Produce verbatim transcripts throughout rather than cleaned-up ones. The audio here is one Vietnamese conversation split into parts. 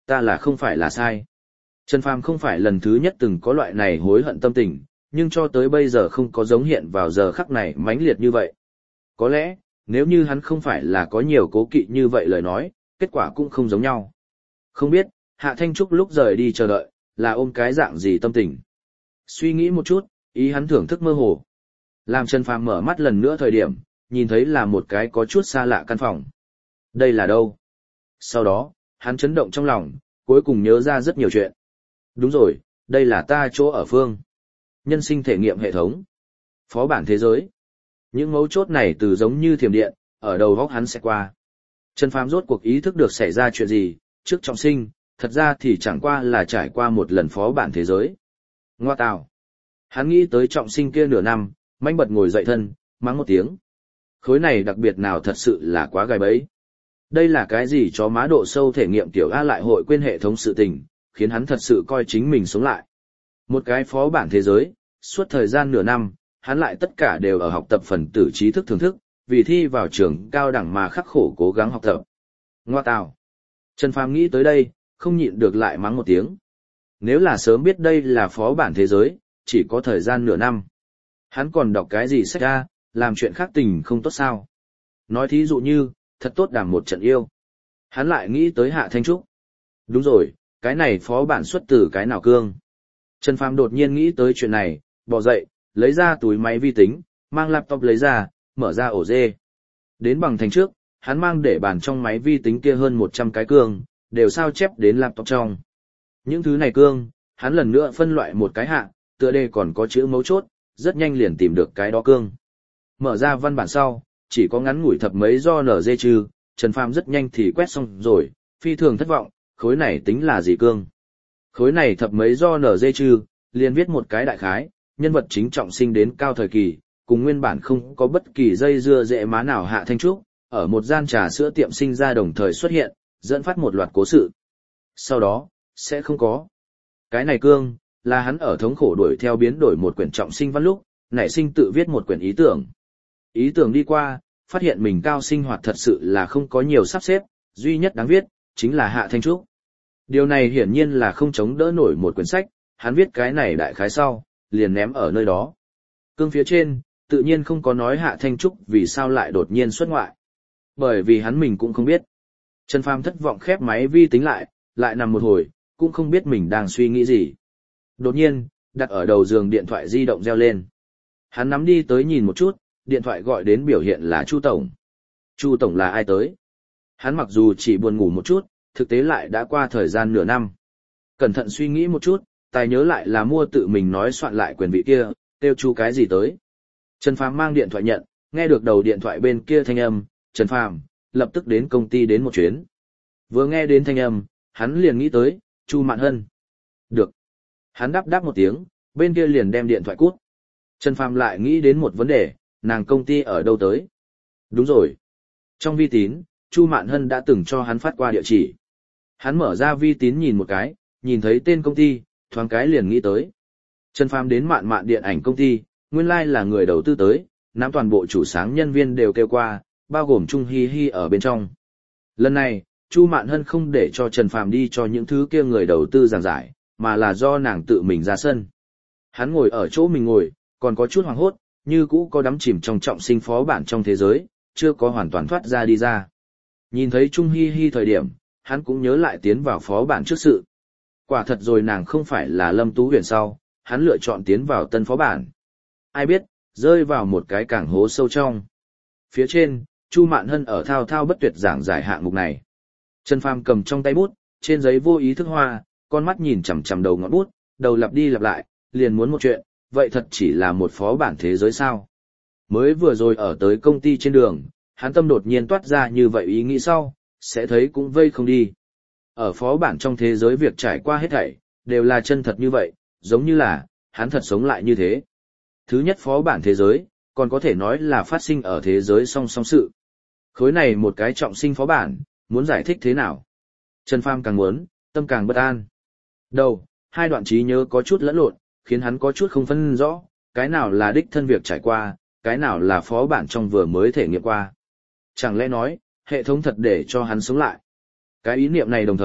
ta là không phải là sai. Trần Phàm không phải lần thứ nhất từng có loại này hối hận tâm tình, nhưng cho tới bây giờ không có giống hiện vào giờ khắc này mãnh liệt như vậy. Có lẽ, nếu như hắn không phải là có nhiều cố kỵ như vậy lời nói, kết quả cũng không giống nhau. Không biết, Hạ Thanh Trúc lúc rời đi chờ đợi, là ôm cái dạng gì tâm tình. Suy nghĩ một chút, ý hắn thưởng thức mơ hồ. Làm Trần Phàm mở mắt lần nữa thời điểm, nhìn thấy là một cái có chút xa lạ căn phòng. Đây là đâu? Sau đó, hắn chấn động trong lòng, cuối cùng nhớ ra rất nhiều chuyện. Đúng rồi, đây là ta chỗ ở phương. Nhân sinh thể nghiệm hệ thống. Phó bản thế giới. Những mấu chốt này từ giống như thiểm điện, ở đầu góc hắn sẽ qua. Trần Phàm rốt cuộc ý thức được xảy ra chuyện gì, trước trọng sinh, thật ra thì chẳng qua là trải qua một lần phó bản thế giới. Ngoa tào. Hắn nghĩ tới trọng sinh kia nửa năm, manh bật ngồi dậy thân, mắng một tiếng. Khối này đặc biệt nào thật sự là quá gai bẫy. Đây là cái gì cho má độ sâu thể nghiệm tiểu A lại hội quên hệ thống sự tình, khiến hắn thật sự coi chính mình sống lại. Một cái phó bản thế giới, suốt thời gian nửa năm, hắn lại tất cả đều ở học tập phần tử trí thức thưởng thức, vì thi vào trường cao đẳng mà khắc khổ cố gắng học tập. Ngoa tào. Trần Phàm nghĩ tới đây, không nhịn được lại mắng một tiếng. Nếu là sớm biết đây là phó bản thế giới, chỉ có thời gian nửa năm. Hắn còn đọc cái gì sách ra, làm chuyện khác tình không tốt sao. Nói thí dụ như, thật tốt đảm một trận yêu. Hắn lại nghĩ tới Hạ Thanh Trúc. Đúng rồi, cái này phó bản xuất từ cái nào cương. Trần Phàm đột nhiên nghĩ tới chuyện này, bỏ dậy, lấy ra túi máy vi tính, mang laptop lấy ra, mở ra ổ dê. Đến bằng thành trước, hắn mang để bàn trong máy vi tính kia hơn một trăm cái cương, đều sao chép đến laptop trong. Những thứ này cương, hắn lần nữa phân loại một cái hạ, tựa đề còn có chữ mấu chốt, rất nhanh liền tìm được cái đó cương. Mở ra văn bản sau, chỉ có ngắn ngủi thập mấy do nở dê trừ, Trần Phàm rất nhanh thì quét xong rồi, phi thường thất vọng, khối này tính là gì cương. Khối này thập mấy do nở dê trừ, liền viết một cái đại khái, nhân vật chính trọng sinh đến cao thời kỳ, cùng nguyên bản không có bất kỳ dây dưa dễ má nào Hạ Thanh Trúc, ở một gian trà sữa tiệm sinh ra đồng thời xuất hiện, dẫn phát một loạt cố sự. Sau đó, sẽ không có. Cái này cương, là hắn ở thống khổ đuổi theo biến đổi một quyển trọng sinh văn lúc, nảy sinh tự viết một quyển ý tưởng. Ý tưởng đi qua, phát hiện mình cao sinh hoạt thật sự là không có nhiều sắp xếp, duy nhất đáng viết, chính là Hạ Thanh Trúc. Điều này hiển nhiên là không chống đỡ nổi một quyển sách, hắn viết cái này đại khái sau, liền ném ở nơi đó. Cương phía trên, tự nhiên không có nói Hạ Thanh Trúc vì sao lại đột nhiên xuất ngoại. Bởi vì hắn mình cũng không biết. Trần Phàm thất vọng khép máy vi tính lại, lại nằm một hồi, cũng không biết mình đang suy nghĩ gì. Đột nhiên, đặt ở đầu giường điện thoại di động reo lên. Hắn nắm đi tới nhìn một chút, điện thoại gọi đến biểu hiện là Chu Tổng. Chu Tổng là ai tới? Hắn mặc dù chỉ buồn ngủ một chút, thực tế lại đã qua thời gian nửa năm. Cẩn thận suy nghĩ một chút, tài nhớ lại là mua tự mình nói soạn lại quyền vị kia, kêu Chu cái gì tới. Trần Phàm mang điện thoại nhận, nghe được đầu điện thoại bên kia thanh âm, Trần Phàm lập tức đến công ty đến một chuyến. Vừa nghe đến thanh âm, hắn liền nghĩ tới, Chu Mạn Hân. Được. Hắn đáp đáp một tiếng, bên kia liền đem điện thoại cút. Trần Phàm lại nghĩ đến một vấn đề, nàng công ty ở đâu tới? Đúng rồi. Trong vi tín, Chu Mạn Hân đã từng cho hắn phát qua địa chỉ. Hắn mở ra vi tín nhìn một cái, nhìn thấy tên công ty, thoáng cái liền nghĩ tới. Trần Phàm đến Mạn Mạn điện ảnh công ty, nguyên lai like là người đầu tư tới, nắm toàn bộ chủ sáng nhân viên đều kêu qua, bao gồm Trung Hi Hi ở bên trong. Lần này, Chu Mạn Hân không để cho Trần Phàm đi cho những thứ kia người đầu tư giảng giải, mà là do nàng tự mình ra sân. Hắn ngồi ở chỗ mình ngồi, còn có chút hoảng hốt, như cũ có đắm chìm trong trọng sinh phó bản trong thế giới, chưa có hoàn toàn thoát ra đi ra. Nhìn thấy Trung Hi Hi thời điểm, hắn cũng nhớ lại tiến vào phó bản trước sự. Quả thật rồi, nàng không phải là Lâm Tú Huyền sau, hắn lựa chọn tiến vào tân phó bản. Ai biết, rơi vào một cái cảng hố sâu trong. Phía trên, Chu Mạn Hân ở thao thao bất tuyệt giảng giải hạng mục này. Trần Phàm cầm trong tay bút, trên giấy vô ý thức hoa, con mắt nhìn chằm chằm đầu ngọn bút, đầu lặp đi lặp lại, liền muốn một chuyện, vậy thật chỉ là một phó bản thế giới sao? Mới vừa rồi ở tới công ty trên đường, hắn tâm đột nhiên toát ra như vậy ý nghĩ sau, sẽ thấy cũng vây không đi. Ở phó bản trong thế giới việc trải qua hết thảy, đều là chân thật như vậy, giống như là, hắn thật sống lại như thế. Thứ nhất phó bản thế giới, còn có thể nói là phát sinh ở thế giới song song sự. Khối này một cái trọng sinh phó bản, muốn giải thích thế nào? Trần Phàm càng muốn, tâm càng bất an. Đầu, hai đoạn trí nhớ có chút lẫn lộn, khiến hắn có chút không phân rõ, cái nào là đích thân việc trải qua, cái nào là phó bản trong vừa mới thể nghiệm qua. Chẳng lẽ nói, hệ thống thật để cho hắn sống lại? Cái ý niệm này đồng thời,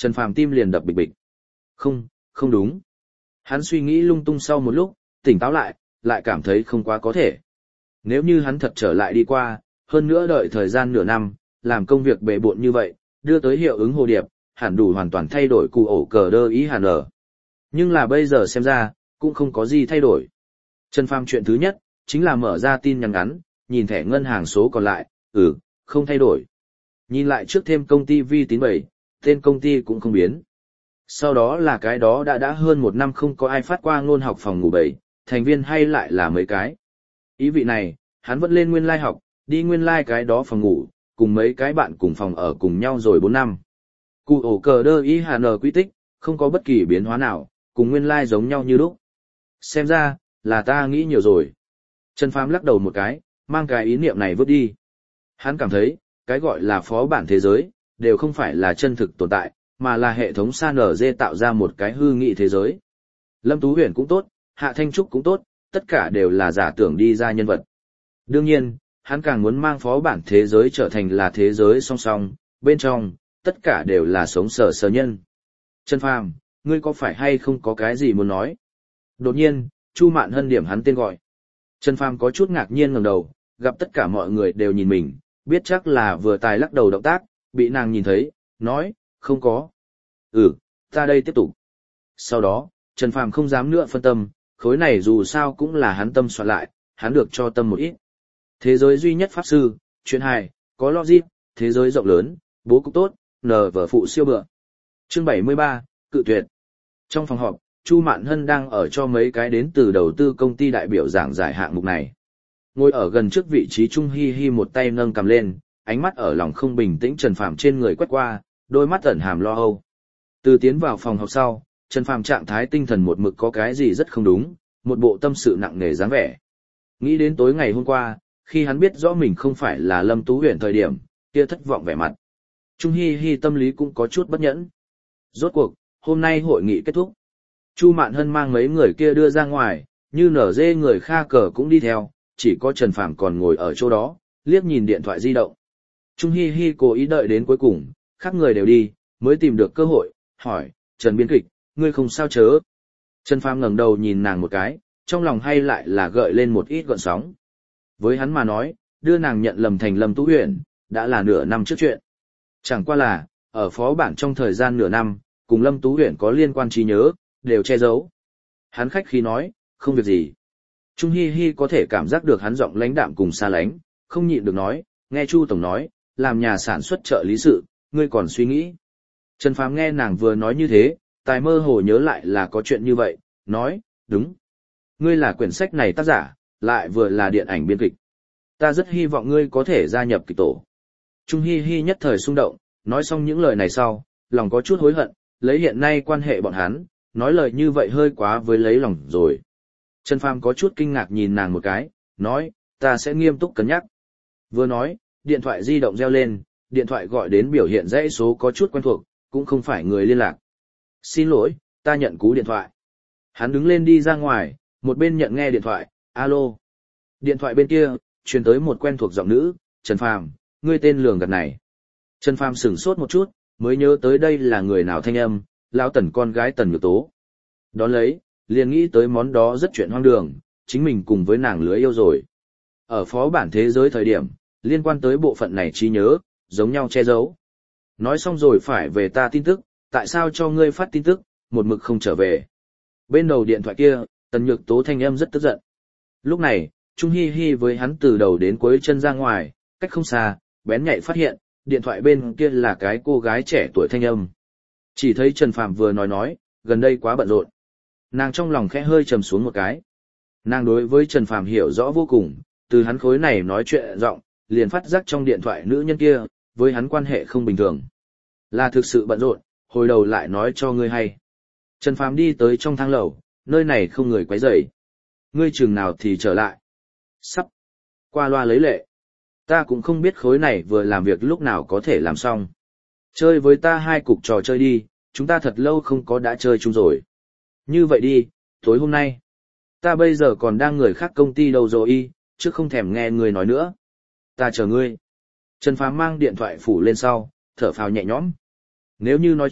Trần Phàm tim liền đập bịch bịch. Không, không đúng. Hắn suy nghĩ lung tung sau một lúc, tỉnh táo lại, lại cảm thấy không quá có thể. Nếu như hắn thật trở lại đi qua, hơn nữa đợi thời gian nửa năm, làm công việc bề bộn như vậy, đưa tới hiệu ứng hồ điệp, hẳn đủ hoàn toàn thay đổi cụ ổ cờ đơ ý hàn ở. Nhưng là bây giờ xem ra, cũng không có gì thay đổi. Trần Phàm chuyện thứ nhất, chính là mở ra tin nhắn ngắn, nhìn thẻ ngân hàng số còn lại, ừ, không thay đổi. Nhìn lại trước thêm công ty Vi Tín bảy, tên công ty cũng không biến. Sau đó là cái đó đã đã hơn một năm không có ai phát qua ngôn học phòng ngủ bảy, thành viên hay lại là mấy cái. Ý vị này, hắn vẫn lên nguyên lai học, đi nguyên lai cái đó phòng ngủ, cùng mấy cái bạn cùng phòng ở cùng nhau rồi bốn năm. Cụ ổ cờ đơ ý hà nờ quy tích, không có bất kỳ biến hóa nào, cùng nguyên lai giống nhau như lúc. Xem ra, là ta nghĩ nhiều rồi. Trần Phàm lắc đầu một cái, mang cái ý niệm này vứt đi. Hắn cảm thấy, cái gọi là phó bản thế giới, đều không phải là chân thực tồn tại, mà là hệ thống ét en giê tạo ra một cái hư nghị thế giới. Lâm Tú Huyền cũng tốt, Hạ Thanh Trúc cũng tốt, tất cả đều là giả tưởng đi ra nhân vật. Đương nhiên, hắn càng muốn mang phó bản thế giới trở thành là thế giới song song, bên trong, tất cả đều là sống sờ sờ nhân. Trần Phàm, ngươi có phải hay không có cái gì muốn nói? Đột nhiên, Chu Mạn Hân điểm hắn tên gọi. Trần Phàm có chút ngạc nhiên ngẩng đầu, gặp tất cả mọi người đều nhìn mình, biết chắc là vừa tài lắc đầu động tác, bị nàng nhìn thấy, nói, không có. Ừ, ta đây tiếp tục. Sau đó, Trần Phàm không dám nữa phân tâm, khối này dù sao cũng là hắn tâm soạn lại, hắn được cho tâm một ít. Thế giới duy nhất pháp sư, chuyện hài, có logic, thế giới rộng lớn, bố cục tốt, nờ vở phụ siêu bựa. Chương bảy mươi ba, cự tuyệt. Trong phòng họp, Chu Mạn Hân đang ở cho mấy cái đến từ đầu tư công ty đại biểu giảng giải hạng mục này. Ngồi ở gần trước vị trí Trung Hi Hi một tay nâng cầm lên, ánh mắt ở lòng không bình tĩnh Trần Phàm trên người quét qua, đôi mắt ẩn hàm lo âu. Từ tiến vào phòng học sau, Trần Phàm trạng thái tinh thần một mực có cái gì rất không đúng, một bộ tâm sự nặng nề dáng vẻ. Nghĩ đến tối ngày hôm qua, khi hắn biết rõ mình không phải là Lâm Tú Huyền thời điểm, kia thất vọng vẻ mặt. Trung Hi Hi tâm lý cũng có chút bất nhẫn. Rốt cuộc, hôm nay hội nghị kết thúc. Chu Mạn Hân mang mấy người kia đưa ra ngoài, như nở dê người kha cờ cũng đi theo, chỉ có Trần Phàm còn ngồi ở chỗ đó, liếc nhìn điện thoại di động. Trung Hi Hi cố ý đợi đến cuối cùng, khác người đều đi, mới tìm được cơ hội, hỏi, Trần biên kịch, ngươi không sao chớ. Trần Phàm ngẩng đầu nhìn nàng một cái, trong lòng hay lại là gợi lên một ít gợn sóng. Với hắn mà nói, đưa nàng nhận lầm thành Lâm Tú Huyền, đã là nửa năm trước chuyện. Chẳng qua là, ở phó bản trong thời gian nửa năm, cùng Lâm Tú Huyền có liên quan trí nhớ, đều che giấu. Hắn khách khí nói, không việc gì. Trung Hi Hi có thể cảm giác được hắn giọng lãnh đạm cùng xa lánh, không nhịn được nói, nghe Chu Tổng nói, làm nhà sản xuất trợ lý sự, ngươi còn suy nghĩ. Trần Phàm nghe nàng vừa nói như thế, tài mơ hồ nhớ lại là có chuyện như vậy, nói, đúng. Ngươi là quyển sách này tác giả, lại vừa là điện ảnh biên kịch. Ta rất hy vọng ngươi có thể gia nhập kịch tổ. Trung Hi Hi nhất thời xung động, nói xong những lời này sau, lòng có chút hối hận, lấy hiện nay quan hệ bọn hắn, nói lời như vậy hơi quá với lấy lòng rồi. Trần Phàm có chút kinh ngạc nhìn nàng một cái, nói, ta sẽ nghiêm túc cân nhắc. Vừa nói, điện thoại di động reo lên, điện thoại gọi đến biểu hiện dãy số có chút quen thuộc, cũng không phải người liên lạc. Xin lỗi, ta nhận cú điện thoại. Hắn đứng lên đi ra ngoài, một bên nhận nghe điện thoại, alo. Điện thoại bên kia, truyền tới một quen thuộc giọng nữ, Trần Phàm, ngươi tên lường gạt này. Trần Phàm sửng sốt một chút, mới nhớ tới đây là người nào thanh âm, lão Tần con gái Tần Nhược Tố. Đón lấy, liền nghĩ tới món đó rất chuyện hoang đường, chính mình cùng với nàng lứa yêu rồi. Ở phó bản thế giới thời điểm, liên quan tới bộ phận này trí nhớ, giống nhau che giấu. Nói xong rồi phải về ta tin tức, tại sao cho ngươi phát tin tức, một mực không trở về. Bên đầu điện thoại kia, Tần Nhược Tố thanh âm rất tức giận. Lúc này, Trung Hi Hi với hắn từ đầu đến cuối chân ra ngoài, cách không xa, bén nhạy phát hiện, điện thoại bên kia là cái cô gái trẻ tuổi thanh âm. Chỉ thấy Trần Phàm vừa nói nói, gần đây quá bận rộn. Nàng trong lòng khẽ hơi trầm xuống một cái. Nàng đối với Trần Phàm hiểu rõ vô cùng, từ hắn khối này nói chuyện giọng, liền phát giác trong điện thoại nữ nhân kia, với hắn quan hệ không bình thường. Là thực sự bận rộn, hồi đầu lại nói cho ngươi hay. Trần Phàm đi tới trong thang lầu, nơi này không người quấy rầy. Ngươi chừng nào thì trở lại. Sắp. Qua loa lấy lệ. Ta cũng không biết khối này vừa làm việc lúc nào có thể làm xong. Chơi với ta hai cục trò chơi đi, chúng ta thật lâu không có đã chơi chung rồi. Như vậy đi, tối hôm nay. Ta bây giờ còn đang người khác công ty đâu rồi y, chứ không thèm nghe người nói nữa. Ta chờ ngươi. Trần Phàm mang điện thoại phủ lên sau, thở phào nhẹ nhõm. Nếu như nói trước,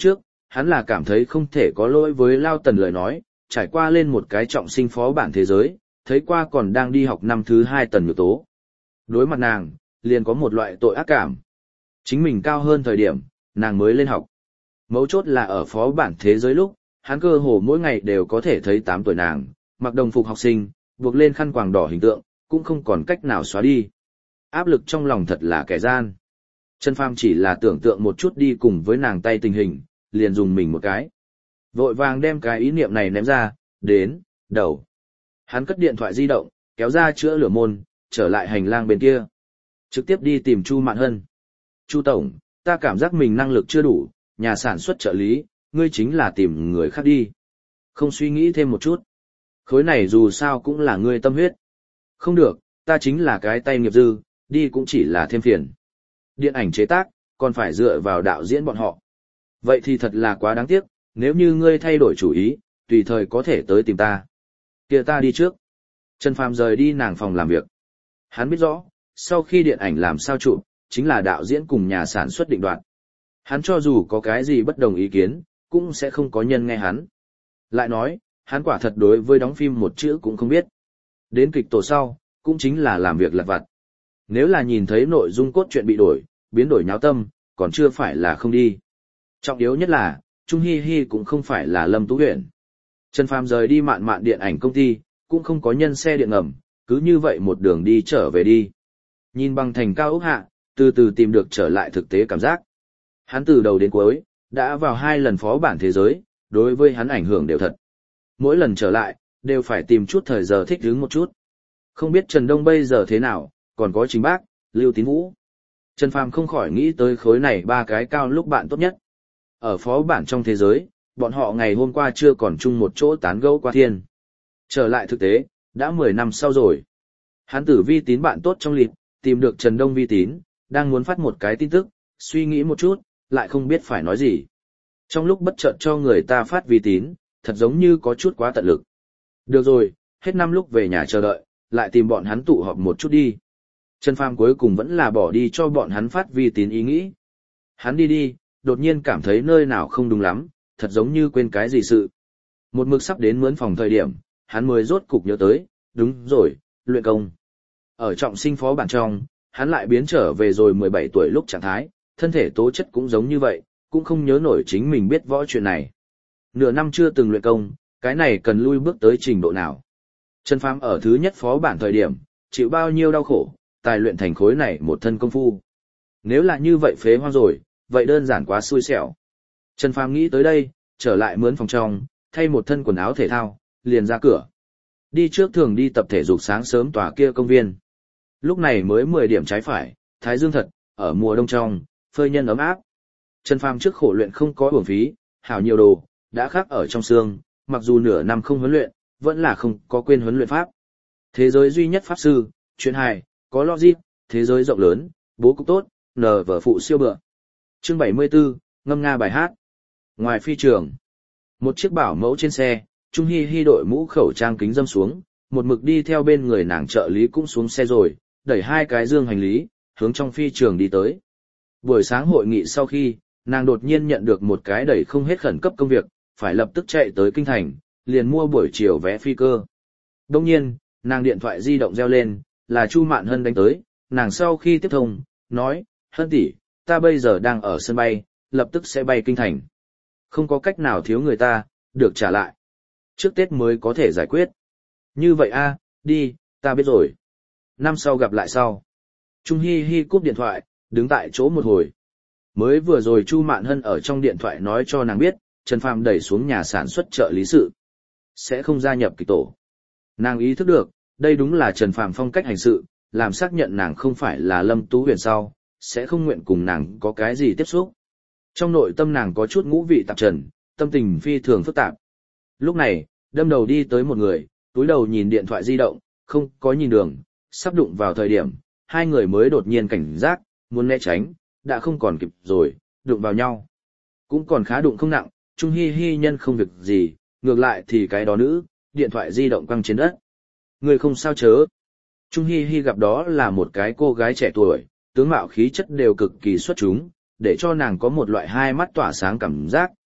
hắn là cảm thấy không thể có lỗi với Lao Tần lời nói, trải qua lên một cái trọng sinh phó bản thế giới, thấy qua còn đang đi học năm thứ hai Tần Nhược Tố. Đối mặt nàng, liền có một loại tội ác cảm. Chính mình cao hơn thời điểm, nàng mới lên học. Mấu chốt là ở phó bản thế giới lúc, hắn cơ hồ mỗi ngày đều có thể thấy tám tuổi nàng, mặc đồng phục học sinh, buộc lên khăn quàng đỏ hình tượng, cũng không còn cách nào xóa đi. Áp lực trong lòng thật là kẻ gian. Trần Phàm chỉ là tưởng tượng một chút đi cùng với nàng tay tình hình, liền dùng mình một cái. Vội vàng đem cái ý niệm này ném ra, đến, đầu. Hắn cất điện thoại di động, kéo ra chữa lửa môn, trở lại hành lang bên kia. Trực tiếp đi tìm Chu Mạn Hân. Chu Tổng, ta cảm giác mình năng lực chưa đủ, nhà sản xuất trợ lý, ngươi chính là tìm người khác đi. Không suy nghĩ thêm một chút. Khối này dù sao cũng là ngươi tâm huyết. Không được, ta chính là cái tay nghiệp dư, đi cũng chỉ là thêm phiền. Điện ảnh chế tác, còn phải dựa vào đạo diễn bọn họ. Vậy thì thật là quá đáng tiếc, nếu như ngươi thay đổi chủ ý, tùy thời có thể tới tìm ta. Kia ta đi trước. Trần Phàm rời đi nàng phòng làm việc. Hắn biết rõ, sau khi điện ảnh làm sao chụp, chính là đạo diễn cùng nhà sản xuất định đoạt. Hắn cho dù có cái gì bất đồng ý kiến, cũng sẽ không có nhân nghe hắn. Lại nói, hắn quả thật đối với đóng phim một chữ cũng không biết. Đến kịch tổ sau, cũng chính là làm việc lặt vặt. Nếu là nhìn thấy nội dung cốt truyện bị đổi, biến đổi nháo tâm, còn chưa phải là không đi. Trọng yếu nhất là, Trung Hi Hi cũng không phải là Lâm Tú Huyền. Trần Phàm rời đi mạn mạn điện ảnh công ty, cũng không có nhân xe điện ngầm, cứ như vậy một đường đi trở về đi. Nhìn bằng thành cao ốc hạ, từ từ tìm được trở lại thực tế cảm giác. Hắn từ đầu đến cuối, đã vào hai lần phó bản thế giới, đối với hắn ảnh hưởng đều thật. Mỗi lần trở lại, đều phải tìm chút thời giờ thích ứng một chút. Không biết Trần Đông bây giờ thế nào, còn có Trình Bác, Lưu Tín Vũ. Trần Phàm không khỏi nghĩ tới khối này ba cái cao lúc bạn tốt nhất. Ở phó bản trong thế giới, bọn họ ngày hôm qua chưa còn chung một chỗ tán gẫu qua thiên. Trở lại thực tế, đã mười năm sau rồi. Hắn tử Vi Tín bạn tốt trong lịch, tìm được Trần Đông Vi Tín, đang muốn phát một cái tin tức, suy nghĩ một chút, lại không biết phải nói gì. Trong lúc bất chợt cho người ta phát Vi Tín, thật giống như có chút quá tận lực. Được rồi, hết năm lúc về nhà chờ đợi, lại tìm bọn hắn tụ họp một chút đi. Trần Phàm cuối cùng vẫn là bỏ đi cho bọn hắn phát Vi Tín ý nghĩ. Hắn đi đi, đột nhiên cảm thấy nơi nào không đúng lắm, thật giống như quên cái gì sự. Một mực sắp đến mướn phòng thời điểm, hắn mới rốt cục nhớ tới, đúng rồi, luyện công. Ở trọng sinh phó bản trong, hắn lại biến trở về rồi mười bảy tuổi lúc trạng thái, thân thể tố chất cũng giống như vậy, cũng không nhớ nổi chính mình biết võ chuyện này. Nửa năm chưa từng luyện công, cái này cần lui bước tới trình độ nào. Trần Phàm ở thứ nhất phó bản thời điểm, chịu bao nhiêu đau khổ, tài luyện thành khối này một thân công phu. Nếu là như vậy phế hoang rồi, vậy đơn giản quá xui xẻo. Trần Phàm nghĩ tới đây, trở lại mướn phòng trong, thay một thân quần áo thể thao, liền ra cửa. Đi trước thường đi tập thể dục sáng sớm tòa kia công viên. Lúc này mới mười điểm trái phải, thái dương thật, ở mùa đông trong, phơi nhân ấm áp. Trần Phàm trước khổ luyện không có uổng phí, hảo nhiều đồ, đã khắc ở trong xương, mặc dù nửa năm không huấn luyện, vẫn là không có quên huấn luyện pháp. Thế giới duy nhất pháp sư, chuyện hài, có logic, thế giới rộng lớn, bố cục tốt, nờ vở phụ siêu bựa. Chương bảy mươi tư, ngâm nga bài hát. Ngoài phi trường, một chiếc bảo mẫu trên xe, Trung Hi Hi đội mũ khẩu trang kính dâm xuống, một mực đi theo bên người nàng trợ lý cũng xuống xe rồi, đẩy hai cái dương hành lý, hướng trong phi trường đi tới. Buổi sáng hội nghị sau khi, nàng đột nhiên nhận được một cái đẩy không hết khẩn cấp công việc, phải lập tức chạy tới kinh thành, liền mua buổi chiều vé phi cơ. Đông nhiên, nàng điện thoại di động reo lên, là Chu Mạn Hân đánh tới, nàng sau khi tiếp thông, nói, Hân tỷ, ta bây giờ đang ở sân bay, lập tức sẽ bay kinh thành. Không có cách nào thiếu người ta, được trả lại. Trước Tết mới có thể giải quyết. Như vậy a, đi, ta biết rồi. Năm sau gặp lại sau. Trung Hi Hi cúp điện thoại, đứng tại chỗ một hồi. Mới vừa rồi Chu Mạn Hân ở trong điện thoại nói cho nàng biết, Trần Phàm đẩy xuống nhà sản xuất trợ lý sự. Sẽ không gia nhập kịch tổ. Nàng ý thức được, đây đúng là Trần Phàm phong cách hành sự, làm xác nhận nàng không phải là Lâm Tú Huyền sau, sẽ không nguyện cùng nàng có cái gì tiếp xúc. Trong nội tâm nàng có chút ngũ vị tạp trần, tâm tình phi thường phức tạp. Lúc này, đâm đầu đi tới một người, túi đầu nhìn điện thoại di động, không có nhìn đường, sắp đụng vào thời điểm, hai người mới đột nhiên cảnh giác, muốn né tránh, đã không còn kịp rồi, đụng vào nhau. Cũng còn khá đụng không nặng, Trung Hi Hi nhân không việc gì, ngược lại thì cái đó nữ, điện thoại di động quăng trên đất. Người không sao chớ. Trung Hi Hi gặp đó là một cái cô gái trẻ tuổi, tướng mạo khí chất đều cực kỳ xuất chúng, để cho nàng có một loại hai mắt tỏa sáng cảm giác,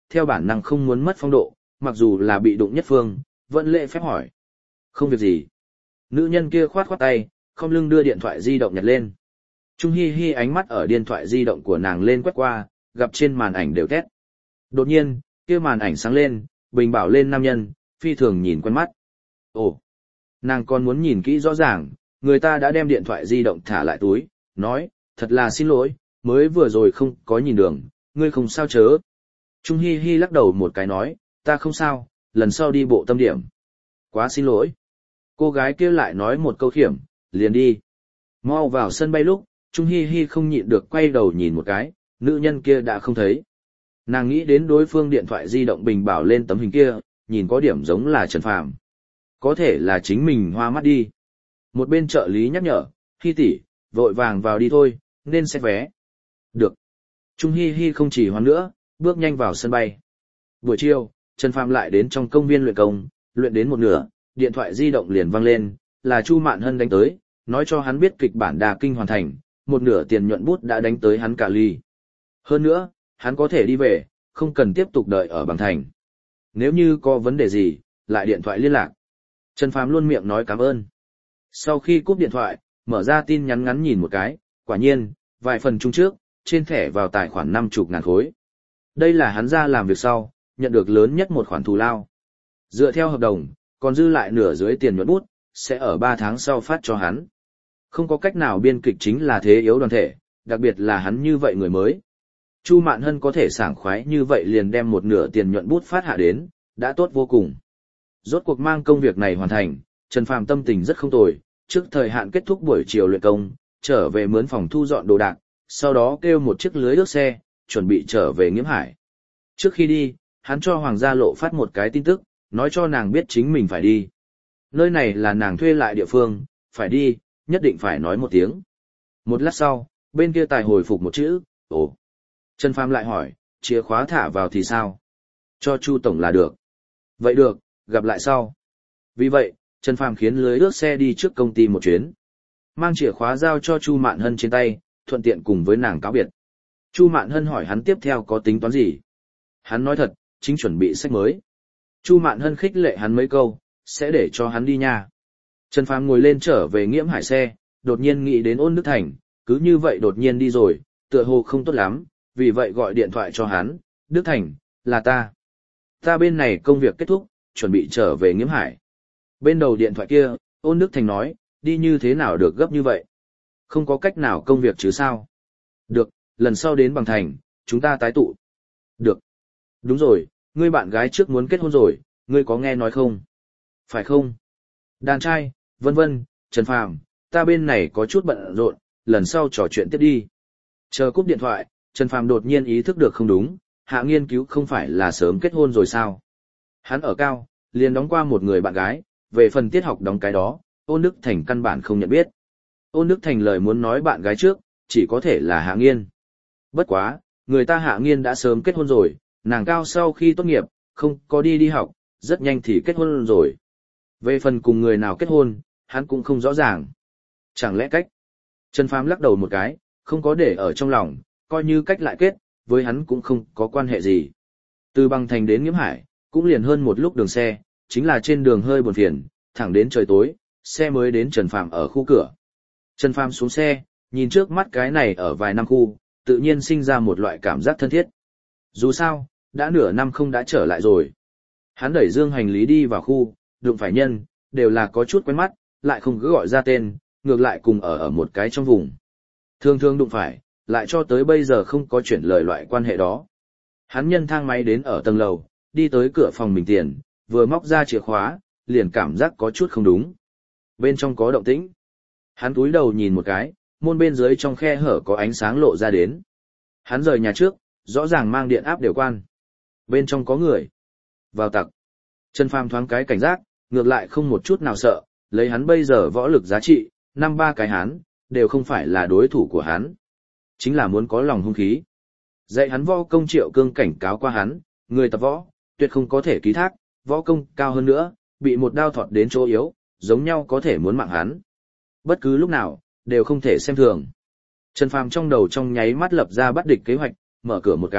theo bản năng không muốn mất phong độ, mặc dù là bị đụng nhất phương, vẫn lễ phép hỏi. Không việc gì. Nữ nhân kia khoát khoát tay, không lưng đưa điện thoại di động nhặt lên. Trung Hi Hi ánh mắt ở điện thoại di động của nàng lên quét qua, gặp trên màn ảnh đều thét. Đột nhiên, kia màn ảnh sáng lên, bình bảo lên nam nhân, phi thường nhìn quen mắt. Ồ, nàng còn muốn nhìn kỹ rõ ràng, người ta đã đem điện thoại di động thả lại túi, nói, thật là xin lỗi, mới vừa rồi không có nhìn đường, ngươi không sao chớ. Trung Hi Hi lắc đầu một cái nói, ta không sao, lần sau đi bộ tâm điểm. Quá xin lỗi. Cô gái kia lại nói một câu khiểm, liền đi. Mau vào sân bay lúc, Trung Hi Hi không nhịn được quay đầu nhìn một cái, nữ nhân kia đã không thấy. Nàng nghĩ đến đối phương điện thoại di động bình bảo lên tấm hình kia, nhìn có điểm giống là Trần Phàm. Có thể là chính mình hoa mắt đi. Một bên trợ lý nhắc nhở, Hi tỷ, vội vàng vào đi thôi, nên xét vé. Được. Trung Hi Hi không chỉ hoãn nữa, bước nhanh vào sân bay. Buổi chiều, Trần Phàm lại đến trong công viên luyện công, luyện đến một nửa, điện thoại di động liền vang lên, là Chu Mạn Hân đánh tới, nói cho hắn biết kịch bản đà kinh hoàn thành, một nửa tiền nhuận bút đã đánh tới hắn cả ly. Hơn nữa, hắn có thể đi về, không cần tiếp tục đợi ở Bằng Thành. Nếu như có vấn đề gì, lại điện thoại liên lạc. Trần Phàm luôn miệng nói cảm ơn. Sau khi cúp điện thoại, mở ra tin nhắn ngắn nhìn một cái, quả nhiên, vài phần chung trước, trên thẻ vào tài khoản năm chục ngàn khối. Đây là hắn ra làm việc sau, nhận được lớn nhất một khoản thù lao. Dựa theo hợp đồng, còn dư lại nửa dưới tiền nhuận bút, sẽ ở ba tháng sau phát cho hắn. Không có cách nào, biên kịch chính là thế yếu đoàn thể, đặc biệt là hắn như vậy người mới. Chu Mạn Hân có thể sảng khoái như vậy liền đem một nửa tiền nhuận bút phát hạ đến, đã tốt vô cùng. Rốt cuộc mang công việc này hoàn thành, Trần Phàm tâm tình rất không tồi, trước thời hạn kết thúc buổi chiều luyện công, trở về mướn phòng thu dọn đồ đạc, sau đó kêu một chiếc lưới ước xe, chuẩn bị trở về Nghiễm Hải. Trước khi đi, hắn cho Hoàng Gia Lộ phát một cái tin tức, nói cho nàng biết chính mình phải đi. Nơi này là nàng thuê lại địa phương, phải đi, nhất định phải nói một tiếng. Một lát sau, bên kia tài hồi phục một chữ, ồ. Trần Phàm lại hỏi, chìa khóa thả vào thì sao? Cho Chu Tổng là được. Vậy được, gặp lại sau. Vì vậy, Trần Phàm khiến lưới ước xe đi trước công ty một chuyến. Mang chìa khóa giao cho Chu Mạn Hân trên tay, thuận tiện cùng với nàng cáo biệt. Chu Mạn Hân hỏi hắn tiếp theo có tính toán gì? Hắn nói thật, chính chuẩn bị sách mới. Chu Mạn Hân khích lệ hắn mấy câu, sẽ để cho hắn đi nha. Trần Phàm ngồi lên trở về Nghiễm Hải xe, đột nhiên nghĩ đến Ôn Đức Thành, cứ như vậy đột nhiên đi rồi, tựa hồ không tốt lắm, vì vậy gọi điện thoại cho hắn, Đức Thành, là ta. Ta bên này công việc kết thúc, chuẩn bị trở về Nghiễm Hải. Bên đầu điện thoại kia, Ôn Đức Thành nói, đi như thế nào được gấp như vậy? Không có cách nào công việc chứ sao? Được, lần sau đến Bằng Thành, chúng ta tái tụ. Được. Đúng rồi, ngươi bạn gái trước muốn kết hôn rồi, ngươi có nghe nói không? Phải không? Đàn trai, vân vân, Trần Phàm, ta bên này có chút bận rộn, lần sau trò chuyện tiếp đi. Chờ cúp điện thoại, Trần Phàm đột nhiên ý thức được không đúng, Hạ Nghiên Cứu không phải là sớm kết hôn rồi sao? Hắn ở cao, liền đóng qua một người bạn gái, về phần tiết học đóng cái đó, Ôn Đức Thành căn bản không nhận biết. Ôn Đức Thành lời muốn nói bạn gái trước, chỉ có thể là Hạ Nghiên. Bất quá, người ta Hạ Nghiên đã sớm kết hôn rồi, nàng cao sau khi tốt nghiệp, không có đi đi học, rất nhanh thì kết hôn rồi. Về phần cùng người nào kết hôn, hắn cũng không rõ ràng. Chẳng lẽ cách? Trần Phàm lắc đầu một cái, không có để ở trong lòng, coi như cách lại kết, với hắn cũng không có quan hệ gì. Từ Bằng Thành đến Nghiễm Hải, cũng liền hơn một lúc đường xe, chính là trên đường hơi buồn phiền, thẳng đến trời tối, xe mới đến Trần Phàm ở khu cửa. Trần Phàm xuống xe, nhìn trước mắt cái này ở vài năm khu, tự nhiên sinh ra một loại cảm giác thân thiết. Dù sao, đã nửa năm không đã trở lại rồi. Hắn đẩy dương hành lý đi vào khu, đụng phải nhân, đều là có chút quen mắt, lại không cứ gọi ra tên, ngược lại cùng ở ở một cái trong vùng. Thường thường đụng phải, lại cho tới bây giờ không có chuyển lời loại quan hệ đó. Hắn nhân thang máy đến ở tầng lầu, đi tới cửa phòng mình tiền, vừa móc ra chìa khóa, liền cảm giác có chút không đúng. Bên trong có động tĩnh. Hắn túi đầu nhìn một cái, môn bên dưới trong khe hở có ánh sáng lộ ra đến. Hắn rời nhà trước, rõ ràng mang điện áp đều quan. Bên trong có người. Vào tặc. Trần Phàm thoáng cái cảnh giác, ngược lại không một chút nào sợ, lấy hắn bây giờ võ lực giá trị, năm ba cái hắn, đều không phải là đối thủ của hắn. Chính là muốn có lòng hung khí. Dạy hắn võ công Triệu Cương cảnh cáo qua hắn, người tập võ, tuyệt không có thể ký thác, võ công cao hơn nữa, bị một đao thọt đến chỗ yếu, giống nhau có thể muốn mạng hắn. Bất cứ lúc nào, đều không thể xem thường. Trần Phàm trong đầu trong nháy mắt lập ra bắt địch kế hoạch, mở cửa một cái,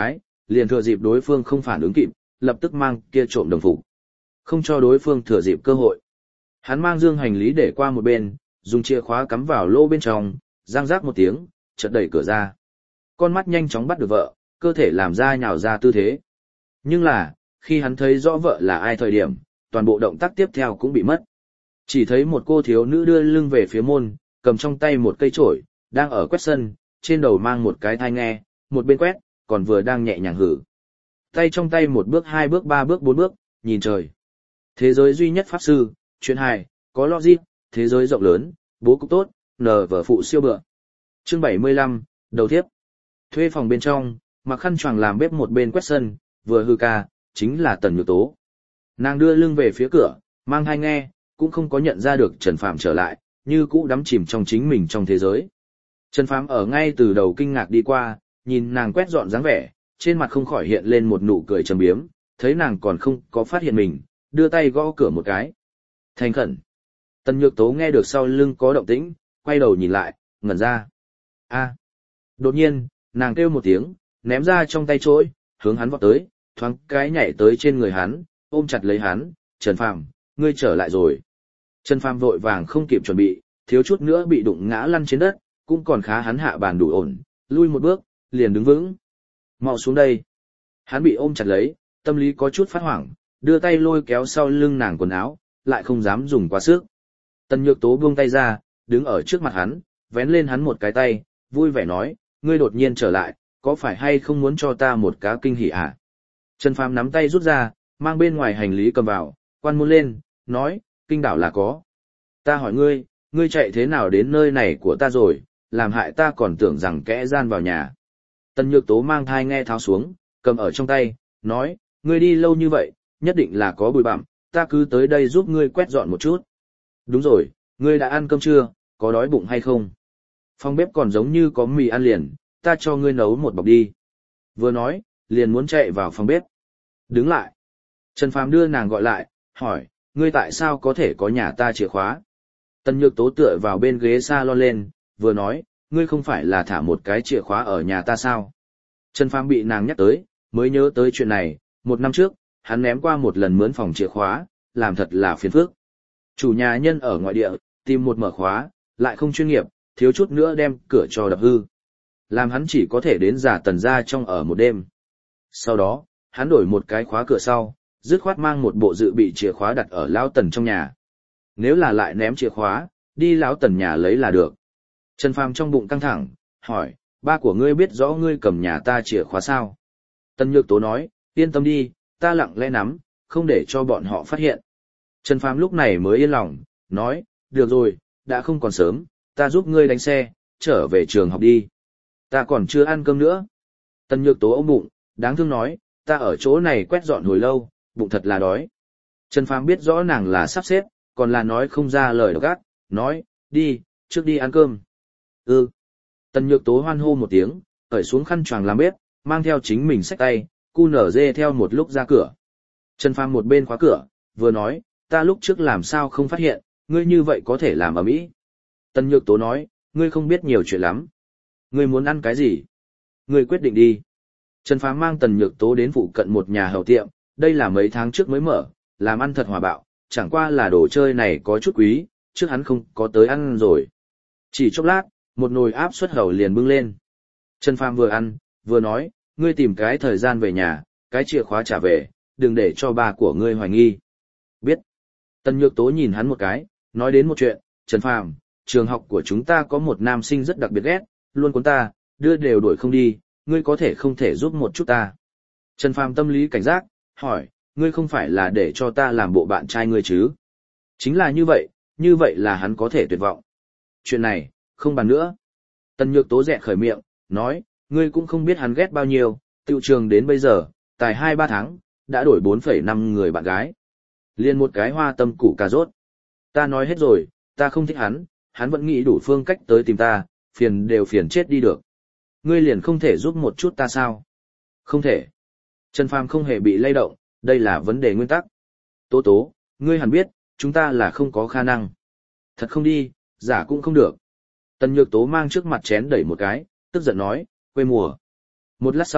liền thừa dịp đối phương không phản ứng kịp, lập tức mang kia trộm đồng phục. Không cho đối phương thừa dịp cơ hội. Hắn mang dương hành lý để qua một bên, dùng chìa khóa cắm vào lỗ bên trong, giang rác một tiếng, chợt đẩy cửa ra. Con mắt nhanh chóng bắt được vợ, cơ thể làm ra nhào ra tư thế. Nhưng là, khi hắn thấy rõ vợ là ai thời điểm, toàn bộ động tác tiếp theo cũng bị mất. Chỉ thấy một cô thiếu nữ đưa lưng về phía môn, cầm trong tay một cây chổi, đang ở quét sân, trên đầu mang một cái thai nghe, một bên quét, còn vừa đang nhẹ nhàng hử. Tay trong tay một bước hai bước ba bước bốn bước, nhìn trời. Thế giới duy nhất pháp sư, chuyện hài, có logic, thế giới rộng lớn, bố cục tốt, nờ vở phụ siêu bựa. Chương bảy mươi lăm, đầu tiếp. Thuê phòng bên trong, mặc khăn choàng làm bếp một bên quét sân, vừa hư ca, chính là Tần Nhược Tố. Nàng đưa lưng về phía cửa, mang hai nghe, cũng không có nhận ra được Trần Phàm trở lại, như cũ đắm chìm trong chính mình trong thế giới. Trần Phàm ở ngay từ đầu kinh ngạc đi qua, nhìn nàng quét dọn dáng vẻ, trên mặt không khỏi hiện lên một nụ cười trầm biếm, thấy nàng còn không có phát hiện mình, đưa tay gõ cửa một cái. Thành khẩn. Tần Nhược Tố nghe được sau lưng có động tĩnh, quay đầu nhìn lại, ngẩn ra. A. Đột nhiên, nàng kêu một tiếng, ném ra trong tay trỗi, hướng hắn vọt tới, thoáng cái nhảy tới trên người hắn, ôm chặt lấy hắn, Trần Phàm, ngươi trở lại rồi. Trần Phàm vội vàng không kịp chuẩn bị, thiếu chút nữa bị đụng ngã lăn trên đất, cũng còn khá hắn hạ bàn đủ ổn, lui một bước, liền đứng vững. Mau xuống đây. Hắn bị ôm chặt lấy, tâm lý có chút phát hoảng, đưa tay lôi kéo sau lưng nàng quần áo, lại không dám dùng quá sức. Tần Nhược Tố buông tay ra, đứng ở trước mặt hắn, vén lên hắn một cái tay, vui vẻ nói, ngươi đột nhiên trở lại, có phải hay không muốn cho ta một cá kinh hỉ à? Trần Phàm nắm tay rút ra, mang bên ngoài hành lý cầm vào, quan môn lên, nói, kinh đảo là có. Ta hỏi ngươi, ngươi chạy thế nào đến nơi này của ta rồi, làm hại ta còn tưởng rằng kẽ gian vào nhà. Tần Nhược Tố mang thai nghe tháo xuống, cầm ở trong tay, nói, ngươi đi lâu như vậy, nhất định là có bụi bặm, ta cứ tới đây giúp ngươi quét dọn một chút. Đúng rồi, ngươi đã ăn cơm chưa, có đói bụng hay không? Phòng bếp còn giống như có mì ăn liền, ta cho ngươi nấu một bọc đi. Vừa nói, liền muốn chạy vào phòng bếp. Đứng lại. Trần Phàm đưa nàng gọi lại, hỏi, ngươi tại sao có thể có nhà ta chìa khóa? Tần Nhược Tố tựa vào bên ghế salon lên, vừa nói, ngươi không phải là thả một cái chìa khóa ở nhà ta sao? Trần Phàm bị nàng nhắc tới, mới nhớ tới chuyện này, một năm trước, hắn ném qua một lần mướn phòng chìa khóa, làm thật là phiền phức. Chủ nhà nhân ở ngoại địa, tìm một mở khóa, lại không chuyên nghiệp, thiếu chút nữa đem cửa cho đập hư. Làm hắn chỉ có thể đến giả Tần gia trong ở một đêm. Sau đó, hắn đổi một cái khóa cửa sau, dứt khoát mang một bộ dự bị chìa khóa đặt ở lão Tần trong nhà. Nếu là lại ném chìa khóa, đi lão Tần nhà lấy là được. Trần Phàm trong bụng căng thẳng, hỏi, ba của ngươi biết rõ ngươi cầm nhà ta chìa khóa sao? Tần Nhược Tố nói, yên tâm đi, ta lặng lẽ nắm, không để cho bọn họ phát hiện. Trần Phàm lúc này mới yên lòng, nói, được rồi, đã không còn sớm, ta giúp ngươi đánh xe, trở về trường học đi. Ta còn chưa ăn cơm nữa. Tần Nhược Tố ôm bụng, đáng thương nói, ta ở chỗ này quét dọn hồi lâu, bụng thật là đói. Trần Phàm biết rõ nàng là sắp xếp, còn là nói không ra lời độc ác, nói, đi, trước đi ăn cơm. Ừ. Tần Nhược Tố hoan hô một tiếng, cởi xuống khăn choàng làm bếp, mang theo chính mình xách tay, cu nở dê theo một lúc ra cửa. Trần Phàm một bên khóa cửa, vừa nói, ta lúc trước làm sao không phát hiện, ngươi như vậy có thể làm ở mỹ. Tần Nhược Tố nói, ngươi không biết nhiều chuyện lắm. Ngươi muốn ăn cái gì? Ngươi quyết định đi. Trần Phàm mang Tần Nhược Tố đến phụ cận một nhà hầu tiệm, đây là mấy tháng trước mới mở, làm ăn thật hòa bạo, chẳng qua là đồ chơi này có chút quý, trước hắn không có tới ăn rồi. Chỉ chốc lát, một nồi áp suất hầu liền bưng lên. Trần Phàm vừa ăn, vừa nói, ngươi tìm cái thời gian về nhà, cái chìa khóa trả về, đừng để cho ba của ngươi hoài nghi. Biết. Tần Nhược Tố nhìn hắn một cái, nói đến một chuyện, Trần Phàm, trường học của chúng ta có một nam sinh rất đặc biệt ghét, luôn cuốn ta, đưa đều đuổi không đi, ngươi có thể không thể giúp một chút ta. Trần Phàm tâm lý cảnh giác, hỏi, ngươi không phải là để cho ta làm bộ bạn trai ngươi chứ? Chính là như vậy, như vậy là hắn có thể tuyệt vọng. Chuyện này, không bàn nữa. Tần Nhược Tố dẹ khởi miệng, nói, ngươi cũng không biết hắn ghét bao nhiêu, tiểu trường đến bây giờ, tài hai ba tháng, đã đổi bốn phẩy năm người bạn gái. Liên một cái hoa tâm củ cà rốt. Ta nói hết rồi, ta không thích hắn, hắn vẫn nghĩ đủ phương cách tới tìm ta, phiền đều phiền chết đi được. Ngươi liền không thể giúp một chút ta sao? Không thể. Trần Phàm không hề bị lay động, đây là vấn đề nguyên tắc. Tố Tố, ngươi hẳn biết, chúng ta là không có khả năng. Thật không đi, giả cũng không được. Tần Nhược Tố mang trước mặt chén đẩy một cái, tức giận nói, quê mùa. Một lát sau,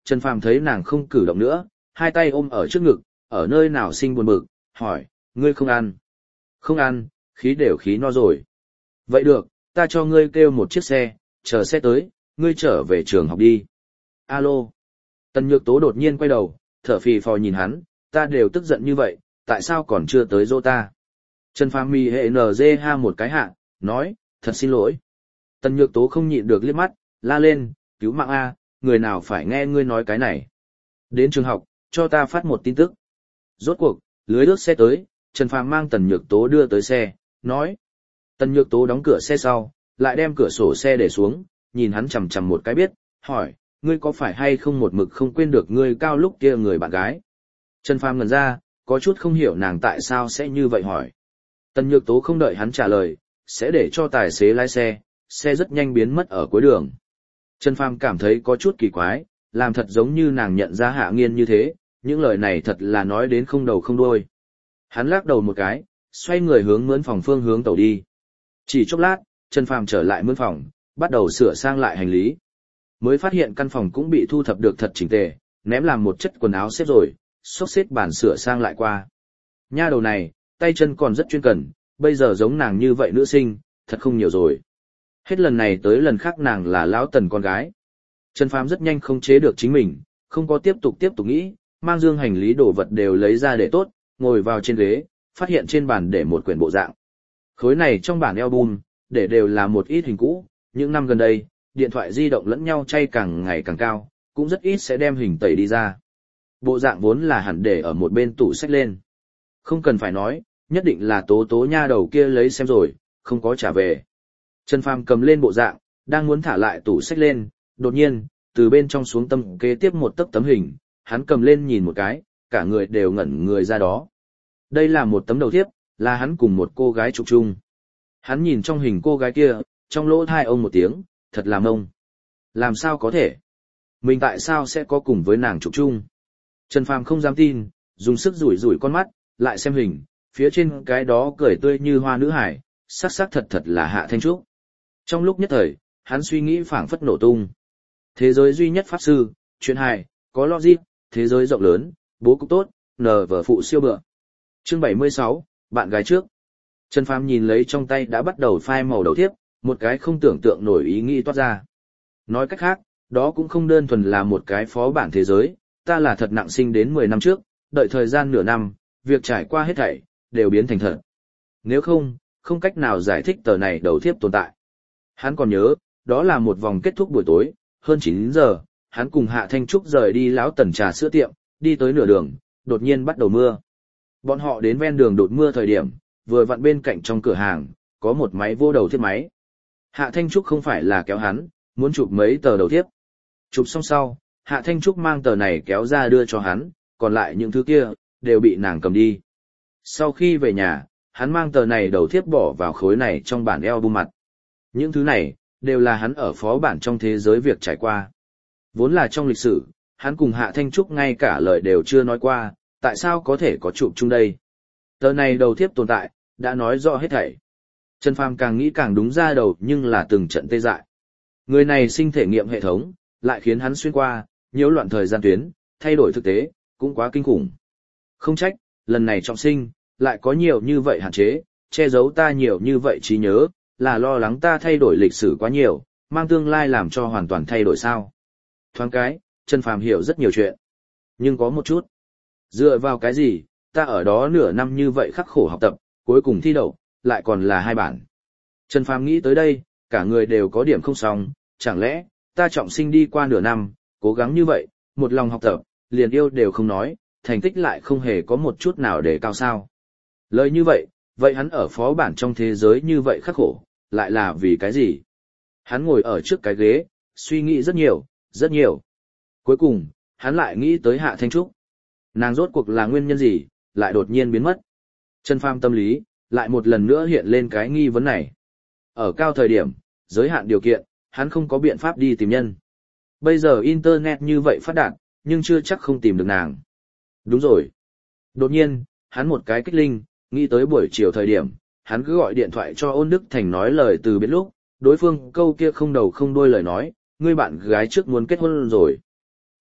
Trần Phàm thấy nàng không cử động nữa, hai tay ôm ở trước ngực, ở nơi nào sinh buồn bực, hỏi, ngươi không ăn? Không ăn, khí đều khí no rồi. Vậy được, ta cho ngươi kêu một chiếc xe, chờ xe tới, ngươi trở về trường học đi. Alo. Tần Nhược Tố đột nhiên quay đầu, thở phì phò nhìn hắn, ta đều tức giận như vậy, tại sao còn chưa tới dô ta? Trần Phàm mì hệ nờ dê ha một cái hạ, nói, thật xin lỗi. Tần Nhược Tố không nhịn được liếc mắt, la lên, cứu mạng A, người nào phải nghe ngươi nói cái này. Đến trường học, cho ta phát một tin tức. Rốt cuộc, lưới lướt xe tới, Trần Phàm mang Tần Nhược Tố đưa tới xe, nói. Tần Nhược Tố đóng cửa xe sau, lại đem cửa sổ xe để xuống, nhìn hắn chằm chằm một cái biết, hỏi, ngươi có phải hay không một mực không quên được ngươi cao lúc kia người bạn gái? Trần Phàm ngẩn ra, có chút không hiểu nàng tại sao sẽ như vậy hỏi. Tần Nhược Tố không đợi hắn trả lời, sẽ để cho tài xế lái xe, xe rất nhanh biến mất ở cuối đường. Trần Phàm cảm thấy có chút kỳ quái, làm thật giống như nàng nhận ra Hạ Nghiên như thế, những lời này thật là nói đến không đầu không đuôi. Hắn lắc đầu một cái, xoay người hướng mướn phòng phương hướng tàu đi. Chỉ chốc lát, Trần Phàm trở lại mướn phòng, bắt đầu sửa sang lại hành lý. Mới phát hiện căn phòng cũng bị thu thập được thật chỉnh tề, ném làm một chất quần áo xếp rồi, xốc xếp bàn sửa sang lại qua. Nha đầu này, tay chân còn rất chuyên cần, bây giờ giống nàng như vậy nữ sinh, thật không nhiều rồi. Hết lần này tới lần khác nàng là lão Tần con gái. Trần Phàm rất nhanh không chế được chính mình, không có tiếp tục tiếp tục nghĩ, mang dương hành lý đồ vật đều lấy ra để tốt, ngồi vào trên ghế, phát hiện trên bàn để một quyển bộ dạng. Khối này trong bản album, để đều là một ít hình cũ, những năm gần đây, điện thoại di động lẫn nhau chay càng ngày càng cao, cũng rất ít sẽ đem hình tẩy đi ra. Bộ dạng vốn là hẳn để ở một bên tủ sách lên. Không cần phải nói, nhất định là Tố Tố nha đầu kia lấy xem rồi, không có trả về. Trần Phàm cầm lên bộ dạng, đang muốn thả lại tủ sách lên, đột nhiên, từ bên trong xuống tâm kế tiếp một tấm tấm hình, hắn cầm lên nhìn một cái, cả người đều ngẩn người ra đó. Đây là một tấm đầu thiếp, là hắn cùng một cô gái chụp chung. Hắn nhìn trong hình cô gái kia, trong lỗ thai ông một tiếng, thật là mông. Làm sao có thể? Mình tại sao sẽ có cùng với nàng chụp chung? Trần Phàm không dám tin, dùng sức rủi rủi con mắt, lại xem hình, phía trên cái đó cười tươi như hoa nữ hải, sắc sắc thật thật là Hạ Thanh Trúc. Trong lúc nhất thời, hắn suy nghĩ phảng phất nổ tung. Thế giới duy nhất pháp sư, chuyện hài, có logic, thế giới rộng lớn, bố cục tốt, nờ vở phụ siêu bựa. Chương bảy mươi sáu, bạn gái trước. Trần Phàm nhìn lấy trong tay đã bắt đầu phai màu đầu thiếp, một cái không tưởng tượng nổi ý nghĩ toát ra. Nói cách khác, đó cũng không đơn thuần là một cái phó bản thế giới, ta là thật nặng sinh đến mười năm trước, đợi thời gian nửa năm, việc trải qua hết thảy, đều biến thành thật. Nếu không, không cách nào giải thích tờ này đầu thiếp tồn tại. Hắn còn nhớ, đó là một vòng kết thúc buổi tối, hơn chín giờ, hắn cùng Hạ Thanh Trúc rời đi lão Tần trà sữa tiệm, đi tới nửa đường, đột nhiên bắt đầu mưa. Bọn họ đến ven đường đột mưa thời điểm, vừa vặn bên cạnh trong cửa hàng, có một máy vô đầu thiếp máy. Hạ Thanh Trúc không phải là kéo hắn, muốn chụp mấy tờ đầu thiếp. Chụp xong sau, Hạ Thanh Trúc mang tờ này kéo ra đưa cho hắn, còn lại những thứ kia, đều bị nàng cầm đi. Sau khi về nhà, hắn mang tờ này đầu thiếp bỏ vào khối này trong bản album mặt. Những thứ này, đều là hắn ở phó bản trong thế giới việc trải qua. Vốn là trong lịch sử, hắn cùng Hạ Thanh Trúc ngay cả lời đều chưa nói qua, tại sao có thể có chụp chung đây. Tờ này đầu thiếp tồn tại, đã nói rõ hết thảy. Trần Phàm càng nghĩ càng đúng ra đầu nhưng là từng trận tê dại. Người này sinh thể nghiệm hệ thống, lại khiến hắn xuyên qua, nhiễu loạn thời gian tuyến, thay đổi thực tế, cũng quá kinh khủng. Không trách, lần này trọng sinh, lại có nhiều như vậy hạn chế, che giấu ta nhiều như vậy trí nhớ, là lo lắng ta thay đổi lịch sử quá nhiều, mang tương lai làm cho hoàn toàn thay đổi sao. Thoáng cái, Trần Phàm hiểu rất nhiều chuyện. Nhưng có một chút. Dựa vào cái gì, ta ở đó nửa năm như vậy khắc khổ học tập, cuối cùng thi đậu, lại còn là hai bản. Trần Phàm nghĩ tới đây, cả người đều có điểm không xong, chẳng lẽ, ta trọng sinh đi qua nửa năm, cố gắng như vậy, một lòng học tập, liền yêu đều không nói, thành tích lại không hề có một chút nào để cao sao. Lời như vậy, vậy hắn ở phó bản trong thế giới như vậy khắc khổ, lại là vì cái gì? Hắn ngồi ở trước cái ghế, suy nghĩ rất nhiều, rất nhiều. Cuối cùng, hắn lại nghĩ tới Hạ Thanh Trúc. Nàng rốt cuộc là nguyên nhân gì, lại đột nhiên biến mất. Trần Phàm tâm lý, lại một lần nữa hiện lên cái nghi vấn này. Ở cao thời điểm, giới hạn điều kiện, hắn không có biện pháp đi tìm nhân. Bây giờ Internet như vậy phát đạt, nhưng chưa chắc không tìm được nàng. Đúng rồi. Đột nhiên, hắn một cái kích linh, nghĩ tới buổi chiều thời điểm, hắn cứ gọi điện thoại cho Ôn Đức Thành nói lời từ biệt lúc, đối phương câu kia không đầu không đuôi lời nói, ngươi bạn gái trước muốn kết hôn rồi.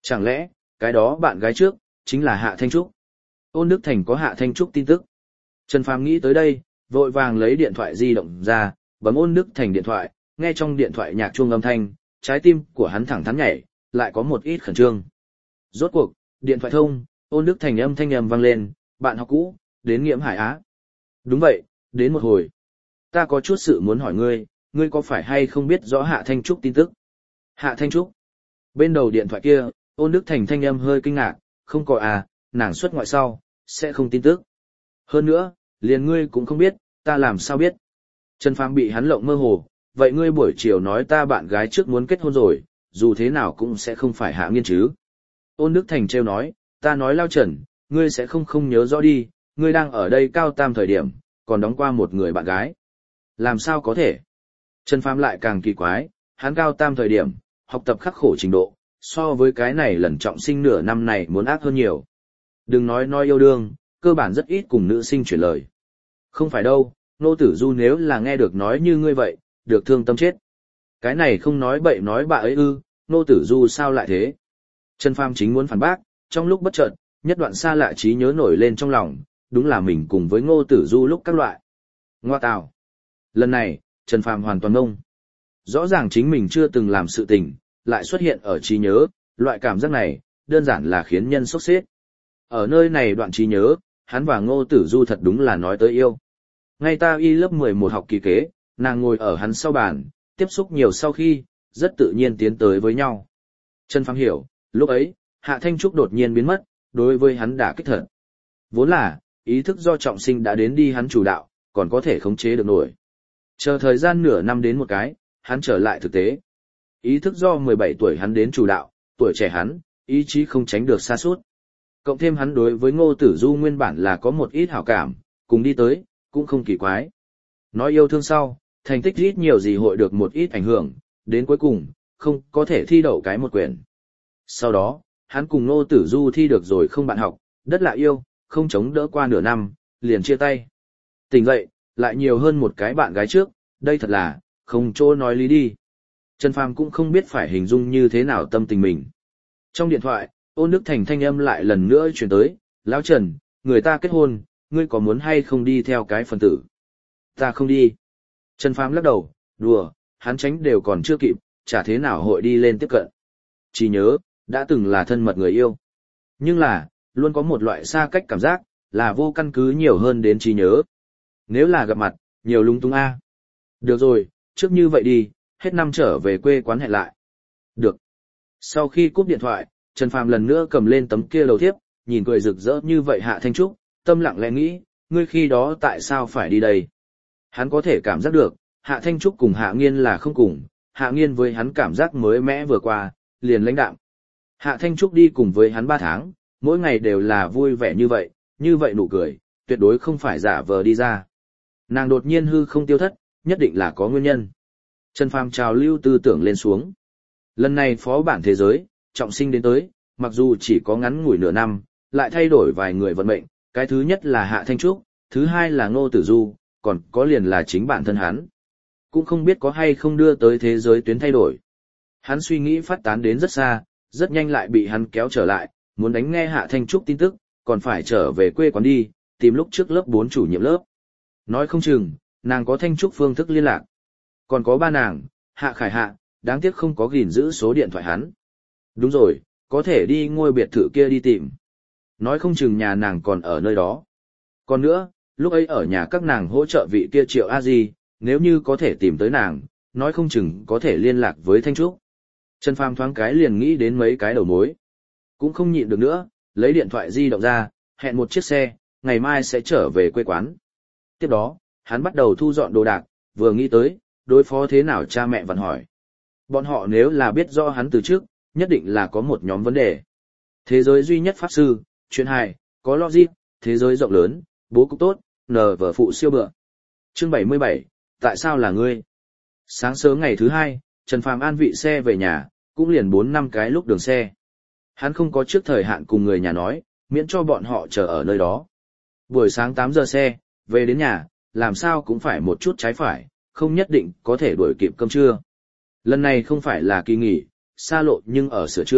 Chẳng lẽ, cái đó bạn gái trước, chính là Hạ Thanh Trúc? Ôn Đức Thành có Hạ Thanh Trúc tin tức. Trần Phàm nghĩ tới đây, vội vàng lấy điện thoại di động ra, bấm Ôn Đức Thành điện thoại, nghe trong điện thoại nhạc chuông âm thanh, trái tim của hắn thẳng thắn nhảy, lại có một ít khẩn trương. Rốt cuộc, điện thoại thông, Ôn Đức Thành âm thanh ầm vang lên, bạn học cũ, đến Nghiễm Hải Á. Đúng vậy, đến một hồi. Ta có chút sự muốn hỏi ngươi, ngươi có phải hay không biết rõ Hạ Thanh Trúc tin tức? Hạ Thanh Trúc. Bên đầu điện thoại kia, Ôn Đức Thành thanh âm hơi kinh ngạc, không có à, nàng xuất ngoại sau, sẽ không tin tức. Hơn nữa, liền ngươi cũng không biết, ta làm sao biết. Trần Phàm bị hắn lộng mơ hồ, vậy ngươi buổi chiều nói ta bạn gái trước muốn kết hôn rồi, dù thế nào cũng sẽ không phải Hạ Nghiên chứ. Ôn Đức Thành trêu nói, ta nói Lao Trần, ngươi sẽ không không nhớ rõ đi, ngươi đang ở đây cao tam thời điểm, còn đóng qua một người bạn gái. Làm sao có thể? Trần Phàm lại càng kỳ quái, hắn cao tam thời điểm, học tập khắc khổ trình độ, so với cái này lần trọng sinh nửa năm này muốn ác hơn nhiều. Đừng nói nói yêu đương, cơ bản rất ít cùng nữ sinh chuyển lời. Không phải đâu, Nô Tử Du nếu là nghe được nói như ngươi vậy, được thương tâm chết. Cái này không nói bậy nói bạ ấy ư, Nô Tử Du sao lại thế? Trần Phàm chính muốn phản bác, trong lúc bất chợt, nhất đoạn xa lạ trí nhớ nổi lên trong lòng, đúng là mình cùng với Ngô Tử Du lúc các loại. Ngoa tào. Lần này, Trần Phàm hoàn toàn ngông. Rõ ràng chính mình chưa từng làm sự tình, lại xuất hiện ở trí nhớ, loại cảm giác này, đơn giản là khiến nhân sốc xếp. Ở nơi này đoạn trí nhớ, hắn và Ngô Tử Du thật đúng là nói tới yêu. Ngay ta y lớp mười một học kỳ kế, nàng ngồi ở hắn sau bàn, tiếp xúc nhiều sau khi, rất tự nhiên tiến tới với nhau. Trần Phàm hiểu, lúc ấy, Hạ Thanh Trúc đột nhiên biến mất, đối với hắn đã kích thật. Vốn là, ý thức do trọng sinh đã đến đi hắn chủ đạo, còn có thể khống chế được nổi. Chờ thời gian nửa năm đến một cái, hắn trở lại thực tế. Ý thức do mười bảy tuổi hắn đến chủ đạo, tuổi trẻ hắn, ý chí không tránh được sa sút. Cộng thêm hắn đối với Ngô Tử Du nguyên bản là có một ít hảo cảm, cùng đi tới, cũng không kỳ quái. Nói yêu thương sau, thành tích ít nhiều gì hội được một ít ảnh hưởng, đến cuối cùng, không có thể thi đậu cái một quyển. Sau đó, hắn cùng Ngô Tử Du thi được rồi không bạn học, đất lạ yêu, không chống đỡ qua nửa năm, liền chia tay. Tỉnh dậy, lại nhiều hơn một cái bạn gái trước, đây thật là, không chỗ nói lý đi. Trần Phàm cũng không biết phải hình dung như thế nào tâm tình mình. Trong điện thoại, Ôn Đức Thành thanh âm lại lần nữa truyền tới, Lão Trần, người ta kết hôn, ngươi có muốn hay không đi theo cái phần tử? Ta không đi. Trần Phàm lắc đầu, đùa, hắn tránh đều còn chưa kịp, chả thế nào hội đi lên tiếp cận. Chỉ nhớ, đã từng là thân mật người yêu. Nhưng là, luôn có một loại xa cách cảm giác, là vô căn cứ nhiều hơn đến trí nhớ. Nếu là gặp mặt, nhiều lung tung a. Được rồi, trước như vậy đi, hết năm trở về quê quán hẹn lại. Được. Sau khi cúp điện thoại, Trần Phàm lần nữa cầm lên tấm kia đầu thiếp, nhìn cười rực rỡ như vậy Hạ Thanh Trúc, tâm lặng lẽ nghĩ, ngươi khi đó tại sao phải đi đây? Hắn có thể cảm giác được, Hạ Thanh Trúc cùng Hạ Nghiên là không cùng, Hạ Nghiên với hắn cảm giác mới mẽ vừa qua, liền lãnh đạm. Hạ Thanh Trúc đi cùng với hắn ba tháng, mỗi ngày đều là vui vẻ như vậy, như vậy nụ cười, tuyệt đối không phải giả vờ đi ra. Nàng đột nhiên hư không tiêu thất, nhất định là có nguyên nhân. Trần Phàm trào lưu tư tưởng lên xuống. Lần này phó bản thế giới, trọng sinh đến tới, mặc dù chỉ có ngắn ngủi nửa năm, lại thay đổi vài người vận mệnh, cái thứ nhất là Hạ Thanh Trúc, thứ hai là Ngô Tử Du, còn có liền là chính bản thân hắn. Cũng không biết có hay không đưa tới thế giới tuyến thay đổi. Hắn suy nghĩ phát tán đến rất xa, rất nhanh lại bị hắn kéo trở lại, muốn đánh nghe Hạ Thanh Trúc tin tức, còn phải trở về quê quán đi, tìm lúc trước lớp bốn chủ nhiệm lớp. Nói không chừng, nàng có Thanh Trúc phương thức liên lạc. Còn có ba nàng, Hạ Khải Hạ, đáng tiếc không có gìn giữ số điện thoại hắn. Đúng rồi, có thể đi ngôi biệt thự kia đi tìm. Nói không chừng nhà nàng còn ở nơi đó. Còn nữa, lúc ấy ở nhà các nàng hỗ trợ vị kia Triệu A Di, nếu như có thể tìm tới nàng, nói không chừng có thể liên lạc với Thanh Trúc. Trần Phàm thoáng cái liền nghĩ đến mấy cái đầu mối. Cũng không nhịn được nữa, lấy điện thoại di động ra, hẹn một chiếc xe, ngày mai sẽ trở về quê quán. Tiếp đó, hắn bắt đầu thu dọn đồ đạc, vừa nghĩ tới, đối phó thế nào cha mẹ vẫn hỏi. Bọn họ nếu là biết rõ hắn từ trước, nhất định là có một nhóm vấn đề. Thế giới duy nhất pháp sư, chuyện hài, có logic, thế giới rộng lớn, bố cục tốt, nờ vở phụ siêu bựa. Chương bảy mươi bảy, tại sao là ngươi? Sáng sớm ngày thứ hai, Trần Phàm an vị xe về nhà, cũng liền bốn năm cái lúc đường xe. Hắn không có trước thời hạn cùng người nhà nói, miễn cho bọn họ chờ ở nơi đó. Buổi sáng tám giờ xe, về đến nhà, làm sao cũng phải một chút trái phải, không nhất định có thể đuổi kịp cơm trưa. Lần này không phải là kỳ nghỉ, xa lộ nhưng ở sửa chữa,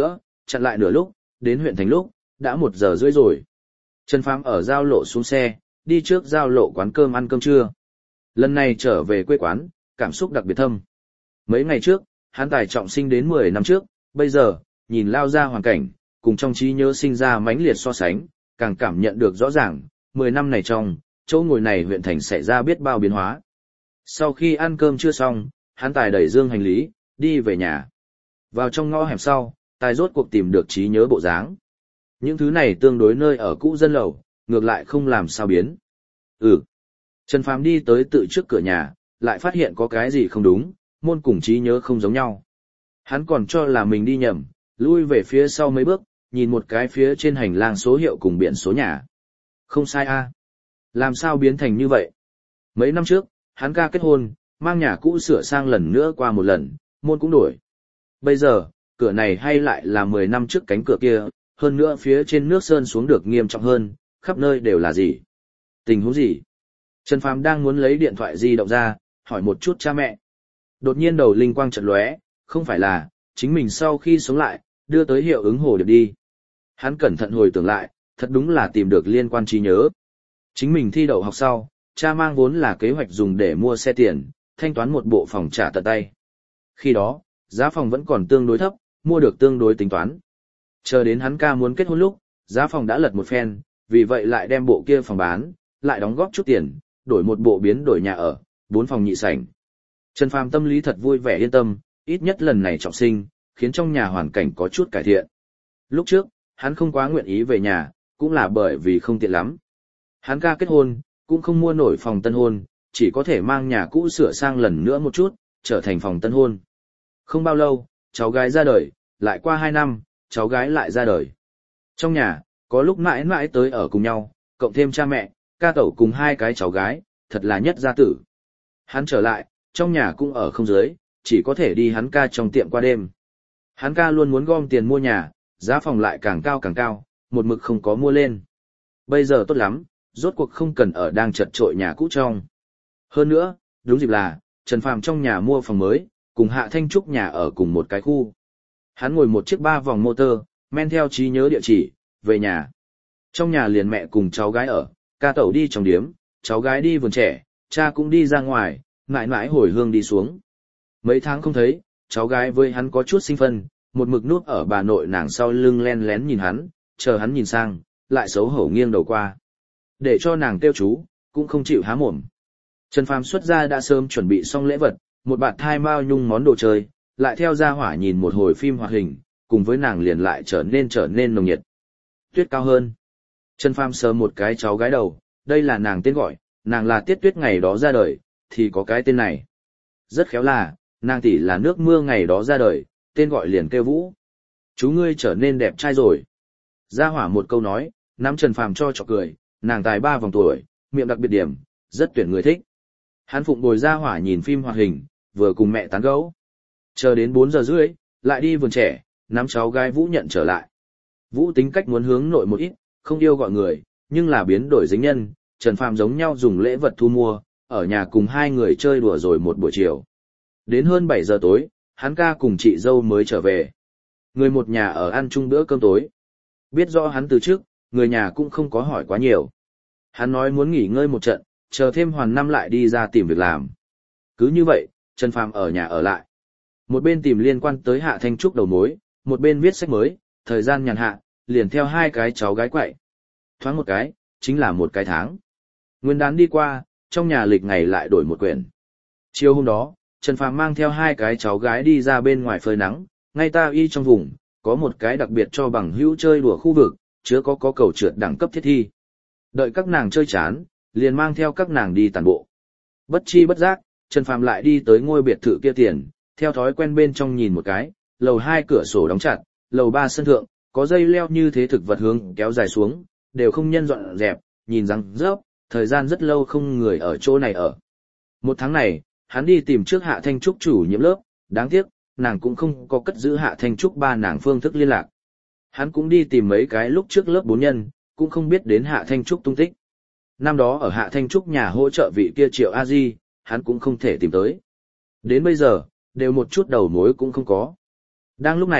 chặn lại nửa lúc, đến huyện thành lúc, đã một giờ rưỡi rồi. Trần Phàm ở giao lộ xuống xe, đi trước giao lộ quán cơm ăn cơm trưa. Lần này trở về quê quán, cảm xúc đặc biệt thâm. Mấy ngày trước, hắn tài trọng sinh đến mười năm trước, bây giờ, nhìn lao ra hoàn cảnh, cùng trong trí nhớ sinh ra mãnh liệt so sánh, càng cảm nhận được rõ ràng, mười năm này trong, chỗ ngồi này huyện thành xảy ra biết bao biến hóa. Sau khi ăn cơm chưa xong, hắn tài đẩy dương hành lý, đi về nhà. Vào trong ngõ hẻm sau, tài rốt cuộc tìm được trí nhớ bộ dáng. Những thứ này tương đối nơi ở cũ dân lầu, ngược lại không làm sao biến. Ừ. Trần Phàm đi tới tự trước cửa nhà, lại phát hiện có cái gì không đúng, môn cùng trí nhớ không giống nhau. Hắn còn cho là mình đi nhầm, lui về phía sau mấy bước, nhìn một cái phía trên hành lang số hiệu cùng biển số nhà. Không sai a. Làm sao biến thành như vậy? Mấy năm trước, hắn ca kết hôn, mang nhà cũ sửa sang lần nữa qua một lần, môn cũng đổi. Bây giờ, cửa này hay lại là mười năm trước cánh cửa kia, hơn nữa phía trên nước sơn xuống được nghiêm trọng hơn, khắp nơi đều là gì? Tình huống gì? Trần Phàm đang muốn lấy điện thoại di động ra, hỏi một chút cha mẹ. Đột nhiên đầu linh quang chợt lóe, không phải là, chính mình sau khi sống lại, đưa tới hiệu ứng hồ điệp đi. Hắn cẩn thận hồi tưởng lại, thật đúng là tìm được liên quan trí nhớ. Chính mình thi đậu học sau, cha mang vốn là kế hoạch dùng để mua xe tiền, thanh toán một bộ phòng trả tận tay. Khi đó, giá phòng vẫn còn tương đối thấp, mua được tương đối tính toán. Chờ đến hắn ca muốn kết hôn lúc, giá phòng đã lật một phen, vì vậy lại đem bộ kia phòng bán, lại đóng góp chút tiền, đổi một bộ biến đổi nhà ở, bốn phòng nhị sảnh. Trần Phàm tâm lý thật vui vẻ yên tâm, ít nhất lần này trọng sinh, khiến trong nhà hoàn cảnh có chút cải thiện. Lúc trước, hắn không quá nguyện ý về nhà, cũng là bởi vì không tiện lắm. Hắn ca kết hôn, cũng không mua nổi phòng tân hôn, chỉ có thể mang nhà cũ sửa sang lần nữa một chút, trở thành phòng tân hôn. Không bao lâu, cháu gái ra đời, lại qua hai năm, cháu gái lại ra đời. Trong nhà, có lúc mãi mãi tới ở cùng nhau, cộng thêm cha mẹ, ca tẩu cùng hai cái cháu gái, thật là nhất gia tử. Hắn trở lại, trong nhà cũng ở không dưới, chỉ có thể đi hắn ca trong tiệm qua đêm. Hắn ca luôn muốn gom tiền mua nhà, giá phòng lại càng cao càng cao, một mực không có mua lên. Bây giờ tốt lắm, rốt cuộc không cần ở đang chật trội nhà cũ trong. Hơn nữa, đúng dịp là, Trần Phàm trong nhà mua phòng mới, cùng Hạ Thanh Trúc nhà ở cùng một cái khu. Hắn ngồi một chiếc ba vòng motor, men theo trí nhớ địa chỉ, về nhà. Trong nhà liền mẹ cùng cháu gái ở, ca tẩu đi trong điếm, cháu gái đi vườn trẻ, cha cũng đi ra ngoài, mãi mãi hồi hương đi xuống. Mấy tháng không thấy, cháu gái với hắn có chút sinh phân, một mực núp ở bà nội nàng sau lưng len lén nhìn hắn, chờ hắn nhìn sang, lại xấu hổ nghiêng đầu qua. Để cho nàng kêu chú, cũng không chịu há mồm. Trần Phàm xuất ra đã sớm chuẩn bị xong lễ vật, một bạt thai mao nhung món đồ chơi, lại theo ra hỏa nhìn một hồi phim hoạt hình, cùng với nàng liền lại trở nên trở nên nồng nhiệt. Tuyết cao hơn. Trần Phàm sờ một cái cháu gái đầu, đây là nàng tên gọi, nàng là Tiết Tuyết ngày đó ra đời, thì có cái tên này. Rất khéo là, nàng tỷ là nước mưa ngày đó ra đời, tên gọi liền kêu Vũ. Chú ngươi trở nên đẹp trai rồi. Gia hỏa một câu nói, nắm Trần Phàm cho trọc cười, nàng tài ba vòng tuổi, miệng đặc biệt điểm, rất tuyển người thích. Hắn phụng bồi Gia hỏa nhìn phim hoạt hình, vừa cùng mẹ tán gẫu. Chờ đến bốn giờ rưỡi, lại đi vườn trẻ, nắm cháu gái Vũ nhận trở lại. Vũ tính cách muốn hướng nội một ít, không yêu gọi người, nhưng là biến đổi dính nhân, Trần Phàm giống nhau dùng lễ vật thu mua, ở nhà cùng hai người chơi đùa rồi một buổi chiều. Đến hơn bảy giờ tối, hắn ca cùng chị dâu mới trở về. Người một nhà ở ăn chung bữa cơm tối. Biết rõ hắn từ trước, người nhà cũng không có hỏi quá nhiều. Hắn nói muốn nghỉ ngơi một trận, chờ thêm hoàn năm lại đi ra tìm việc làm. Cứ như vậy, Trần Phàm ở nhà ở lại. Một bên tìm liên quan tới Hạ Thanh Trúc đầu mối, một bên viết sách mới, thời gian nhàn hạ, liền theo hai cái cháu gái quậy. Thoáng một cái, chính là một cái tháng. Nguyên đán đi qua, trong nhà lịch ngày lại đổi một quyển. Chiều hôm đó, Trần Phàm mang theo hai cái cháu gái đi ra bên ngoài phơi nắng, ngay ta y trong vùng, có một cái đặc biệt cho bằng hữu chơi đùa khu vực, chứa có có cầu trượt đẳng cấp thiết thi. Đợi các nàng chơi chán, liền mang theo các nàng đi tản bộ. Bất chi bất giác, Trần Phàm lại đi tới ngôi biệt thự kia tiền, theo thói quen bên trong nhìn một cái, lầu hai cửa sổ đóng chặt, lầu ba sân thượng, có dây leo như thế thực vật hướng kéo dài xuống, đều không nhân dọn dẹp, nhìn răng rớp, thời gian rất lâu không người ở chỗ này ở. Một tháng này, hắn đi tìm trước Hạ Thanh Trúc chủ nhiệm lớp, đáng tiếc, nàng cũng không có cất giữ Hạ Thanh Trúc ba nàng phương thức liên lạc. Hắn cũng đi tìm mấy cái lúc trước lớp bốn nhân, cũng không biết đến Hạ Thanh Trúc tung tích. Năm đó ở Hạ Thanh Trúc nhà hỗ trợ vị kia Triệu A Di, hắn cũng không thể tìm tới. Đến bây giờ, đều một chút đầu mối cũng không có. Đang lúc này,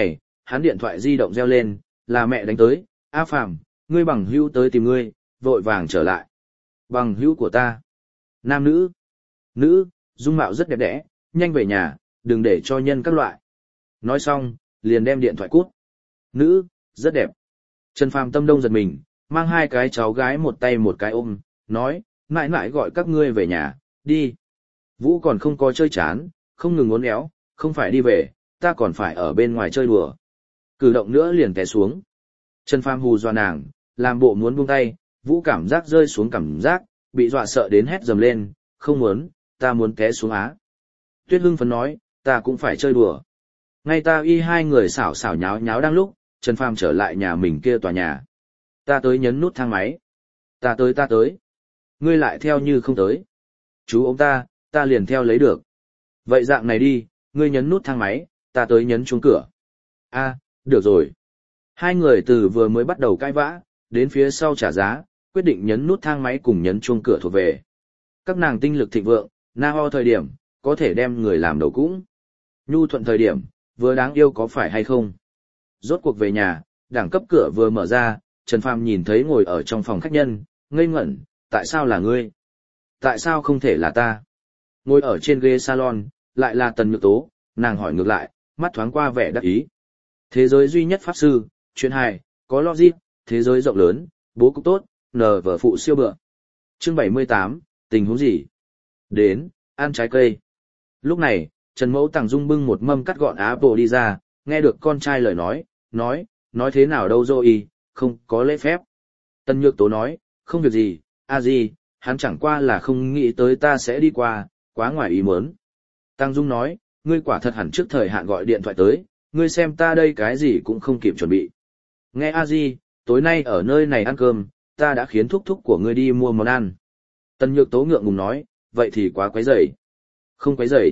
hắn điện thoại di động reo lên, là mẹ đánh tới, A Phàm, ngươi bằng hữu tới tìm ngươi, vội vàng trở lại. Bằng hữu của ta. Nam nữ. Nữ, dung mạo rất đẹp đẽ, nhanh về nhà, đừng để cho nhân các loại. Nói xong, liền đem điện thoại cút. Nữ, rất đẹp. Trần Phàm tâm đông giật mình, mang hai cái cháu gái một tay một cái ôm, nói, mãi mãi gọi các ngươi về nhà, đi. Vũ còn không có chơi chán, không ngừng uốn éo, không phải đi về, ta còn phải ở bên ngoài chơi đùa. Cử động nữa liền té xuống. Trần Phàm hù dọa nàng, làm bộ muốn buông tay, Vũ cảm giác rơi xuống cảm giác, bị dọa sợ đến hét dầm lên, không muốn, ta muốn té xuống á. Tuyết hưng phấn nói, ta cũng phải chơi đùa. Ngay ta y hai người xảo xảo nháo nháo đang lúc, Trần Phàm trở lại nhà mình kia tòa nhà. Ta tới nhấn nút thang máy. Ta tới ta tới. Ngươi lại theo như không tới. Chú ông ta, ta liền theo lấy được. Vậy dạng này đi, ngươi nhấn nút thang máy, ta tới nhấn chuông cửa. A, được rồi. Hai người từ vừa mới bắt đầu cãi vã, đến phía sau trả giá, quyết định nhấn nút thang máy cùng nhấn chuông cửa thuộc về. Các nàng tinh lực thịnh vượng, na ho thời điểm, có thể đem người làm đầu cũng. Nhu thuận thời điểm, vừa đáng yêu có phải hay không. Rốt cuộc về nhà, đẳng cấp cửa vừa mở ra, Trần Phàm nhìn thấy ngồi ở trong phòng khách nhân, ngây ngẩn, tại sao là ngươi? Tại sao không thể là ta? Ngồi ở trên ghế salon, lại là Tần Nhược Tố, nàng hỏi ngược lại, mắt thoáng qua vẻ đắc ý. Thế giới duy nhất pháp sư, chuyện hài, có logic, thế giới rộng lớn, bố cục tốt, nờ vở phụ siêu bựa. Chương bảy mươi tám, tình huống gì? Đến, ăn trái cây. Lúc này, Trần Mẫu Tằng Dung bưng một mâm cắt gọn apple đi ra, nghe được con trai lời nói, nói, nói thế nào đâu Zoe, không có lễ phép. Tần Nhược Tố nói, không việc gì, a gì, hắn chẳng qua là không nghĩ tới ta sẽ đi qua, quá ngoài ý muốn. Tăng Dung nói, ngươi quả thật hẳn trước thời hạn gọi điện thoại tới, ngươi xem ta đây cái gì cũng không kịp chuẩn bị. Nghe a di, tối nay ở nơi này ăn cơm, ta đã khiến thúc thúc của ngươi đi mua món ăn. Tần Nhược Tố ngượng ngùng nói, vậy thì quá quấy rầy. Không quấy rầy.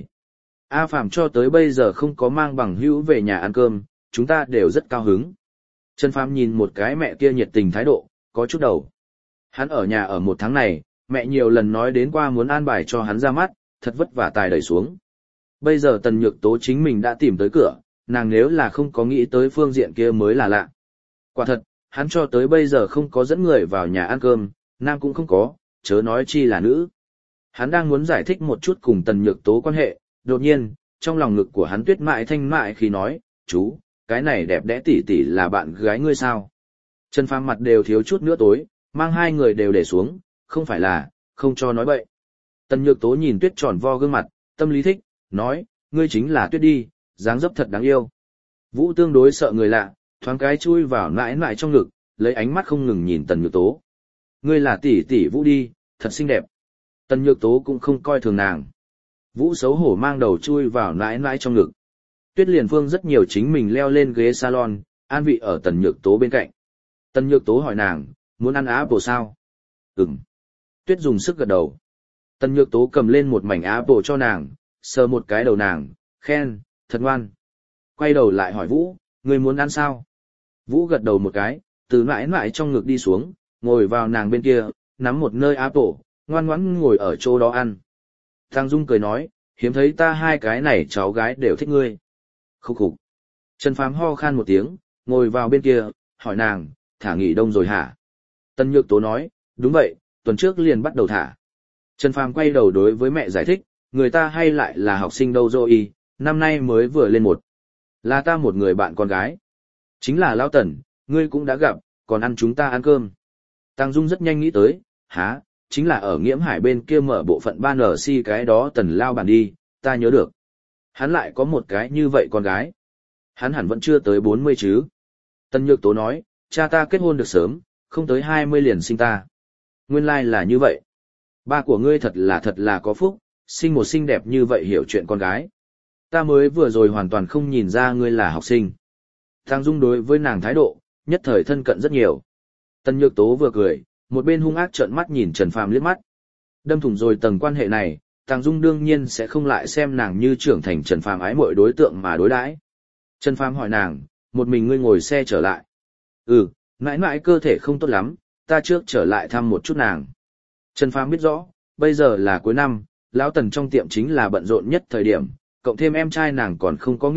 A Phàm cho tới bây giờ không có mang bằng hữu về nhà ăn cơm, chúng ta đều rất cao hứng. Trần Phàm nhìn một cái mẹ kia nhiệt tình thái độ, có chút đầu. Hắn ở nhà ở một tháng này, mẹ nhiều lần nói đến qua muốn an bài cho hắn ra mắt, thật vất vả tài đẩy xuống. Bây giờ Tần Nhược Tố chính mình đã tìm tới cửa, nàng nếu là không có nghĩ tới phương diện kia mới là lạ. Quả thật, hắn cho tới bây giờ không có dẫn người vào nhà ăn cơm, nam cũng không có, chớ nói chi là nữ. Hắn đang muốn giải thích một chút cùng Tần Nhược Tố quan hệ, đột nhiên, trong lòng ngực của hắn tuyết mại thanh mại khi nói, chú, cái này đẹp đẽ tỉ tỉ là bạn gái ngươi sao? Trần Phàm mặt đều thiếu chút nữa tối, mang hai người đều để xuống, không phải là, không cho nói bậy. Tần Nhược Tố nhìn tuyết tròn vo gương mặt, tâm lý thích, nói, ngươi chính là tuyết đi, dáng dấp thật đáng yêu. Vũ tương đối sợ người lạ, thoáng cái chui vào nãi nãi trong ngực, lấy ánh mắt không ngừng nhìn Tần Nhược Tố. Ngươi là tỷ tỷ Vũ đi, thật xinh đẹp. Tần Nhược Tố cũng không coi thường nàng. Vũ xấu hổ mang đầu chui vào nãi nãi trong ngực. Tuyết Liền Phương rất nhiều chính mình leo lên ghế salon, an vị ở Tần Nhược Tố bên cạnh. Tần Nhược Tố hỏi nàng, muốn ăn apple sao? Ừm. Tuyết dùng sức gật đầu. Tần Nhược Tố cầm lên một mảnh apple cho nàng, sờ một cái đầu nàng, khen, thật ngoan. Quay đầu lại hỏi Vũ, ngươi muốn ăn sao? Vũ gật đầu một cái, từ mãi mãi trong ngực đi xuống, ngồi vào nàng bên kia, nắm một nơi apple, ngoan ngoãn ngồi ở chỗ đó ăn. Thang Dung cười nói, hiếm thấy ta hai cái này cháu gái đều thích ngươi. Khúc khục. Trần Phàm ho khan một tiếng, ngồi vào bên kia, hỏi nàng, thả nghỉ đông rồi hả? Tần Nhược Tố nói, đúng vậy, tuần trước liền bắt đầu thả. Trần Phàm quay đầu đối với mẹ giải thích, người ta hay lại là học sinh đâu rồi, năm nay mới vừa lên một. Là ta một người bạn con gái. Chính là Lão Tần, ngươi cũng đã gặp, còn ăn chúng ta ăn cơm. Tăng Dung rất nhanh nghĩ tới, hả, chính là ở Nghiễm Hải bên kia mở bộ phận ba en xê cái đó Tần Lao Bản đi, ta nhớ được. Hắn lại có một cái như vậy con gái. Hắn hẳn vẫn chưa tới bốn mươi chứ. Tần Nhược Tố nói, cha ta kết hôn được sớm, không tới hai mươi liền sinh ta. Nguyên lai like là như vậy. Ba của ngươi thật là thật là có phúc, sinh một xinh đẹp như vậy hiểu chuyện con gái. Ta mới vừa rồi hoàn toàn không nhìn ra ngươi là học sinh. Tăng Dung đối với nàng thái độ, nhất thời thân cận rất nhiều. Tần Nhược Tố vừa cười, một bên hung ác trợn mắt nhìn Trần Phàm liếc mắt. Đâm thủng rồi tầng quan hệ này, Tăng Dung đương nhiên sẽ không lại xem nàng như trưởng thành Trần Phàm ái mọi đối tượng mà đối đãi. Trần Phàm hỏi nàng, một mình ngươi ngồi xe trở lại. Ừ, mãi mãi cơ thể không tốt lắm, ta trước trở lại thăm một chút nàng. Trần Phàm biết rõ, bây giờ là cuối năm, Lão Tần trong tiệm chính là bận rộn nhất thời điểm, cộng thêm em trai nàng còn không có nghỉ,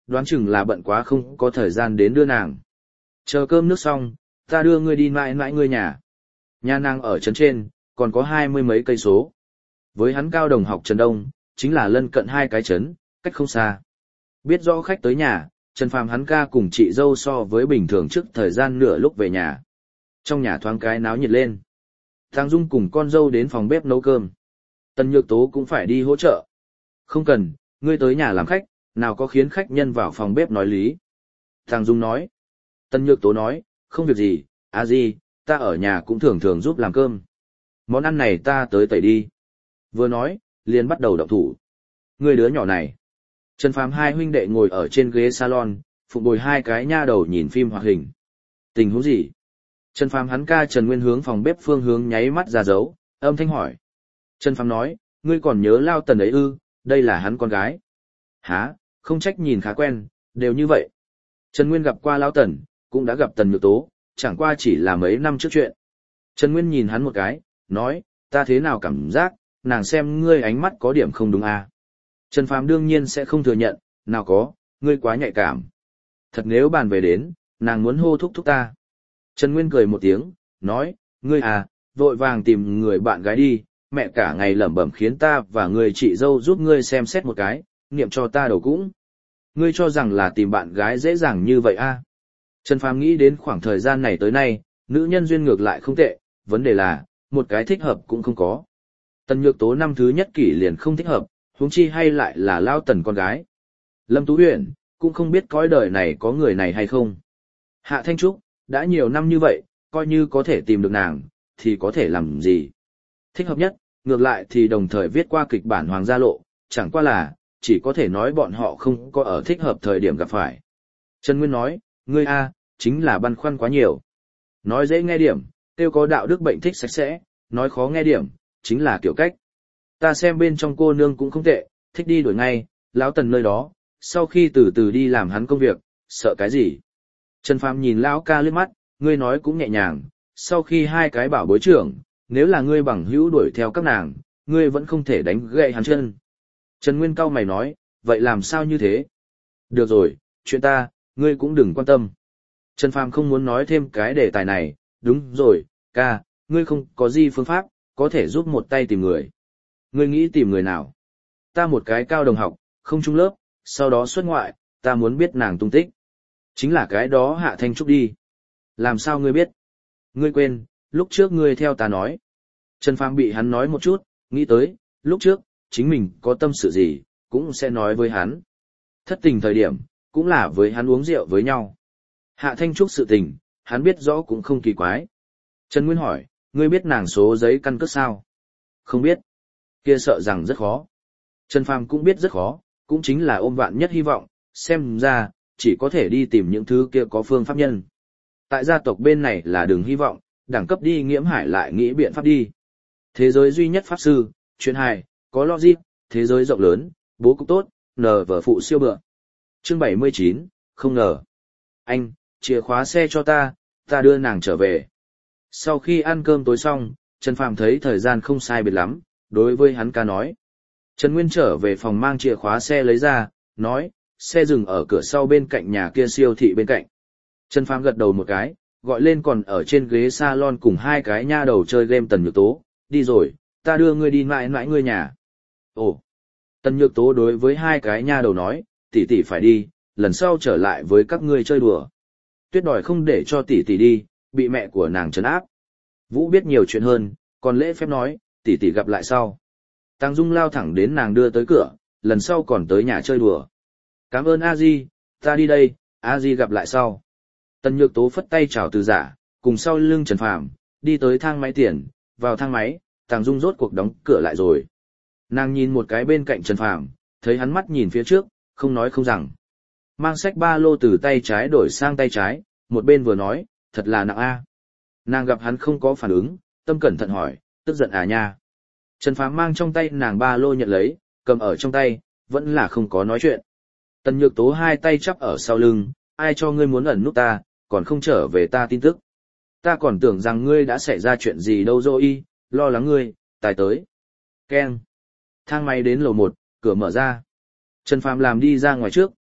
đoán chừng là bận quá không có thời gian đến đưa nàng. Chờ cơm nước xong, ta đưa ngươi đi mãi mãi ngươi nhà. Nhà nàng ở trấn trên, còn có hai mươi mấy cây số. Với hắn cao đồng học Trần Đông, chính là lân cận hai cái trấn, cách không xa. Biết rõ khách tới nhà, Trần Phàm hắn ca cùng chị dâu so với bình thường trước thời gian nửa lúc về nhà. Trong nhà thoáng cái náo nhiệt lên. Thang Dung cùng con dâu đến phòng bếp nấu cơm. Tần Nhược Tố cũng phải đi hỗ trợ. Không cần, ngươi tới nhà làm khách, nào có khiến khách nhân vào phòng bếp nói lý. Thang Dung nói. Tần Nhược Tố nói, không việc gì, à gì, ta ở nhà cũng thường thường giúp làm cơm. Món ăn này ta tới tẩy đi. Vừa nói, liền bắt đầu động thủ. Ngươi đứa nhỏ này. Trần Phàm hai huynh đệ ngồi ở trên ghế salon, phụng bồi hai cái nha đầu nhìn phim hoạt hình. Tình huống gì? Trần Phàm hắn ca Trần Nguyên hướng phòng bếp phương hướng nháy mắt ra dấu, âm thanh hỏi. Trần Phàm nói, ngươi còn nhớ Lao Tần ấy ư, đây là hắn con gái. Hả, không trách nhìn khá quen, đều như vậy. Trần Nguyên gặp qua Lao Tần, cũng đã gặp Tần Nhược Tố, chẳng qua chỉ là mấy năm trước chuyện. Trần Nguyên nhìn hắn một cái, nói, ta thế nào cảm giác, nàng xem ngươi ánh mắt có điểm không đúng à. Trần Phàm đương nhiên sẽ không thừa nhận, nào có, ngươi quá nhạy cảm. Thật nếu bàn về đến, nàng muốn hô thúc thúc ta. Trần Nguyên cười một tiếng, nói, ngươi à, vội vàng tìm người bạn gái đi, mẹ cả ngày lẩm bẩm khiến ta và người chị dâu giúp ngươi xem xét một cái, niệm cho ta đầu cũng. Ngươi cho rằng là tìm bạn gái dễ dàng như vậy à. Trần Phàm nghĩ đến khoảng thời gian này tới nay, nữ nhân duyên ngược lại không tệ, vấn đề là, một cái thích hợp cũng không có. Tần Nhược Tố năm thứ nhất kỷ liền không thích hợp, huống chi hay lại là Lao Tần con gái. Lâm Tú Huyền, cũng không biết cõi đời này có người này hay không. Hạ Thanh Trúc, đã nhiều năm như vậy, coi như có thể tìm được nàng, thì có thể làm gì. Thích hợp nhất, ngược lại thì đồng thời viết qua kịch bản Hoàng Gia Lộ, chẳng qua là, chỉ có thể nói bọn họ không có ở thích hợp thời điểm gặp phải. Trần Nguyên nói, ngươi a, chính là băn khoăn quá nhiều. Nói dễ nghe điểm, tiêu có đạo đức bệnh thích sạch sẽ, nói khó nghe điểm, chính là kiểu cách. Ta xem bên trong cô nương cũng không tệ, thích đi đuổi ngay, Lão Tần nơi đó, sau khi từ từ đi làm hắn công việc, sợ cái gì. Trần Phàm nhìn Lão ca liếc mắt, ngươi nói cũng nhẹ nhàng, sau khi hai cái bảo bối trưởng, nếu là ngươi bằng hữu đuổi theo các nàng, ngươi vẫn không thể đánh gãy hắn chân. Trần Nguyên cau mày nói, vậy làm sao như thế? Được rồi, chuyện ta, ngươi cũng đừng quan tâm. Trần Phàm không muốn nói thêm cái đề tài này, đúng rồi, ca, ngươi không có gì phương pháp, có thể giúp một tay tìm người. Ngươi nghĩ tìm người nào? Ta một cái cao đồng học, không chung lớp, sau đó xuất ngoại, ta muốn biết nàng tung tích. Chính là cái đó Hạ Thanh Trúc đi. Làm sao ngươi biết? Ngươi quên, lúc trước ngươi theo ta nói. Trần Phàm bị hắn nói một chút, nghĩ tới, lúc trước, chính mình có tâm sự gì, cũng sẽ nói với hắn. Thất tình thời điểm, cũng là với hắn uống rượu với nhau. Hạ Thanh Trúc sự tình, hắn biết rõ cũng không kỳ quái. Trần Nguyên hỏi, ngươi biết nàng số giấy căn cước sao? Không biết. Kia sợ rằng rất khó. Trần Phàm cũng biết rất khó, cũng chính là ôm vạn nhất hy vọng, xem ra, chỉ có thể đi tìm những thứ kia có phương pháp nhân. Tại gia tộc bên này là đường hy vọng, đẳng cấp đi nghiễm hải lại nghĩ biện pháp đi. Thế giới duy nhất pháp sư, chuyện hài, có logic, thế giới rộng lớn, bố cục tốt, nờ vở phụ siêu bựa. Chương bảy mươi chín, không ngờ. Anh, chìa khóa xe cho ta, ta đưa nàng trở về. Sau khi ăn cơm tối xong, Trần Phàm thấy thời gian không sai biệt lắm, đối với hắn ca nói. Trần Nguyên trở về phòng mang chìa khóa xe lấy ra, nói, xe dừng ở cửa sau bên cạnh nhà kia siêu thị bên cạnh. Trần Phàm gật đầu một cái, gọi lên còn ở trên ghế salon cùng hai cái nha đầu chơi game Tần Nhược Tố, đi rồi, ta đưa ngươi đi mãi mãi ngươi nhà. Ồ, Tần Nhược Tố đối với hai cái nha đầu nói, tỷ tỷ phải đi, lần sau trở lại với các ngươi chơi đùa. Tuyết đòi không để cho tỷ tỷ đi, bị mẹ của nàng trấn áp. Vũ biết nhiều chuyện hơn, còn lễ phép nói, tỷ tỷ gặp lại sau. Tăng Dung lao thẳng đến nàng đưa tới cửa, lần sau còn tới nhà chơi đùa. Cảm ơn A Di, ta đi đây, A Di gặp lại sau. Tần Nhược Tố phất tay chào từ giả, cùng sau lưng Trần Phàm, đi tới thang máy tiền, vào thang máy, Tăng Dung rốt cuộc đóng cửa lại rồi. Nàng nhìn một cái bên cạnh Trần Phàm, thấy hắn mắt nhìn phía trước, không nói không rằng. Mang sách ba lô từ tay trái đổi sang tay trái, một bên vừa nói, thật là nặng a. Nàng gặp hắn không có phản ứng, tâm cẩn thận hỏi, tức giận à nha. Trần Phàm mang trong tay nàng ba lô nhận lấy, cầm ở trong tay, vẫn là không có nói chuyện. Tần Nhược Tố hai tay chắp ở sau lưng, ai cho ngươi muốn ẩn nút ta, còn không trở về ta tin tức. Ta còn tưởng rằng ngươi đã xảy ra chuyện gì đâu rồi, lo lắng ngươi, tài tới. Keng. Thang máy đến lầu một, cửa mở ra. Trần Phàm làm đi ra ngoài trước,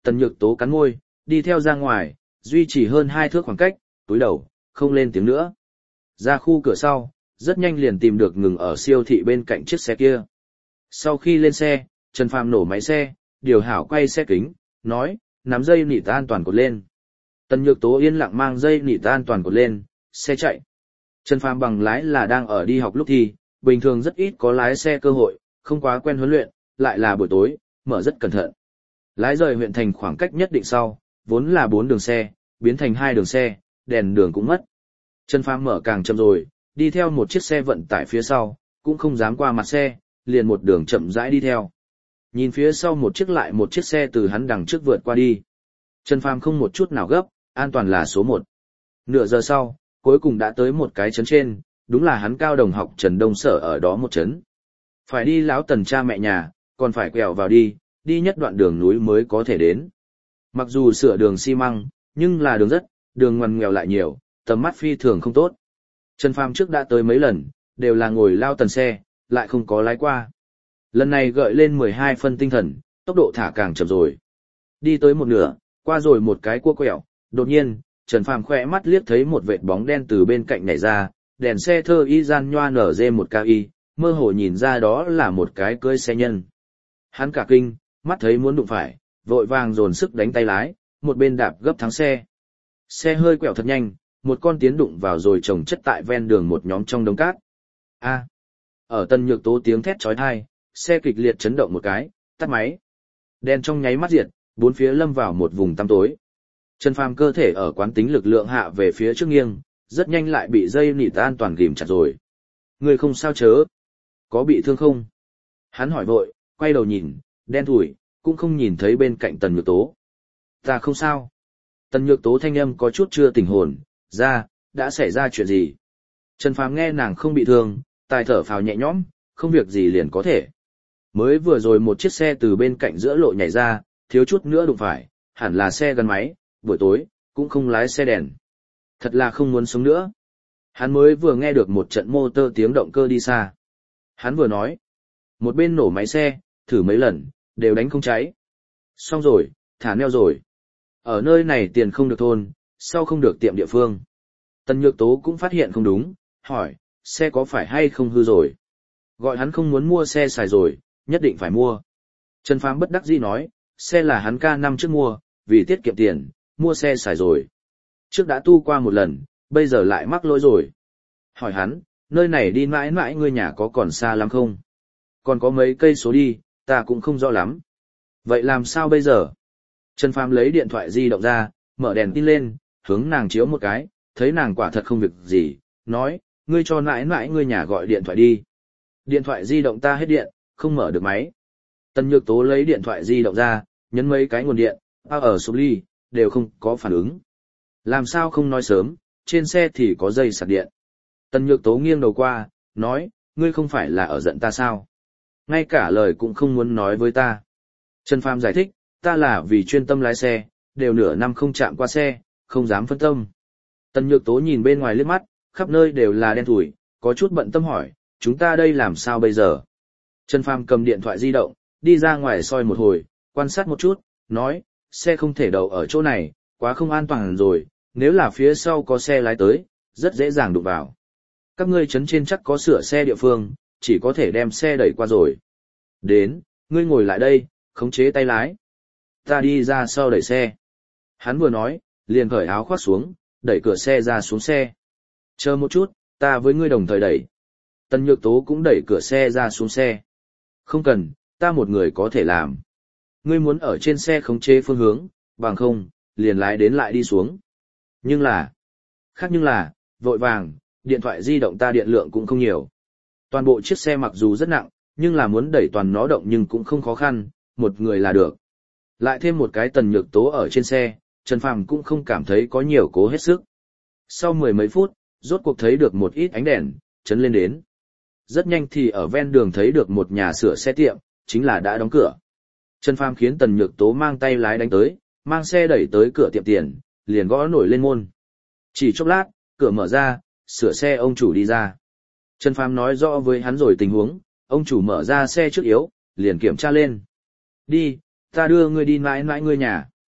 Tần Nhược Tố cắn môi, đi theo ra ngoài, duy trì hơn hai thước khoảng cách, túi đầu, không lên tiếng nữa. Ra khu cửa sau, rất nhanh liền tìm được ngừng ở siêu thị bên cạnh chiếc xe kia. Sau khi lên xe, Trần Phàm nổ máy xe, điều hảo quay xe kính, nói, nắm dây nịt an toàn cột lên. Tần Nhược Tố yên lặng mang dây nịt an toàn cột lên, xe chạy. Trần Phàm bằng lái là đang ở đi học lúc thi, bình thường rất ít có lái xe cơ hội, không quá quen huấn luyện, lại là buổi tối, mở rất cẩn thận. Lái rời huyện thành khoảng cách nhất định sau, vốn là bốn đường xe, biến thành hai đường xe, đèn đường cũng mất. Trần Phàm mở càng chậm rồi, đi theo một chiếc xe vận tải phía sau, cũng không dám qua mặt xe, liền một đường chậm rãi đi theo. Nhìn phía sau một chiếc lại một chiếc xe từ hắn đằng trước vượt qua đi. Trần Phàm không một chút nào gấp, an toàn là số một. Nửa giờ sau, cuối cùng đã tới một cái trấn trên, đúng là hắn cao đồng học Trần Đông Sở ở đó một trấn. Phải đi lão Tần cha mẹ nhà, còn phải quẹo vào đi, đi nhất đoạn đường núi mới có thể đến. Mặc dù sửa đường xi măng, nhưng là đường rất, đường ngoằn nghèo lại nhiều, tầm mắt phi thường không tốt. Trần Phàm trước đã tới mấy lần, đều là ngồi lao Tần xe, lại không có lái qua. Lần này gợi lên mười hai phân tinh thần, tốc độ thả càng chậm rồi. Đi tới một nửa, qua rồi một cái cua quẹo, đột nhiên, Trần Phàm khỏe mắt liếc thấy một vệt bóng đen từ bên cạnh nhảy ra, đèn xe thơ y gian nhoa nở dê một ca y, mơ hồ nhìn ra đó là một cái cưỡi xe nhân. Hắn cả kinh, mắt thấy muốn đụng phải, vội vàng dồn sức đánh tay lái, một bên đạp gấp thắng xe. Xe hơi quẹo thật nhanh, một con tiến đụng vào rồi chồng chất tại ven đường một nhóm trong đống cát. A. Ở Tần Nhược Tố tiếng thét chói tai, xe kịch liệt chấn động một cái, tắt máy. Đèn trong nháy mắt diệt, bốn phía lâm vào một vùng tăm tối. Trần Phàm cơ thể ở quán tính lực lượng hạ về phía trước nghiêng, rất nhanh lại bị dây nịt an toàn ghìm chặt rồi. Người không sao chớ? Có bị thương không? Hắn hỏi vội, quay đầu nhìn, đen thủi, cũng không nhìn thấy bên cạnh Tần Nhược Tố. Ta không sao. Tần Nhược Tố thanh âm có chút chưa tỉnh hồn, ra, đã xảy ra chuyện gì? Trần Phàm nghe nàng không bị thương, tài thở phào nhẹ nhõm, không việc gì liền có thể. Mới vừa rồi một chiếc xe từ bên cạnh giữa lộ nhảy ra, thiếu chút nữa đụng phải, hẳn là xe gắn máy, buổi tối, cũng không lái xe đèn. Thật là không muốn sống nữa. Hắn mới vừa nghe được một trận motor tiếng động cơ đi xa. Hắn vừa nói, một bên nổ máy xe, thử mấy lần, đều đánh không cháy. Xong rồi, thả neo rồi. Ở nơi này tiền không được thôn, sau không được tiệm địa phương. Tần Nhược Tố cũng phát hiện không đúng, hỏi, xe có phải hay không hư rồi? Gọi hắn không muốn mua xe xài rồi, nhất định phải mua. Trần Phàm bất đắc dĩ nói, xe là hắn ca năm trước mua, vì tiết kiệm tiền, mua xe xài rồi. Trước đã tu qua một lần, bây giờ lại mắc lỗi rồi. Hỏi hắn, nơi này đi mãi mãi ngươi nhà có còn xa lắm không? Còn có mấy cây số đi, ta cũng không rõ lắm. Vậy làm sao bây giờ? Trần Phàm lấy điện thoại di động ra, mở đèn tin lên, hướng nàng chiếu một cái, thấy nàng quả thật không việc gì, nói, ngươi cho mãi mãi ngươi nhà gọi điện thoại đi. Điện thoại di động ta hết điện, không mở được máy. Tần Nhược Tố lấy điện thoại di động ra, nhấn mấy cái nguồn điện, bao ở sụp ly, đều không có phản ứng. Làm sao không nói sớm, trên xe thì có dây sạc điện. Tần Nhược Tố nghiêng đầu qua, nói, ngươi không phải là ở giận ta sao? Ngay cả lời cũng không muốn nói với ta. Trần Phàm giải thích, ta là vì chuyên tâm lái xe, đều nửa năm không chạm qua xe, không dám phân tâm. Tần Nhược Tố nhìn bên ngoài liếc mắt, khắp nơi đều là đen thủi, có chút bận tâm hỏi, chúng ta đây làm sao bây giờ? Trần Phàm cầm điện thoại di động, đi ra ngoài soi một hồi, quan sát một chút, nói, xe không thể đậu ở chỗ này, quá không an toàn rồi, nếu là phía sau có xe lái tới, rất dễ dàng đụng vào. Các ngươi trấn trên chắc có sửa xe địa phương, chỉ có thể đem xe đẩy qua rồi. Đến, ngươi ngồi lại đây, khống chế tay lái. Ta đi ra sau đẩy xe. Hắn vừa nói, liền cởi áo khoác xuống, đẩy cửa xe ra xuống xe. Chờ một chút, ta với ngươi đồng thời đẩy. Tần Nhược Tố cũng đẩy cửa xe ra xuống xe. Không cần, ta một người có thể làm. Ngươi muốn ở trên xe khống chế phương hướng, bằng không, liền lái đến lại đi xuống. Nhưng là, khác nhưng là, vội vàng, điện thoại di động ta điện lượng cũng không nhiều. Toàn bộ chiếc xe mặc dù rất nặng, nhưng là muốn đẩy toàn nó động nhưng cũng không khó khăn, một người là được. Lại thêm một cái Tần Nhược Tố ở trên xe, Trần Phàm cũng không cảm thấy có nhiều cố hết sức. Sau mười mấy phút, rốt cuộc thấy được một ít ánh đèn, chấn lên đến. Rất nhanh thì ở ven đường thấy được một nhà sửa xe tiệm, chính là đã đóng cửa. Trần Phàm khiến Tần Nhược Tố mang tay lái đánh tới, mang xe đẩy tới cửa tiệm tiền, liền gõ nổi lên môn. Chỉ chốc lát, cửa mở ra, sửa xe ông chủ đi ra. Trần Phàm nói rõ với hắn rồi tình huống, ông chủ mở ra xe trước yếu, liền kiểm tra lên. Đi, ta đưa ngươi đi mãi mãi ngươi nhà.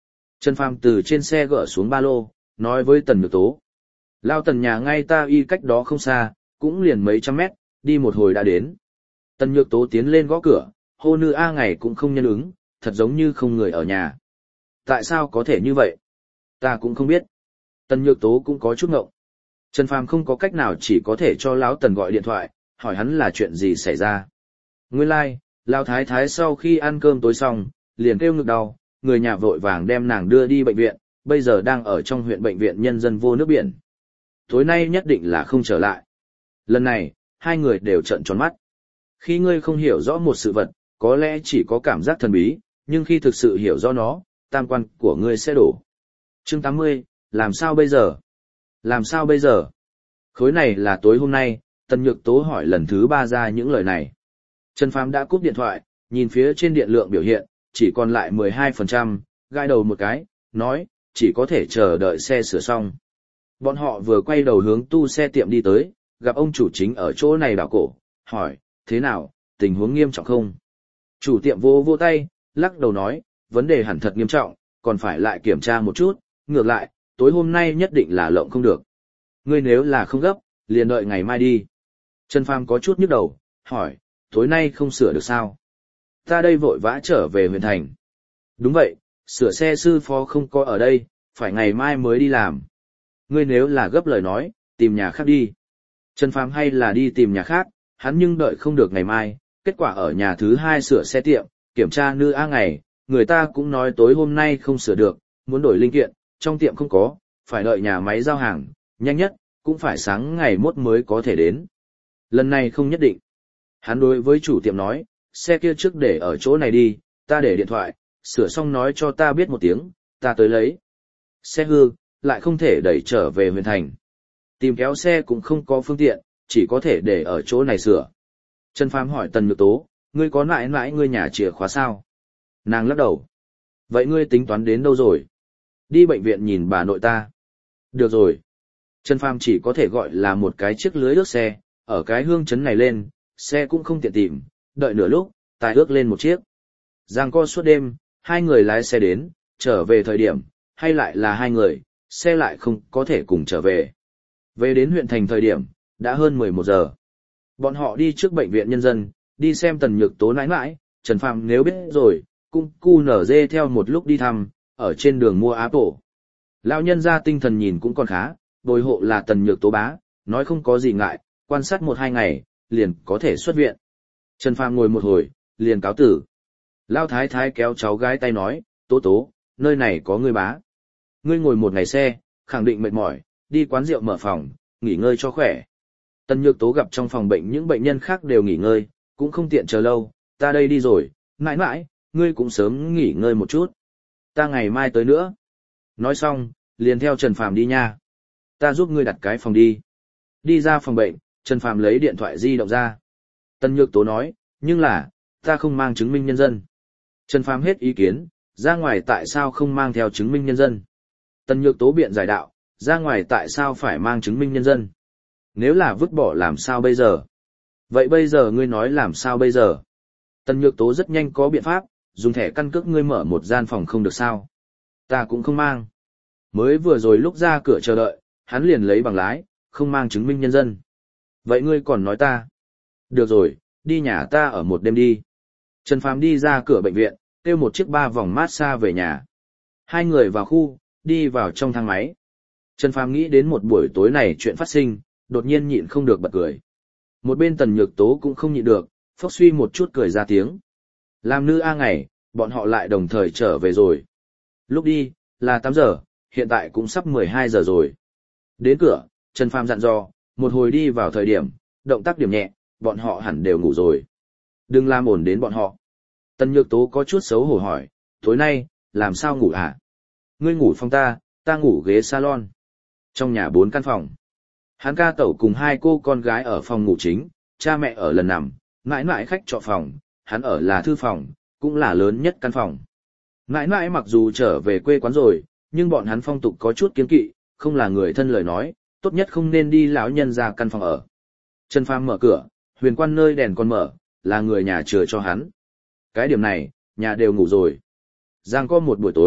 Trần Phàm từ trên xe gỡ xuống ba lô, nói với Tần Nhược Tố. Lao Tần nhà ngay ta y cách đó không xa, cũng liền mấy trăm mét, đi một hồi đã đến. Tần Nhược Tố tiến lên gõ cửa, hô Nữ A Ngày cũng không nhân ứng, thật giống như không người ở nhà. Tại sao có thể như vậy? Ta cũng không biết. Tần Nhược Tố cũng có chút ngộng. Trần Phàm không có cách nào, chỉ có thể cho Lão Tần gọi điện thoại, hỏi hắn là chuyện gì xảy ra. Nguyên lai, like, Lão Thái Thái sau khi ăn cơm tối xong, liền kêu ngực đau, người nhà vội vàng đem nàng đưa đi bệnh viện, bây giờ đang ở trong huyện bệnh viện nhân dân vô nước biển. Tối nay nhất định là không trở lại. Lần này, hai người đều trợn tròn mắt. Khi ngươi không hiểu rõ một sự vật, có lẽ chỉ có cảm giác thần bí, nhưng khi thực sự hiểu rõ nó, tam quan của ngươi sẽ đổ. Chương tám mươi, làm sao bây giờ? Làm sao bây giờ? Khối này là tối hôm nay, Tần Nhược Tố hỏi lần thứ ba ra những lời này. Trần Phàm đã cúp điện thoại, nhìn phía trên điện lượng biểu hiện, chỉ còn lại mười hai phần trăm, gãi đầu một cái, nói, chỉ có thể chờ đợi xe sửa xong. Bọn họ vừa quay đầu hướng tu xe tiệm đi tới, gặp ông chủ chính ở chỗ này đảo cổ, hỏi, thế nào, tình huống nghiêm trọng không? Chủ tiệm vô vô tay, lắc đầu nói, vấn đề hẳn thật nghiêm trọng, còn phải lại kiểm tra một chút, ngược lại, tối hôm nay nhất định là lộng không được. Ngươi nếu là không gấp, liền đợi ngày mai đi. Trần Phàm có chút nhức đầu, hỏi, tối nay không sửa được sao? Ta đây vội vã trở về huyện thành. Đúng vậy, sửa xe sư phó không có ở đây, phải ngày mai mới đi làm. Ngươi nếu là gấp lời nói, tìm nhà khác đi. Trần Phàm hay là đi tìm nhà khác, hắn nhưng đợi không được ngày mai, kết quả ở nhà thứ hai sửa xe tiệm, kiểm tra Nữ A Ngày, người ta cũng nói tối hôm nay không sửa được, muốn đổi linh kiện, trong tiệm không có, phải đợi nhà máy giao hàng, nhanh nhất, cũng phải sáng ngày mốt mới có thể đến. Lần này không nhất định. Hắn đối với chủ tiệm nói, xe kia trước để ở chỗ này đi, ta để điện thoại, sửa xong nói cho ta biết một tiếng, ta tới lấy. Xe hư, lại không thể đẩy trở về huyện thành. Tìm kéo xe cũng không có phương tiện, chỉ có thể để ở chỗ này sửa. Trần Phàm hỏi Tần Nhược Tố, ngươi có nãi nãi ngươi nhà chìa khóa sao? Nàng lắc đầu. Vậy ngươi tính toán đến đâu rồi? Đi bệnh viện nhìn bà nội ta. Được rồi. Trần Phàm chỉ có thể gọi là một cái chiếc lưới ước xe, ở cái hương chấn này lên, xe cũng không tiện tìm, đợi nửa lúc, tài ước lên một chiếc. Giang co suốt đêm, hai người lái xe đến, trở về thời điểm, hay lại là hai người, xe lại không có thể cùng trở về. Về đến huyện thành thời điểm, đã hơn mười một giờ. Bọn họ đi trước bệnh viện nhân dân, đi xem Tần Nhược Tố nãi nãi, Trần Phàm nếu biết rồi, cũng cu nở dê theo một lúc đi thăm, ở trên đường mua Apple. Lão nhân ra tinh thần nhìn cũng còn khá, bồi hộ là Tần Nhược Tố bá, nói không có gì ngại, quan sát một hai ngày, liền có thể xuất viện. Trần Phàm ngồi một hồi, liền cáo tử. Lão thái thái kéo cháu gái tay nói, Tố Tố, nơi này có ngươi bá. Ngươi ngồi một ngày xe, khẳng định mệt mỏi, đi quán rượu mở phòng, nghỉ ngơi cho khỏe. Tần Nhược Tố gặp trong phòng bệnh những bệnh nhân khác đều nghỉ ngơi, cũng không tiện chờ lâu, ta đây đi rồi, mãi mãi, ngươi cũng sớm nghỉ ngơi một chút. Ta ngày mai tới nữa. Nói xong, liền theo Trần Phàm đi nha. Ta giúp ngươi đặt cái phòng đi. Đi ra phòng bệnh, Trần Phàm lấy điện thoại di động ra. Tần Nhược Tố nói, nhưng là, ta không mang chứng minh nhân dân. Trần Phàm hết ý kiến, ra ngoài tại sao không mang theo chứng minh nhân dân. Tần Nhược Tố biện giải đạo, ra ngoài tại sao phải mang chứng minh nhân dân. Nếu là vứt bỏ làm sao bây giờ? Vậy bây giờ ngươi nói làm sao bây giờ? Tần Nhược Tố rất nhanh có biện pháp, dùng thẻ căn cước ngươi mở một gian phòng không được sao? Ta cũng không mang. Mới vừa rồi lúc ra cửa chờ đợi, hắn liền lấy bằng lái, không mang chứng minh nhân dân. Vậy ngươi còn nói ta? Được rồi, đi nhà ta ở một đêm đi. Trần Phàm đi ra cửa bệnh viện, kêu một chiếc ba vòng massage về nhà. Hai người vào khu, đi vào trong thang máy. Trần Phàm nghĩ đến một buổi tối này chuyện phát sinh, đột nhiên nhịn không được bật cười. Một bên Tần Nhược Tố cũng không nhịn được, phốc suy một chút cười ra tiếng. Làm Nữ A Ngày, bọn họ lại đồng thời trở về rồi. Lúc đi, là tám giờ, hiện tại cũng sắp mười hai giờ rồi. Đến cửa, Trần Phàm dặn dò, một hồi đi vào thời điểm, động tác điểm nhẹ, bọn họ hẳn đều ngủ rồi. Đừng làm ổn đến bọn họ. Tần Nhược Tố có chút xấu hổ hỏi, tối nay, làm sao ngủ hả? Ngươi ngủ phòng ta, ta ngủ ghế salon. Trong nhà bốn căn phòng. Hắn ca tẩu cùng hai cô con gái ở phòng ngủ chính, cha mẹ ở lần nằm, mãi mãi khách trọ phòng, hắn ở là thư phòng, cũng là lớn nhất căn phòng. Mãi mãi mặc dù trở về quê quán rồi, nhưng bọn hắn phong tục có chút kiêng kỵ, không là người thân lời nói, tốt nhất không nên đi lão nhân ra căn phòng ở. Trần Phàm mở cửa, huyền quan nơi đèn còn mở, là người nhà chừa cho hắn. Cái điểm này, nhà đều ngủ rồi. Giang có một buổi tối,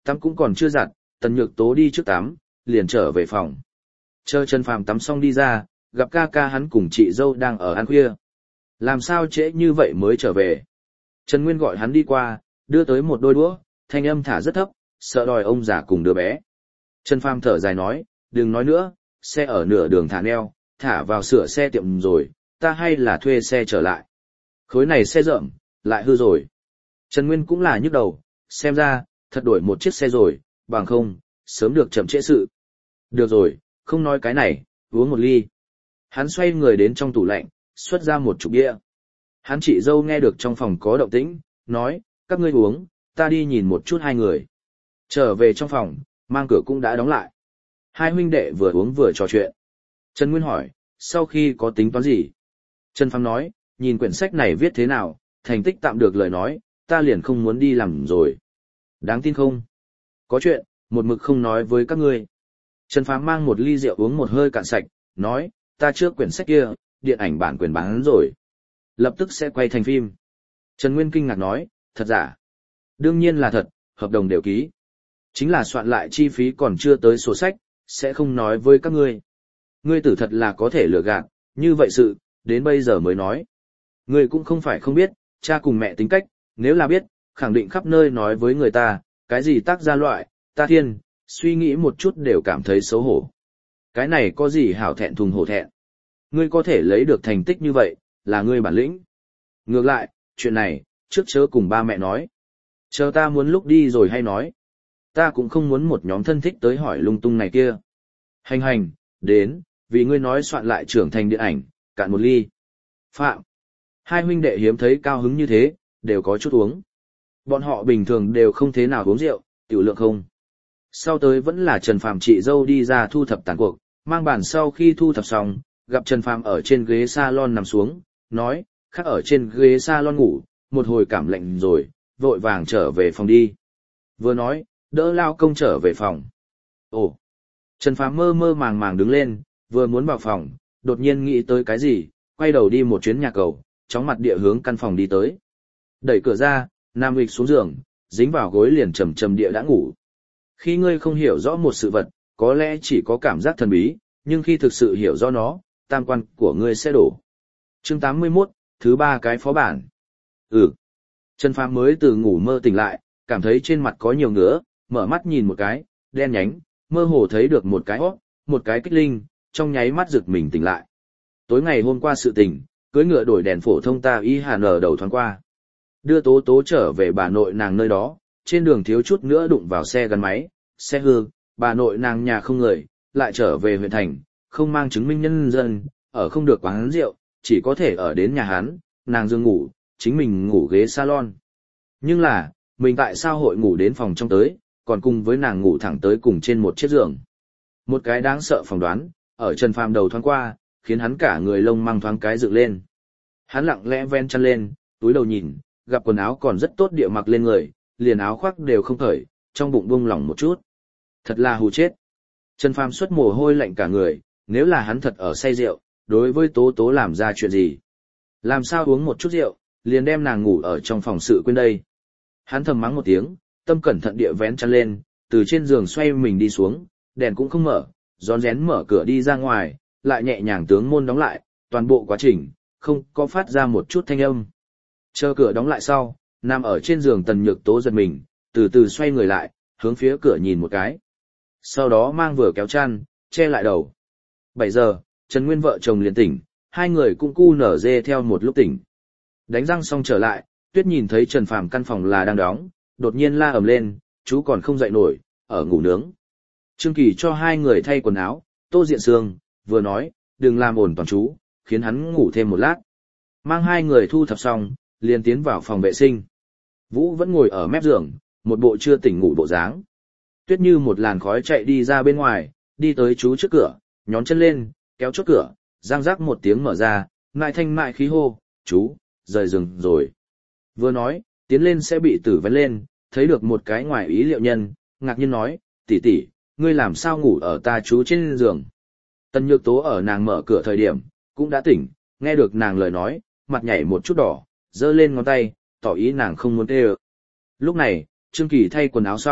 tắm cũng còn chưa giặt, Tần Nhược Tố đi trước tắm, liền trở về phòng. Chờ Trần Phàm tắm xong đi ra, gặp ca ca hắn cùng chị dâu đang ở ăn khuya. Làm sao trễ như vậy mới trở về? Trần Nguyên gọi hắn đi qua, đưa tới một đôi đũa, thanh âm thả rất thấp, sợ đòi ông già cùng đứa bé. Trần Phàm thở dài nói, đừng nói nữa, xe ở nửa đường thả neo, thả vào sửa xe tiệm rồi, ta hay là thuê xe trở lại. Khối này xe rợm, lại hư rồi. Trần Nguyên cũng là nhức đầu, xem ra, thật đổi một chiếc xe rồi, bằng không, sớm được chậm trễ sự. Được rồi, không nói cái này, uống một ly. Hắn xoay người đến trong tủ lạnh, xuất ra một chục bia. Hắn chị dâu nghe được trong phòng có động tĩnh, nói, các ngươi uống, ta đi nhìn một chút hai người. Trở về trong phòng, mang cửa cũng đã đóng lại. Hai huynh đệ vừa uống vừa trò chuyện. Trần Nguyên hỏi, sau khi có tính toán gì? Trần Phàm nói, nhìn quyển sách này viết thế nào, thành tích tạm được lời nói, ta liền không muốn đi làm rồi. Đáng tin không? Có chuyện, một mực không nói với các ngươi. Trần Phàm mang một ly rượu uống một hơi cạn sạch, nói, ta trước quyển sách kia, điện ảnh bản quyền bán rồi. Lập tức sẽ quay thành phim. Trần Nguyên kinh ngạc nói, thật giả? Đương nhiên là thật, hợp đồng đều ký. Chính là soạn lại chi phí còn chưa tới sổ sách, sẽ không nói với các ngươi. Ngươi tử thật là có thể lừa gạt, như vậy sự, đến bây giờ mới nói. Ngươi cũng không phải không biết, cha cùng mẹ tính cách, nếu là biết, khẳng định khắp nơi nói với người ta, cái gì tác gia loại, ta thiên, suy nghĩ một chút đều cảm thấy xấu hổ. Cái này có gì hảo thẹn thùng hổ thẹn. Ngươi có thể lấy được thành tích như vậy, là ngươi bản lĩnh. Ngược lại, chuyện này, trước chớ cùng ba mẹ nói. Chờ ta muốn lúc đi rồi hay nói. Ta cũng không muốn một nhóm thân thích tới hỏi lung tung này kia. Hành hành, đến, vì ngươi nói soạn lại trưởng thành điện ảnh, cạn một ly. Phạm. Hai huynh đệ hiếm thấy cao hứng như thế, đều có chút uống. Bọn họ bình thường đều không thế nào uống rượu, tiểu lượng không. Sau tới vẫn là Trần Phàm chị dâu đi ra thu thập tàn cuộc, mang bàn sau khi thu thập xong, gặp Trần Phàm ở trên ghế salon nằm xuống, nói, khác ở trên ghế salon ngủ, một hồi cảm lạnh rồi, vội vàng trở về phòng đi. Vừa nói, đỡ lao công trở về phòng. Ồ! Trần Phàm mơ mơ màng màng đứng lên, vừa muốn vào phòng, đột nhiên nghĩ tới cái gì, quay đầu đi một chuyến nhà cầu, chóng mặt địa hướng căn phòng đi tới. Đẩy cửa ra, Nam Hịch xuống giường, dính vào gối liền trầm trầm địa đã ngủ. Khi ngươi không hiểu rõ một sự vật, có lẽ chỉ có cảm giác thần bí, nhưng khi thực sự hiểu rõ nó, tam quan của ngươi sẽ đổ. Chương tám mươi mốt, thứ ba cái phó bản. Ừ. Trần Phàm mới từ ngủ mơ tỉnh lại, cảm thấy trên mặt có nhiều ngứa, mở mắt nhìn một cái, đen nhánh, mơ hồ thấy được một cái hót, một cái kích linh, trong nháy mắt giật mình tỉnh lại. Tối ngày hôm qua sự tình, cưới ngựa đổi đèn phổ thông ta y hàn ở đầu thoáng qua. Đưa Tố Tố trở về bà nội nàng nơi đó, trên đường thiếu chút nữa đụng vào xe gắn máy, xe hư, bà nội nàng nhà không người, lại trở về huyện thành, không mang chứng minh nhân dân, ở không được quán rượu, chỉ có thể ở đến nhà hắn, nàng giường ngủ, chính mình ngủ ghế salon. Nhưng là, mình tại sao hội ngủ đến phòng trong tới, còn cùng với nàng ngủ thẳng tới cùng trên một chiếc giường. Một cái đáng sợ phỏng đoán, ở Trần Phàm đầu thoáng qua, khiến hắn cả người lông mang thoáng cái dựng lên. Hắn lặng lẽ ven chăn lên, túi đầu nhìn, gặp quần áo còn rất tốt địa mặc lên người, liền áo khoác đều không cởi, trong bụng buông lỏng một chút. Thật là hù chết. Trần Phàm xuất mồ hôi lạnh cả người, nếu là hắn thật ở say rượu, đối với Tố Tố làm ra chuyện gì? Làm sao uống một chút rượu, liền đem nàng ngủ ở trong phòng sự quên đây. Hắn thầm mắng một tiếng, tâm cẩn thận địa vén chăn lên, từ trên giường xoay mình đi xuống, đèn cũng không mở, rón rén mở cửa đi ra ngoài, lại nhẹ nhàng tướng môn đóng lại, toàn bộ quá trình, không có phát ra một chút thanh âm. Chờ cửa đóng lại sau, nằm ở trên giường Tần Nhược Tố giật mình, từ từ xoay người lại, hướng phía cửa nhìn một cái. Sau đó mang vừa kéo chăn, che lại đầu. bảy giờ, Trần Nguyên vợ chồng liền tỉnh, hai người cũng cu nở dê theo một lúc tỉnh. Đánh răng xong trở lại, Tuyết nhìn thấy Trần Phàm căn phòng là đang đóng, đột nhiên la ầm lên, chú còn không dậy nổi, ở ngủ nướng. Trương Kỳ cho hai người thay quần áo, Tô Diện Sương vừa nói, đừng làm ổn toàn chú, khiến hắn ngủ thêm một lát. Mang hai người thu thập xong, liền tiến vào phòng vệ sinh. Vũ vẫn ngồi ở mép giường, một bộ chưa tỉnh ngủ bộ dáng. Tuyết như một làn khói chạy đi ra bên ngoài, đi tới chú trước cửa, nhón chân lên, kéo chốt cửa, răng rắc một tiếng mở ra, mại thanh mại khí hô, chú, rời giường rồi. Vừa nói, tiến lên sẽ bị tử vén lên, thấy được một cái ngoài ý liệu nhân, ngạc nhiên nói, tỷ tỷ, ngươi làm sao ngủ ở ta chú trên giường. Tần Nhược Tố ở nàng mở cửa thời điểm, cũng đã tỉnh, nghe được nàng lời nói, mặt nhảy một chút đỏ, giơ lên ngón tay, tỏ ý nàng không muốn tê ơ. Lúc này, Trương Kỳ thay quần áo xong,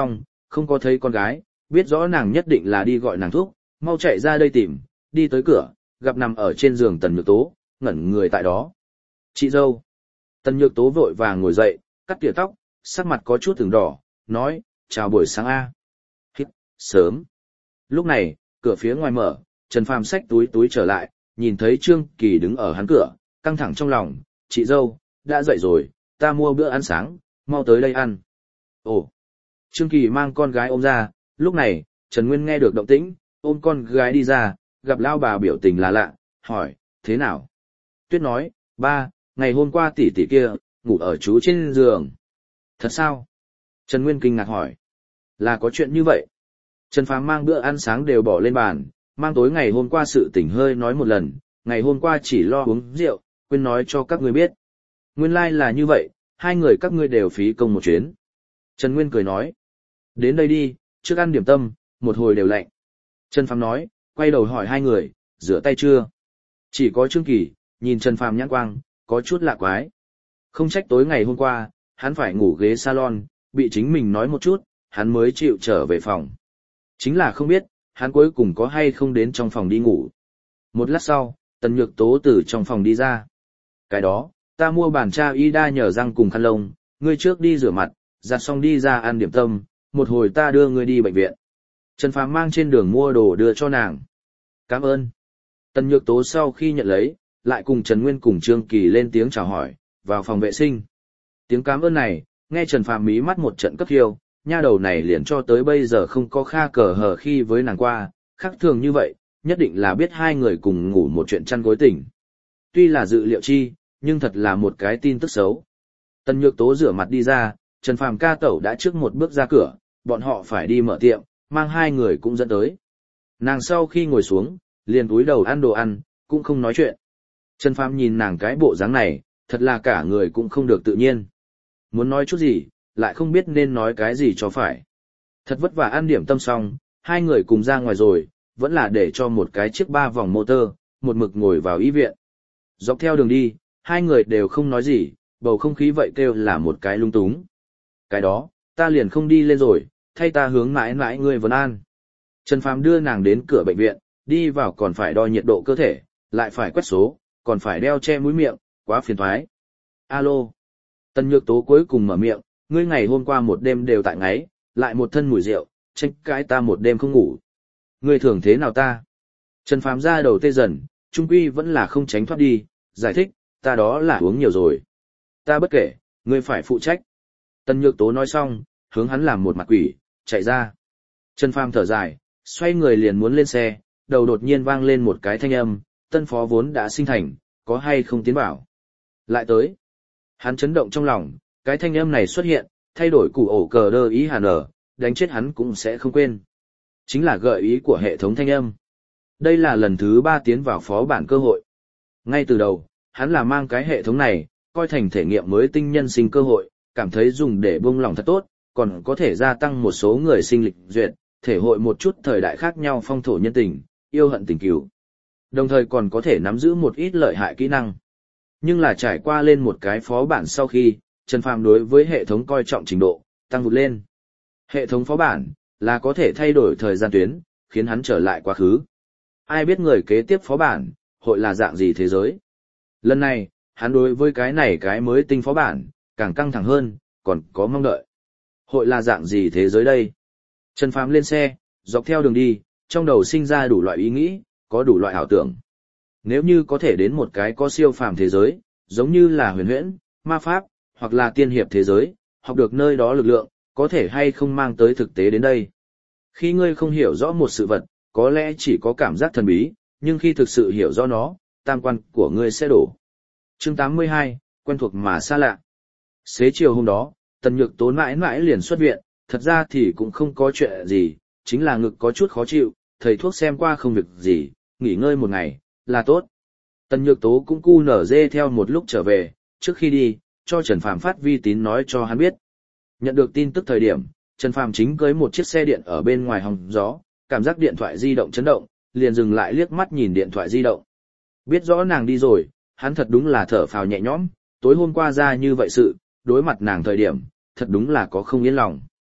không có thấy con gái, biết rõ nàng nhất định là đi gọi nàng thuốc, mau chạy ra đây tìm, đi tới cửa, gặp nằm ở trên giường Tần Nhược Tố, ngẩn người tại đó. Chị dâu. Tần Nhược Tố vội vàng ngồi dậy, cắt tỉa tóc, sắc mặt có chút ửng đỏ, nói, chào buổi sáng a. Hít, sớm. Lúc này, cửa phía ngoài mở, Trần Phàm xách túi túi trở lại, nhìn thấy Trương Kỳ đứng ở hắn cửa, căng thẳng trong lòng, chị dâu, đã dậy rồi, ta mua bữa ăn sáng, mau tới đây ăn. Ồ. Trương Kỳ mang con gái ôm ra, lúc này, Trần Nguyên nghe được động tĩnh, ôm con gái đi ra, gặp lao bà biểu tình là lạ, hỏi, thế nào? Tuyết nói, ba, ngày hôm qua tỷ tỷ kia, ngủ ở chú trên giường. Thật sao? Trần Nguyên kinh ngạc hỏi. Là có chuyện như vậy. Trần Phàm mang bữa ăn sáng đều bỏ lên bàn, mang tối ngày hôm qua sự tỉnh hơi nói một lần, ngày hôm qua chỉ lo uống rượu, quên nói cho các ngươi biết. Nguyên lai like là như vậy, hai người các ngươi đều phí công một chuyến. Trần Nguyên cười nói. Đến đây đi, trước ăn điểm tâm, một hồi đều lạnh. Trần Phàm nói, quay đầu hỏi hai người, rửa tay chưa? Chỉ có Trương Kỳ, nhìn Trần Phàm nhãn quang, có chút lạ quái. Không trách tối ngày hôm qua, hắn phải ngủ ghế salon, bị chính mình nói một chút, hắn mới chịu trở về phòng. Chính là không biết, hắn cuối cùng có hay không đến trong phòng đi ngủ. Một lát sau, Tần Nhược Tố từ trong phòng đi ra. Cái đó, ta mua bàn tra y đa nhờ răng cùng khăn lông, ngươi trước đi rửa mặt, giặt xong đi ra ăn điểm tâm, một hồi ta đưa ngươi đi bệnh viện. Trần Phàm mang trên đường mua đồ đưa cho nàng. Cảm ơn. Tần Nhược Tố sau khi nhận lấy, lại cùng Trần Nguyên cùng Trương Kỳ lên tiếng chào hỏi, vào phòng vệ sinh. Tiếng cảm ơn này, nghe Trần Phàm mí mắt một trận cấp hiêu, nha đầu này liền cho tới bây giờ không có kha cờ hờ khi với nàng qua, khác thường như vậy, nhất định là biết hai người cùng ngủ một chuyện chăn gối tình. Tuy là dự liệu chi, nhưng thật là một cái tin tức xấu. Tần Nhược Tố rửa mặt đi ra, Trần Phàm ca tẩu đã trước một bước ra cửa, bọn họ phải đi mở tiệm, mang hai người cũng dẫn tới. Nàng sau khi ngồi xuống, liền cúi đầu ăn đồ ăn, cũng không nói chuyện. Trần Phàm nhìn nàng cái bộ dáng này, thật là cả người cũng không được tự nhiên. Muốn nói chút gì, lại không biết nên nói cái gì cho phải. Thật vất vả ăn điểm tâm xong, hai người cùng ra ngoài rồi, vẫn là để cho một cái chiếc ba vòng motor, một mực ngồi vào y viện. Dọc theo đường đi, hai người đều không nói gì, bầu không khí vậy kêu là một cái lung túng. Cái đó, ta liền không đi lên rồi, thay ta hướng mãi mãi ngươi vấn an. Trần Phàm đưa nàng đến cửa bệnh viện, đi vào còn phải đo nhiệt độ cơ thể, lại phải quét số, còn phải đeo che mũi miệng, quá phiền toái. Alo. Tần Nhược Tố cuối cùng mở miệng, ngươi ngày hôm qua một đêm đều tại ngáy, lại một thân mùi rượu, tranh cãi ta một đêm không ngủ. Ngươi thường thế nào ta? Trần Phàm ra đầu tê dần, trung quy vẫn là không tránh thoát đi, giải thích, ta đó là uống nhiều rồi. Ta bất kể, ngươi phải phụ trách. Tần Nhược Tố nói xong, hướng hắn làm một mặt quỷ, chạy ra. Trần Phàm thở dài, xoay người liền muốn lên xe, đầu đột nhiên vang lên một cái thanh âm, tân phó vốn đã sinh thành, có hay không tiến bảo. Lại tới. Hắn chấn động trong lòng, cái thanh âm này xuất hiện, thay đổi củ ổ cờ đơ ý hàn ở, đánh chết hắn cũng sẽ không quên. Chính là gợi ý của hệ thống thanh âm. Đây là lần thứ ba tiến vào phó bản cơ hội. Ngay từ đầu, hắn là mang cái hệ thống này, coi thành thể nghiệm mới tinh nhân sinh cơ hội, cảm thấy dùng để buông lòng thật tốt, còn có thể gia tăng một số người sinh lịch duyệt, thể hội một chút thời đại khác nhau phong thổ nhân tình, yêu hận tình cứu. Đồng thời còn có thể nắm giữ một ít lợi hại kỹ năng. Nhưng là trải qua lên một cái phó bản sau khi, Trần Phàm đối với hệ thống coi trọng trình độ, tăng vụt lên. Hệ thống phó bản, là có thể thay đổi thời gian tuyến, khiến hắn trở lại quá khứ. Ai biết người kế tiếp phó bản, hội là dạng gì thế giới. Lần này, hắn đối với cái này cái mới tinh phó bản, càng căng thẳng hơn, còn có mong đợi. Hội là dạng gì thế giới đây? Trần Phàm lên xe, dọc theo đường đi, trong đầu sinh ra đủ loại ý nghĩ, có đủ loại ảo tưởng. Nếu như có thể đến một cái có siêu phàm thế giới, giống như là huyền huyễn, ma pháp, hoặc là tiên hiệp thế giới, học được nơi đó lực lượng, có thể hay không mang tới thực tế đến đây. Khi ngươi không hiểu rõ một sự vật, có lẽ chỉ có cảm giác thần bí, nhưng khi thực sự hiểu rõ nó, tam quan của ngươi sẽ đổ. Chương tám mươi hai, quen thuộc mà xa lạ. Xế chiều hôm đó, Tần Nhược Tố mãi mãi liền xuất viện, thật ra thì cũng không có chuyện gì, chính là ngực có chút khó chịu, thầy thuốc xem qua không việc gì, nghỉ ngơi một ngày, là tốt. Tần Nhược Tố cũng cu nở dê theo một lúc trở về, trước khi đi, cho Trần Phàm phát vi tín nói cho hắn biết. Nhận được tin tức thời điểm, Trần Phàm chính cưới một chiếc xe điện ở bên ngoài hòng gió, cảm giác điện thoại di động chấn động, liền dừng lại liếc mắt nhìn điện thoại di động. Biết rõ nàng đi rồi, hắn thật đúng là thở phào nhẹ nhõm, tối hôm qua ra như vậy sự, đối mặt nàng thời điểm, thật đúng là có không yên lòng.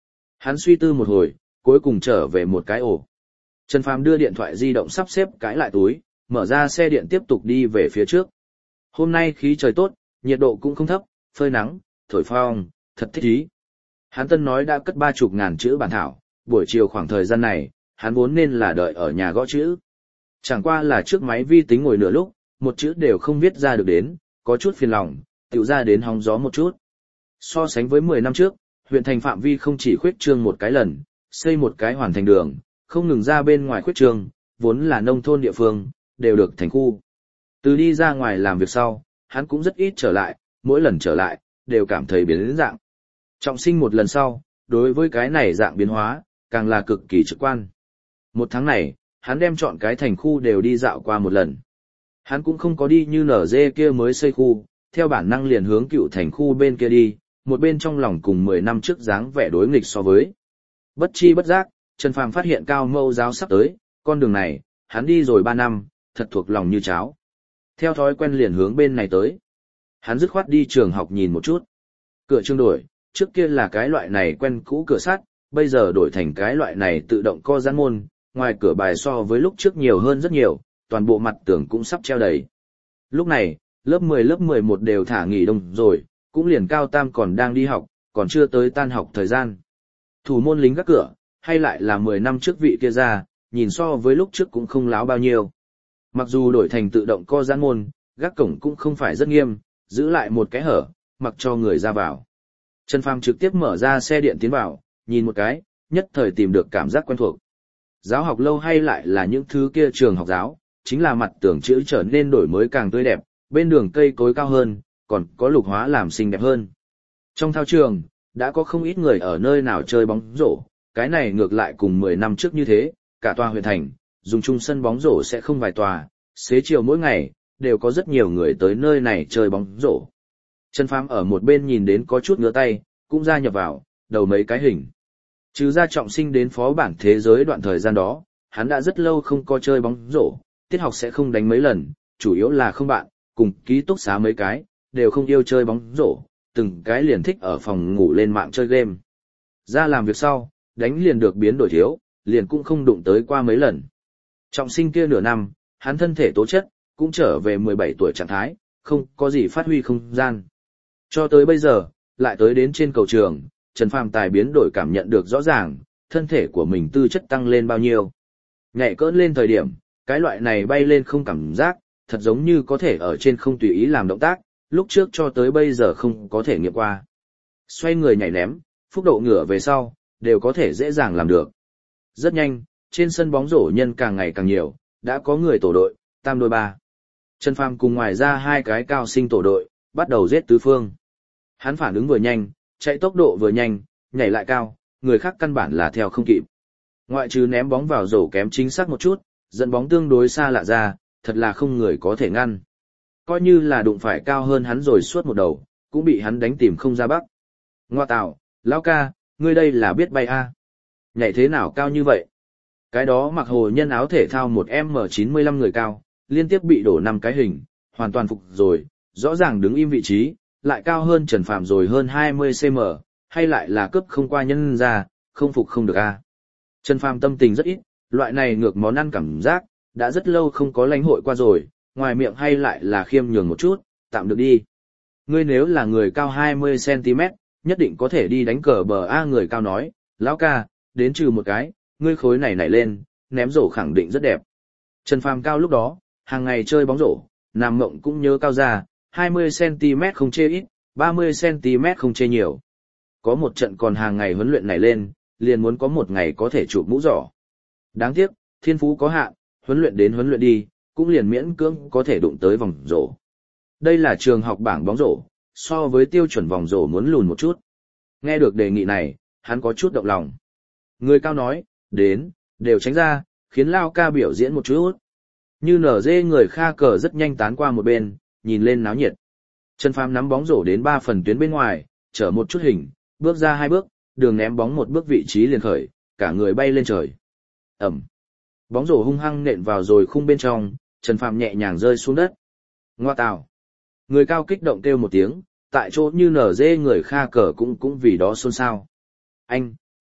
Hắn suy tư một hồi, cuối cùng trở về một cái ổ. Trần Phàm đưa điện thoại di động sắp xếp cái lại túi, mở ra xe điện tiếp tục đi về phía trước. Hôm nay khí trời tốt, nhiệt độ cũng không thấp, phơi nắng, thổi phong, thật thích ý. Hắn tân nói đã cất ba chục ngàn chữ bản thảo, buổi chiều khoảng thời gian này, hắn vốn nên là đợi ở nhà gõ chữ. Chẳng qua là trước máy vi tính ngồi nửa lúc, một chữ đều không viết ra được đến, có chút phiền lòng, tiểu ra đến hóng gió một chút. So sánh với mười năm trước, huyện thành phạm vi không chỉ khuyết trương một cái lần, xây một cái hoàn thành đường, không ngừng ra bên ngoài khuyết trương, vốn là nông thôn địa phương, đều được thành khu. Từ đi ra ngoài làm việc sau, hắn cũng rất ít trở lại, mỗi lần trở lại, đều cảm thấy biến dạng. Trọng sinh một lần sau, đối với cái này dạng biến hóa, càng là cực kỳ trực quan. Một tháng này, hắn đem chọn cái thành khu đều đi dạo qua một lần. Hắn cũng không có đi như nở dê kia mới xây khu, theo bản năng liền hướng cựu thành khu bên kia đi, một bên trong lòng cùng mười năm trước dáng vẻ đối nghịch so với. Bất chi bất giác, Trần Phàm phát hiện Cao Mâu giáo sắp tới, con đường này, hắn đi rồi ba năm, thật thuộc lòng như cháo. Theo thói quen liền hướng bên này tới. Hắn dứt khoát đi trường học nhìn một chút. Cửa trường đổi, trước kia là cái loại này quen cũ cửa sắt, bây giờ đổi thành cái loại này tự động co giãn môn, ngoài cửa bài so với lúc trước nhiều hơn rất nhiều, toàn bộ mặt tường cũng sắp treo đầy. Lúc này, lớp mười lớp mười một đều thả nghỉ đông rồi, cũng liền Cao Tam còn đang đi học, còn chưa tới tan học thời gian. Thủ môn lính gác cửa, hay lại là mười năm trước vị kia ra, nhìn so với lúc trước cũng không láo bao nhiêu. Mặc dù đổi thành tự động co giãn môn, gác cổng cũng không phải rất nghiêm, giữ lại một cái hở, mặc cho người ra vào. Trần Phàm trực tiếp mở ra xe điện tiến vào, nhìn một cái, nhất thời tìm được cảm giác quen thuộc. Giáo học lâu hay lại là những thứ kia trường học giáo, chính là mặt tường chữ trở nên đổi mới càng tươi đẹp, bên đường cây cối cao hơn, còn có lục hóa làm xinh đẹp hơn. Trong thao trường, đã có không ít người ở nơi nào chơi bóng rổ, cái này ngược lại cùng mười năm trước như thế, cả tòa huyện thành, dùng chung sân bóng rổ sẽ không vài tòa, xế chiều mỗi ngày, đều có rất nhiều người tới nơi này chơi bóng rổ. Trần Phàm ở một bên nhìn đến có chút ngứa tay, cũng gia nhập vào, đầu mấy cái hình. Trừ ra trọng sinh đến phó bản thế giới đoạn thời gian đó, hắn đã rất lâu không có chơi bóng rổ, tiết học sẽ không đánh mấy lần, chủ yếu là không bạn, cùng ký túc xá mấy cái, đều không yêu chơi bóng rổ, từng cái liền thích ở phòng ngủ lên mạng chơi game. Ra làm việc sau, đánh liền được biến đổi thiếu, liền cũng không đụng tới qua mấy lần. Trọng sinh kia nửa năm, hắn thân thể tố chất, cũng trở về mười bảy tuổi trạng thái, không có gì phát huy không gian. Cho tới bây giờ, lại tới đến trên cầu trường, Trần Phàm tài biến đổi cảm nhận được rõ ràng, thân thể của mình tư chất tăng lên bao nhiêu. Nhảy cỡn lên thời điểm, cái loại này bay lên không cảm giác, thật giống như có thể ở trên không tùy ý làm động tác, lúc trước cho tới bây giờ không có thể nghiệm qua. Xoay người nhảy ném, phúc độ ngửa về sau, đều có thể dễ dàng làm được. Rất nhanh, trên sân bóng rổ nhân càng ngày càng nhiều, đã có người tổ đội, tam đôi ba. Trần Phàm cùng ngoài ra hai cái cao sinh tổ đội, bắt đầu giết tứ phương. Hắn phản ứng vừa nhanh, chạy tốc độ vừa nhanh, nhảy lại cao, người khác căn bản là theo không kịp. Ngoại trừ ném bóng vào rổ kém chính xác một chút, dẫn bóng tương đối xa lạ ra, thật là không người có thể ngăn. Coi như là đụng phải cao hơn hắn rồi suốt một đầu, cũng bị hắn đánh tìm không ra bắc. Ngoa tạo, lão ca, ngươi đây là biết bay a? Nhảy thế nào cao như vậy? Cái đó mặc hồ nhân áo thể thao một M chín mươi lăm người cao, liên tiếp bị đổ năm cái hình, hoàn toàn phục rồi, rõ ràng đứng im vị trí, lại cao hơn Trần Phàm rồi hơn hai mươi xăng-ti-mét, hay lại là cướp không qua nhân ra, không phục không được a. Trần Phàm tâm tình rất ít, loại này ngược món ăn cảm giác, đã rất lâu không có lãnh hội qua rồi, ngoài miệng hay lại là khiêm nhường một chút, tạm được đi. Ngươi nếu là người cao hai mươi xăng-ti-mét, nhất định có thể đi đánh cờ bờ A. Người cao nói, lão ca, đến trừ một cái, ngươi khối này nảy lên, ném rổ khẳng định rất đẹp. Trần Phàm cao lúc đó, hàng ngày chơi bóng rổ, nằm mộng cũng nhớ cao ra, hai mươi xăng-ti-mét không chê ít, ba mươi xăng-ti-mét không chê nhiều. Có một trận còn hàng ngày huấn luyện nảy lên, liền muốn có một ngày có thể chụp mũ giỏ. Đáng tiếc, thiên phú có hạn, huấn luyện đến huấn luyện đi, cũng liền miễn cưỡng có thể đụng tới vòng rổ. Đây là trường học bảng bóng rổ, so với tiêu chuẩn vòng rổ muốn lùn một chút. Nghe được đề nghị này, hắn có chút động lòng. Người cao nói, đến, đều tránh ra, khiến Lao ca biểu diễn một chút. Như nở dê người kha cờ rất nhanh tán qua một bên, nhìn lên náo nhiệt. Trần Phàm nắm bóng rổ đến ba phần tuyến bên ngoài, chở một chút hình, bước ra hai bước, đường ném bóng một bước vị trí liền khởi, cả người bay lên trời. Ẩm. Bóng rổ hung hăng nện vào rồi khung bên trong, Trần Phàm nhẹ nhàng rơi xuống đất. Ngoa tào. Người cao kích động kêu một tiếng, tại chỗ như nở dê người kha cờ cũng cũng vì đó xôn xao. Anh,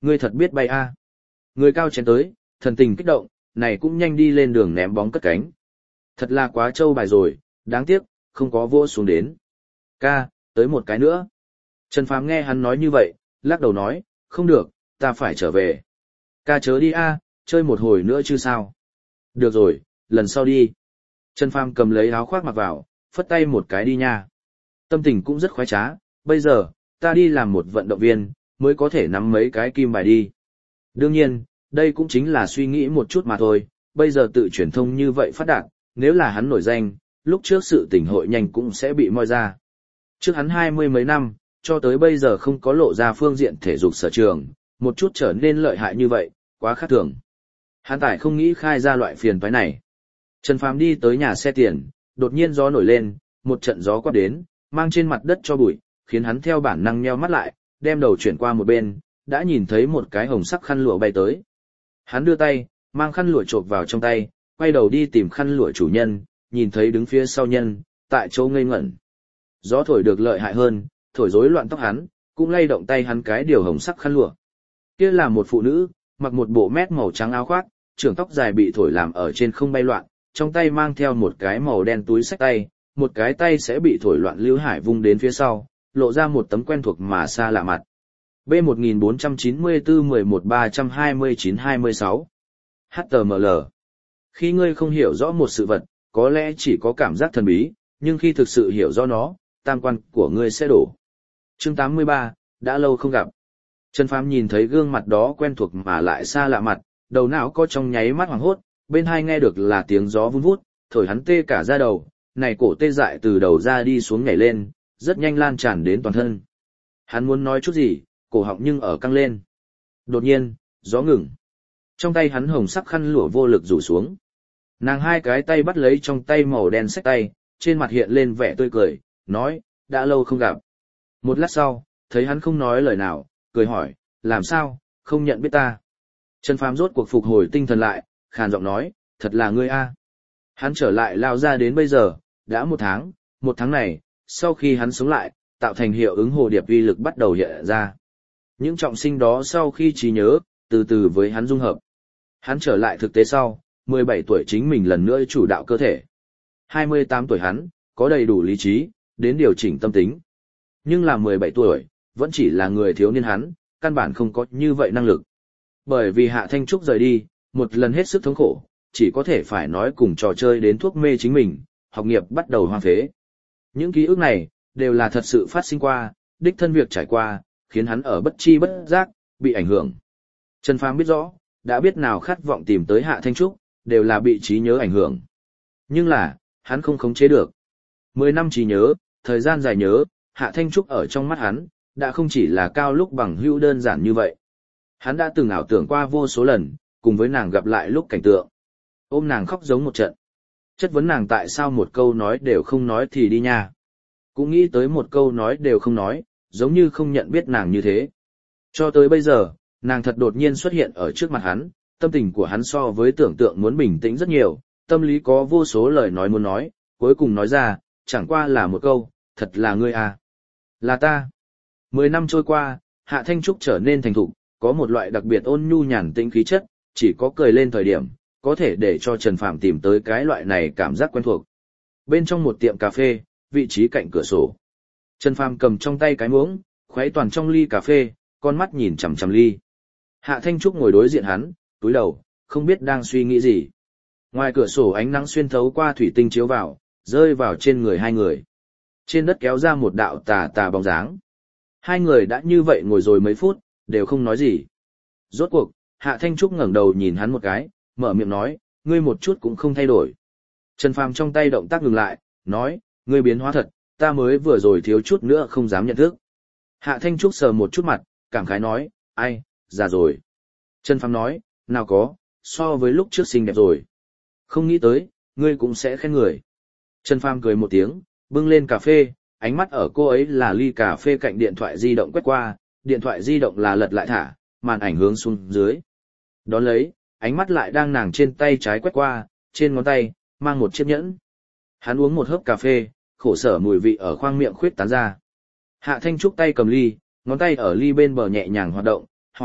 Ngươi thật biết bay a. Người cao chén tới, thần tình kích động, này cũng nhanh đi lên đường ném bóng cất cánh. Thật là quá trâu bài rồi, đáng tiếc, không có vô xuống đến. Ca, tới một cái nữa. Trần Phàm nghe hắn nói như vậy, lắc đầu nói, không được, ta phải trở về. Ca chớ đi a, chơi một hồi nữa chứ sao. Được rồi, lần sau đi. Trần Phàm cầm lấy áo khoác mặc vào, phất tay một cái đi nha. Tâm tình cũng rất khoái trá, bây giờ, ta đi làm một vận động viên, mới có thể nắm mấy cái kim bài đi. Đương nhiên, đây cũng chính là suy nghĩ một chút mà thôi, bây giờ tự truyền thông như vậy phát đạt, nếu là hắn nổi danh, lúc trước sự tỉnh hội nhanh cũng sẽ bị moi ra. Trước hắn hai mươi mấy năm, cho tới bây giờ không có lộ ra phương diện thể dục sở trường, một chút trở nên lợi hại như vậy, quá khác thường. Hắn tại không nghĩ khai ra loại phiền toái này. Trần Phàm đi tới nhà xe tiền, đột nhiên gió nổi lên, một trận gió quát đến, mang trên mặt đất cho bụi, khiến hắn theo bản năng nheo mắt lại, đem đầu chuyển qua một bên, đã nhìn thấy một cái hồng sắc khăn lụa bay tới. Hắn đưa tay, mang khăn lụa chộp vào trong tay, quay đầu đi tìm khăn lụa chủ nhân, nhìn thấy đứng phía sau nhân, tại chỗ ngây ngẩn. Gió thổi được lợi hại hơn, thổi rối loạn tóc hắn, cũng lay động tay hắn cái điều hồng sắc khăn lụa. Kia là một phụ nữ, mặc một bộ mét màu trắng áo khoác, trưởng tóc dài bị thổi làm ở trên không bay loạn, trong tay mang theo một cái màu đen túi xách tay, một cái tay sẽ bị thổi loạn lưu hải vung đến phía sau, lộ ra một tấm quen thuộc mà xa lạ mặt. B một nghìn bốn trăm chín mươi bốn mười một ba trăm hai mươi chín hai mươi sáu hát tê em lờ. Khi ngươi không hiểu rõ một sự vật, có lẽ chỉ có cảm giác thần bí, nhưng khi thực sự hiểu rõ nó, tam quan của ngươi sẽ đổ. Chương tám mươi ba, đã lâu không gặp. Trần Phàm nhìn thấy gương mặt đó quen thuộc mà lại xa lạ mặt, đầu não có trong nháy mắt hoảng hốt, bên hai nghe được là tiếng gió vun vút, thổi hắn tê cả da đầu, này cổ tê dại từ đầu ra đi xuống nhảy lên, rất nhanh lan tràn đến toàn thân. Hắn muốn nói chút gì, cổ họng nhưng ở căng lên. Đột nhiên, gió ngừng. Trong tay hắn hồng sắc khăn lụa vô lực rủ xuống. Nàng hai cái tay bắt lấy trong tay màu đen xách tay, trên mặt hiện lên vẻ tươi cười, nói, đã lâu không gặp. Một lát sau, thấy hắn không nói lời nào, cười hỏi, làm sao, không nhận biết ta. Trần Phàm rốt cuộc phục hồi tinh thần lại, khàn giọng nói, thật là ngươi a. Hắn trở lại lao ra đến bây giờ, đã một tháng, một tháng này, sau khi hắn sống lại, tạo thành hiệu ứng hồ điệp uy lực bắt đầu hiện ra. Những trọng sinh đó sau khi trí nhớ, từ từ với hắn dung hợp. Hắn trở lại thực tế sau, mười bảy tuổi chính mình lần nữa chủ đạo cơ thể. hai mươi tám tuổi hắn, có đầy đủ lý trí, đến điều chỉnh tâm tính. Nhưng là mười bảy tuổi, vẫn chỉ là người thiếu niên hắn, căn bản không có như vậy năng lực. Bởi vì Hạ Thanh Trúc rời đi, một lần hết sức thống khổ, chỉ có thể phải nói cùng trò chơi đến thuốc mê chính mình, học nghiệp bắt đầu hoang phế. Những ký ức này, đều là thật sự phát sinh qua, đích thân việc trải qua, khiến hắn ở bất chi bất giác, bị ảnh hưởng. Trần Phàm biết rõ, đã biết nào khát vọng tìm tới Hạ Thanh Trúc, đều là bị trí nhớ ảnh hưởng. Nhưng là, hắn không khống chế được. Mười năm trí nhớ, thời gian dài nhớ, Hạ Thanh Trúc ở trong mắt hắn, đã không chỉ là cao lúc bằng hữu đơn giản như vậy. Hắn đã từng ảo tưởng qua vô số lần, cùng với nàng gặp lại lúc cảnh tượng. Ôm nàng khóc giống một trận. Chất vấn nàng tại sao một câu nói đều không nói thì đi nha. Cũng nghĩ tới một câu nói đều không nói, giống như không nhận biết nàng như thế. Cho tới bây giờ, nàng thật đột nhiên xuất hiện ở trước mặt hắn, tâm tình của hắn so với tưởng tượng muốn bình tĩnh rất nhiều, tâm lý có vô số lời nói muốn nói, cuối cùng nói ra, chẳng qua là một câu, thật là ngươi à. Là ta. Mười năm trôi qua, Hạ Thanh Trúc trở nên thành thục, có một loại đặc biệt ôn nhu nhàn tĩnh khí chất, chỉ có cười lên thời điểm, có thể để cho Trần Phàm tìm tới cái loại này cảm giác quen thuộc. Bên trong một tiệm cà phê, vị trí cạnh cửa sổ. Trần Phàm cầm trong tay cái muỗng, khuấy toàn trong ly cà phê, con mắt nhìn chằm chằm ly. Hạ Thanh Trúc ngồi đối diện hắn, túi đầu, không biết đang suy nghĩ gì. Ngoài cửa sổ ánh nắng xuyên thấu qua thủy tinh chiếu vào, rơi vào trên người hai người. Trên đất kéo ra một đạo tà tà bóng dáng. Hai người đã như vậy ngồi rồi mấy phút, đều không nói gì. Rốt cuộc, Hạ Thanh Trúc ngẩng đầu nhìn hắn một cái, mở miệng nói, ngươi một chút cũng không thay đổi. Trần Phàm trong tay động tác ngừng lại, nói, ngươi biến hóa thật, ta mới vừa rồi thiếu chút nữa không dám nhận thức. Hạ Thanh Trúc sờ một chút mặt, cảm khái nói, ai, già rồi. Trần Phàm nói, nào có, so với lúc trước xinh đẹp rồi. Không nghĩ tới, ngươi cũng sẽ khen người. Trần Phàm cười một tiếng, bưng lên cà phê, ánh mắt ở cô ấy là ly cà phê cạnh điện thoại di động quét qua, điện thoại di động là lật lại thả, màn ảnh hướng xuống dưới. Đón lấy, ánh mắt lại đang nàng trên tay trái quét qua, trên ngón tay, mang một chiếc nhẫn. Hắn uống một hớp cà phê, khổ sở mùi vị ở khoang miệng khuyết tán ra. Hạ Thanh Trúc tay cầm ly, ngón tay ở ly bên bờ nhẹ nhàng hoạt động, hỏi,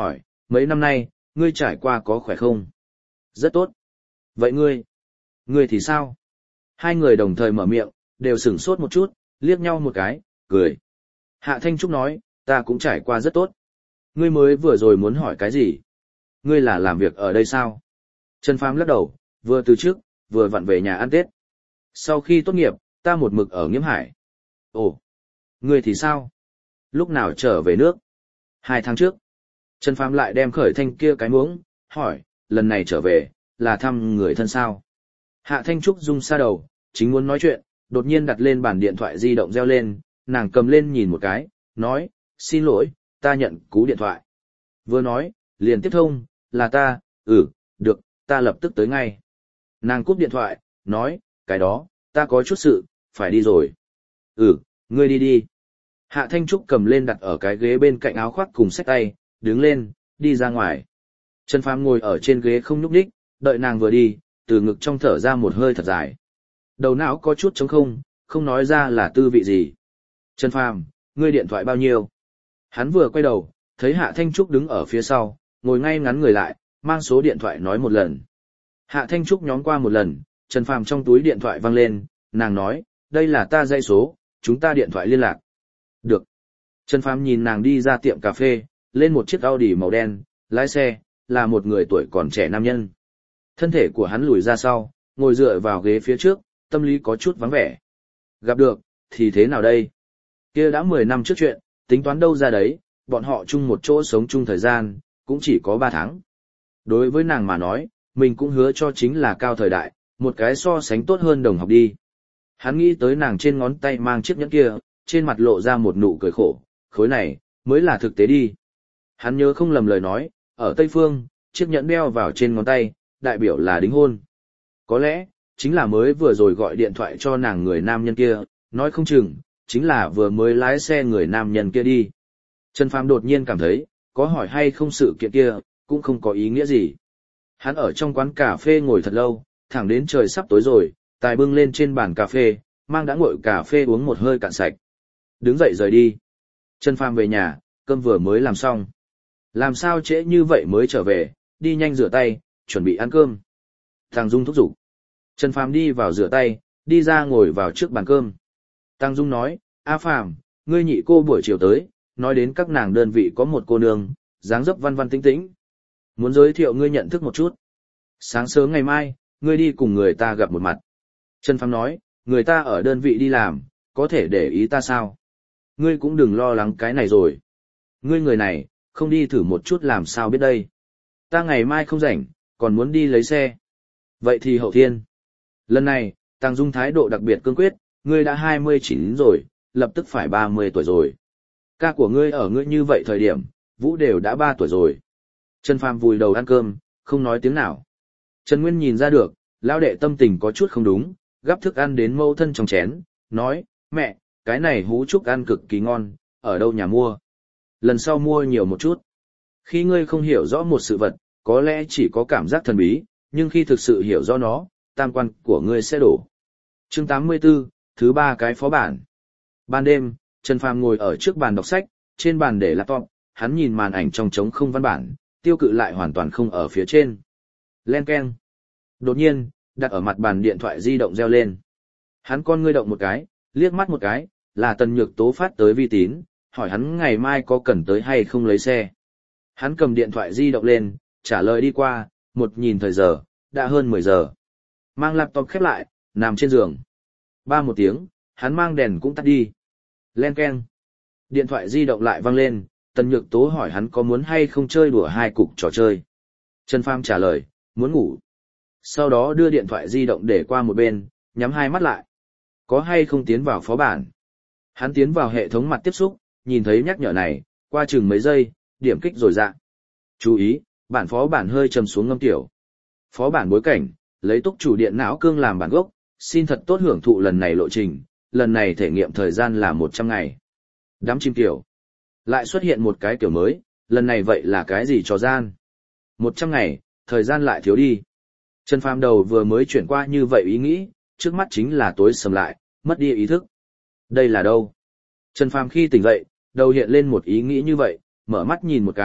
mấy năm nay, ngươi trải qua có khỏe không? Rất tốt. Vậy ngươi? Ngươi thì sao? Hai người đồng thời mở miệng, đều sửng sốt một chút, liếc nhau một cái, cười. Hạ Thanh Trúc nói, ta cũng trải qua rất tốt. Ngươi mới vừa rồi muốn hỏi cái gì? Ngươi là làm việc ở đây sao? Trần Phàm lắc đầu, vừa từ trước, vừa vặn về nhà ăn Tết. Sau khi tốt nghiệp, ta một mực ở Nghiễm Hải. Ồ, ngươi thì sao? Lúc nào trở về nước? Hai tháng trước. Trần Phàm lại đem khởi thanh kia cái muỗng, hỏi, lần này trở về, là thăm người thân sao? Hạ Thanh Trúc rung xa đầu, chính muốn nói chuyện, đột nhiên đặt lên bàn điện thoại di động reo lên, nàng cầm lên nhìn một cái, nói, xin lỗi, ta nhận cú điện thoại. Vừa nói, liền tiếp thông, là ta, ừ, được, ta lập tức tới ngay. Nàng cúp điện thoại, nói, cái đó, ta có chút sự, phải đi rồi. Ừ, ngươi đi đi. Hạ Thanh Trúc cầm lên đặt ở cái ghế bên cạnh áo khoác cùng xách tay, đứng lên, đi ra ngoài. Trần Phàm ngồi ở trên ghế không nhúc nhích, đợi nàng vừa đi, từ ngực trong thở ra một hơi thật dài. Đầu não có chút trống không, không nói ra là tư vị gì. Trần Phàm, ngươi điện thoại bao nhiêu? Hắn vừa quay đầu, thấy Hạ Thanh Trúc đứng ở phía sau, ngồi ngay ngắn người lại, mang số điện thoại nói một lần. Hạ Thanh Trúc nhón qua một lần, Trần Phàm trong túi điện thoại vang lên, nàng nói, đây là ta dãy số, chúng ta điện thoại liên lạc. Được. Trần Phàm nhìn nàng đi ra tiệm cà phê, lên một chiếc Audi màu đen, lái xe, là một người tuổi còn trẻ nam nhân. Thân thể của hắn lùi ra sau, ngồi dựa vào ghế phía trước, tâm lý có chút vắng vẻ. Gặp được, thì thế nào đây? Kia đã mười năm trước chuyện, tính toán đâu ra đấy, bọn họ chung một chỗ sống chung thời gian, cũng chỉ có ba tháng. Đối với nàng mà nói, mình cũng hứa cho chính là cao thời đại, một cái so sánh tốt hơn đồng học đi. Hắn nghĩ tới nàng trên ngón tay mang chiếc nhẫn kia, trên mặt lộ ra một nụ cười khổ, khối này, mới là thực tế đi. Hắn nhớ không lầm lời nói, ở Tây Phương, chiếc nhẫn đeo vào trên ngón tay, đại biểu là đính hôn. Có lẽ, chính là mới vừa rồi gọi điện thoại cho nàng người nam nhân kia, nói không chừng, chính là vừa mới lái xe người nam nhân kia đi. Trần Phàm đột nhiên cảm thấy, có hỏi hay không sự kiện kia, cũng không có ý nghĩa gì. Hắn ở trong quán cà phê ngồi thật lâu, thẳng đến trời sắp tối rồi, tài bưng lên trên bàn cà phê, mang đã nguội cà phê uống một hơi cạn sạch. Đứng dậy rời đi. Trần Phàm về nhà, cơm vừa mới làm xong. Làm sao trễ như vậy mới trở về, đi nhanh rửa tay, chuẩn bị ăn cơm. Thằng Dung thúc giục. Trần Phàm đi vào rửa tay, đi ra ngồi vào trước bàn cơm. Tăng Dung nói, A Phàm, ngươi nhị cô buổi chiều tới, nói đến các nàng đơn vị có một cô nương, dáng dấp văn văn tĩnh tĩnh. Muốn giới thiệu ngươi nhận thức một chút. Sáng sớm ngày mai, ngươi đi cùng người ta gặp một mặt. Trần Phàm nói, người ta ở đơn vị đi làm, có thể để ý ta sao? Ngươi cũng đừng lo lắng cái này rồi. Ngươi người này, không đi thử một chút làm sao biết đây. Ta ngày mai không rảnh, còn muốn đi lấy xe. Vậy thì hậu thiên. Lần này, Tăng Dung thái độ đặc biệt cương quyết, ngươi đã hai mươi chín rồi, lập tức phải ba mươi tuổi rồi. Ca của ngươi ở ngươi như vậy thời điểm, Vũ đều đã ba tuổi rồi. Trần Phàm vùi đầu ăn cơm, không nói tiếng nào. Trần Nguyên nhìn ra được, lão đệ tâm tình có chút không đúng, gắp thức ăn đến mâu thân trong chén, nói, mẹ, cái này hú trúc ăn cực kỳ ngon, ở đâu nhà mua? Lần sau mua nhiều một chút. Khi ngươi không hiểu rõ một sự vật, có lẽ chỉ có cảm giác thần bí, nhưng khi thực sự hiểu rõ nó, tam quan của ngươi sẽ đổ. Chương tám mươi tư, thứ ba cái phó bản. Ban đêm, Trần Phàm ngồi ở trước bàn đọc sách, trên bàn để laptop, hắn nhìn màn ảnh trong trống không văn bản, tiêu cự lại hoàn toàn không ở phía trên. Len keng. Đột nhiên, đặt ở mặt bàn điện thoại di động reo lên. Hắn con ngươi động một cái, liếc mắt một cái, là Tần Nhược Tố phát tới vi tín, hỏi hắn ngày mai có cần tới hay không lấy xe. Hắn cầm điện thoại di động lên, trả lời đi qua, một nhìn thời giờ, đã hơn mười giờ. Mang laptop khép lại, nằm trên giường. Ba một tiếng, hắn mang đèn cũng tắt đi. Len keng. Điện thoại di động lại vang lên, Tần Nhược Tố hỏi hắn có muốn hay không chơi đùa hai cục trò chơi. Trần Phàm trả lời, muốn ngủ. Sau đó đưa điện thoại di động để qua một bên, nhắm hai mắt lại. Có hay không tiến vào phó bản? Hắn tiến vào hệ thống mặt tiếp xúc, nhìn thấy nhắc nhở này, qua chừng mấy giây, điểm kích rồi dạ. Chú ý, bản phó bản hơi trầm xuống ngâm tiểu. Phó bản bối cảnh, lấy túc chủ điện não cương làm bản gốc, xin thật tốt hưởng thụ lần này lộ trình, lần này thể nghiệm thời gian là một trăm ngày. Đám chim tiểu. Lại xuất hiện một cái kiểu mới, lần này vậy là cái gì trò gian? một trăm ngày, thời gian lại thiếu đi. Trần Phàm đầu vừa mới chuyển qua như vậy ý nghĩ, trước mắt chính là tối sầm lại, mất đi ý thức. Đây là đâu? Trần Phàm khi tỉnh dậy, đầu hiện lên một ý nghĩ như vậy, mở mắt nhìn một cái,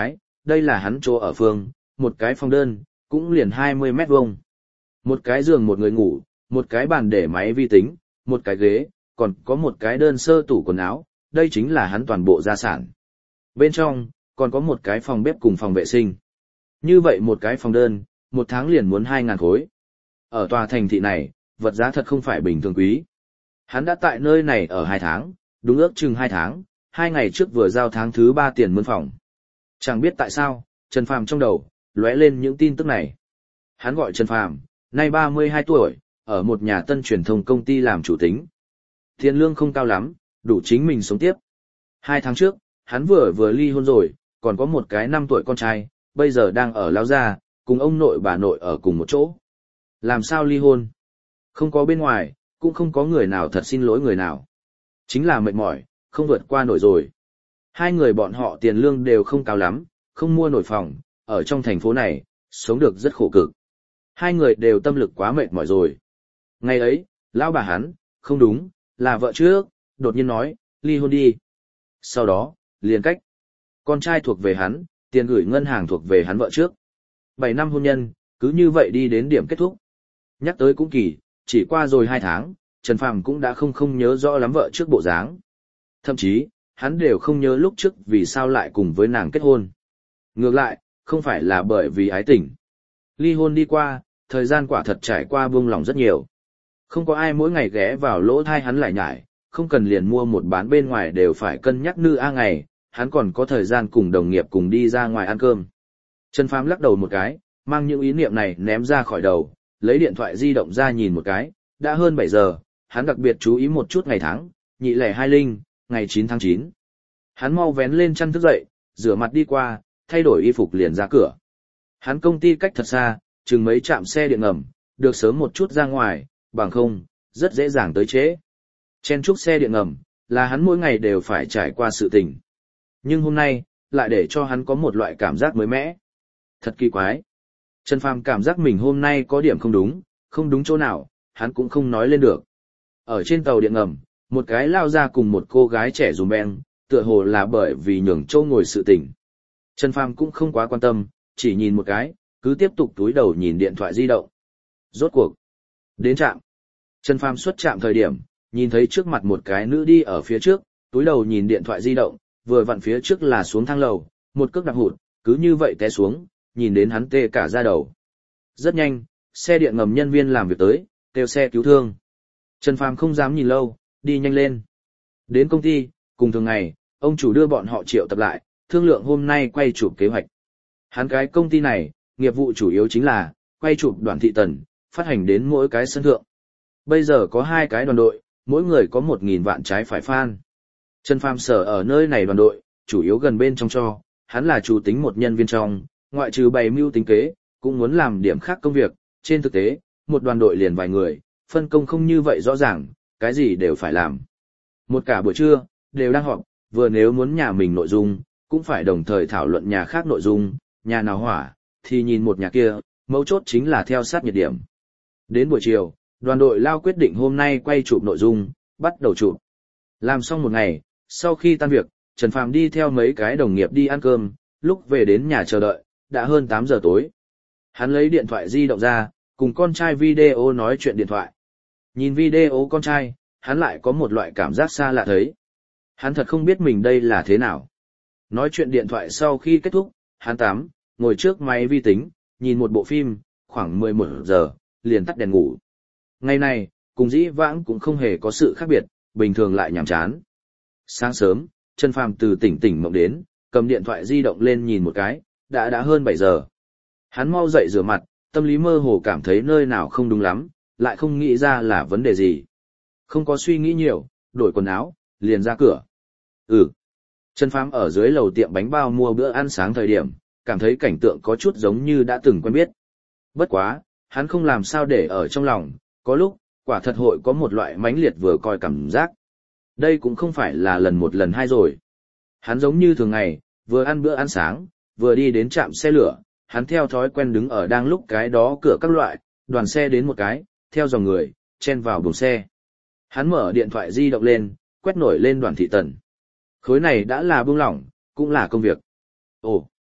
đây là hắn chỗ ở phương, một cái phòng đơn, cũng liền hai mươi mét vuông. Một cái giường một người ngủ, một cái bàn để máy vi tính, một cái ghế, còn có một cái đơn sơ tủ quần áo, đây chính là hắn toàn bộ gia sản. Bên trong, còn có một cái phòng bếp cùng phòng vệ sinh. Như vậy một cái phòng đơn, một tháng liền muốn hai ngàn khối. Ở tòa thành thị này, vật giá thật không phải bình thường quý. Hắn đã tại nơi này ở hai tháng, đúng ước chừng hai tháng, hai ngày trước vừa giao tháng thứ ba tiền mướn phòng. Chẳng biết tại sao, Trần Phàm trong đầu, lóe lên những tin tức này. Hắn gọi Trần Phàm, nay ba mươi hai tuổi, ở một nhà tân truyền thông công ty làm chủ tính. Tiền lương không cao lắm, đủ chính mình sống tiếp. Hai tháng trước, hắn vừa vừa ly hôn rồi, còn có một cái năm tuổi con trai, bây giờ đang ở Lao Gia, cùng ông nội bà nội ở cùng một chỗ. Làm sao ly hôn? Không có bên ngoài, cũng không có người nào thật xin lỗi người nào. Chính là mệt mỏi, không vượt qua nổi rồi. Hai người bọn họ tiền lương đều không cao lắm, không mua nổi phòng, ở trong thành phố này, sống được rất khổ cực. Hai người đều tâm lực quá mệt mỏi rồi. Ngày ấy, lão bà hắn, không đúng, là vợ trước, đột nhiên nói, ly hôn đi. Sau đó, liền cách. Con trai thuộc về hắn, tiền gửi ngân hàng thuộc về hắn vợ trước. Bảy năm hôn nhân, cứ như vậy đi đến điểm kết thúc. Nhắc tới cũng kỳ, chỉ qua rồi hai tháng, Trần Phàm cũng đã không không nhớ rõ lắm vợ trước bộ dáng. Thậm chí, hắn đều không nhớ lúc trước vì sao lại cùng với nàng kết hôn. Ngược lại, không phải là bởi vì ái tình. Ly hôn đi qua, thời gian quả thật trải qua buông lòng rất nhiều. Không có ai mỗi ngày ghé vào lỗ thai hắn lại nhải, không cần liền mua một bán bên ngoài đều phải cân nhắc nư a ngày, hắn còn có thời gian cùng đồng nghiệp cùng đi ra ngoài ăn cơm. Trần Phàm lắc đầu một cái, mang những ý niệm này ném ra khỏi đầu, lấy điện thoại di động ra nhìn một cái, đã hơn bảy giờ, hắn đặc biệt chú ý một chút ngày tháng, nhị lẻ hai linh, ngày chín tháng chín. Hắn mau vén lên chăn thức dậy, rửa mặt đi qua, thay đổi y phục liền ra cửa. Hắn công ty cách thật xa, chừng mấy trạm xe điện ngầm, được sớm một chút ra ngoài, bằng không, rất dễ dàng tới trễ. Chen chúc xe điện ngầm, là hắn mỗi ngày đều phải trải qua sự tình. Nhưng hôm nay, lại để cho hắn có một loại cảm giác mới mẻ. Thật kỳ quái. Trần Phàm cảm giác mình hôm nay có điểm không đúng, không đúng chỗ nào, hắn cũng không nói lên được. Ở trên tàu điện ngầm, một cái lao ra cùng một cô gái trẻ dùm beng, tựa hồ là bởi vì nhường châu ngồi sự tình. Trần Phàm cũng không quá quan tâm, chỉ nhìn một cái, cứ tiếp tục túi đầu nhìn điện thoại di động. Rốt cuộc. Đến trạm. Trần Phàm xuất trạm thời điểm, nhìn thấy trước mặt một cái nữ đi ở phía trước, túi đầu nhìn điện thoại di động, vừa vặn phía trước là xuống thang lầu, một cước đạp hụt, cứ như vậy té xuống, nhìn đến hắn tê cả da đầu. Rất nhanh, xe điện ngầm nhân viên làm việc tới, kêu xe cứu thương. Trần Phàm không dám nhìn lâu, đi nhanh lên. Đến công ty, cùng thường ngày, ông chủ đưa bọn họ triệu tập lại, thương lượng hôm nay quay chụp kế hoạch. Hắn cái công ty này, nghiệp vụ chủ yếu chính là quay chụp đoàn thị tần, phát hành đến mỗi cái sân thượng. Bây giờ có hai cái đoàn đội, mỗi người có một nghìn vạn trái phải fan. Trần Phàm sở ở nơi này đoàn đội, chủ yếu gần bên trong cho, hắn là chủ tính một nhân viên trong, ngoại trừ bày mưu tính kế, cũng muốn làm điểm khác công việc. Trên thực tế, một đoàn đội liền vài người, phân công không như vậy rõ ràng, cái gì đều phải làm. Một cả buổi trưa, đều đang họp, vừa nếu muốn nhà mình nội dung, cũng phải đồng thời thảo luận nhà khác nội dung, nhà nào hỏa, thì nhìn một nhà kia, mấu chốt chính là theo sát nhiệt điểm. Đến buổi chiều, đoàn đội lao quyết định hôm nay quay chụp nội dung, bắt đầu chụp. Làm xong một ngày, sau khi tan việc, Trần Phàm đi theo mấy cái đồng nghiệp đi ăn cơm, lúc về đến nhà chờ đợi, đã hơn tám giờ tối. Hắn lấy điện thoại di động ra, cùng con trai video nói chuyện điện thoại. Nhìn video con trai, hắn lại có một loại cảm giác xa lạ thấy. Hắn thật không biết mình đây là thế nào. Nói chuyện điện thoại sau khi kết thúc, hắn tắm, ngồi trước máy vi tính, nhìn một bộ phim, khoảng mười một giờ, liền tắt đèn ngủ. Ngày này, cùng dĩ vãng cũng không hề có sự khác biệt, bình thường lại nhàm chán. Sáng sớm, Trần Phàm từ tỉnh tỉnh mộng đến, cầm điện thoại di động lên nhìn một cái, đã đã hơn bảy giờ. Hắn mau dậy rửa mặt, tâm lý mơ hồ cảm thấy nơi nào không đúng lắm, lại không nghĩ ra là vấn đề gì. Không có suy nghĩ nhiều, đổi quần áo, liền ra cửa. Ừ. Trần Phàm ở dưới lầu tiệm bánh bao mua bữa ăn sáng thời điểm, cảm thấy cảnh tượng có chút giống như đã từng quen biết. Bất quá, hắn không làm sao để ở trong lòng, có lúc, quả thật hội có một loại mãnh liệt vừa coi cảm giác. Đây cũng không phải là lần một lần hai rồi. Hắn giống như thường ngày, vừa ăn bữa ăn sáng, vừa đi đến trạm xe lửa, hắn theo thói quen đứng ở đang lúc cái đó cửa các loại, đoàn xe đến một cái, theo dòng người, chen vào buồng xe. Hắn mở điện thoại di động lên, quét nổi lên đoàn thị tần. Khối này đã là buông lỏng, cũng là công việc. Ồ,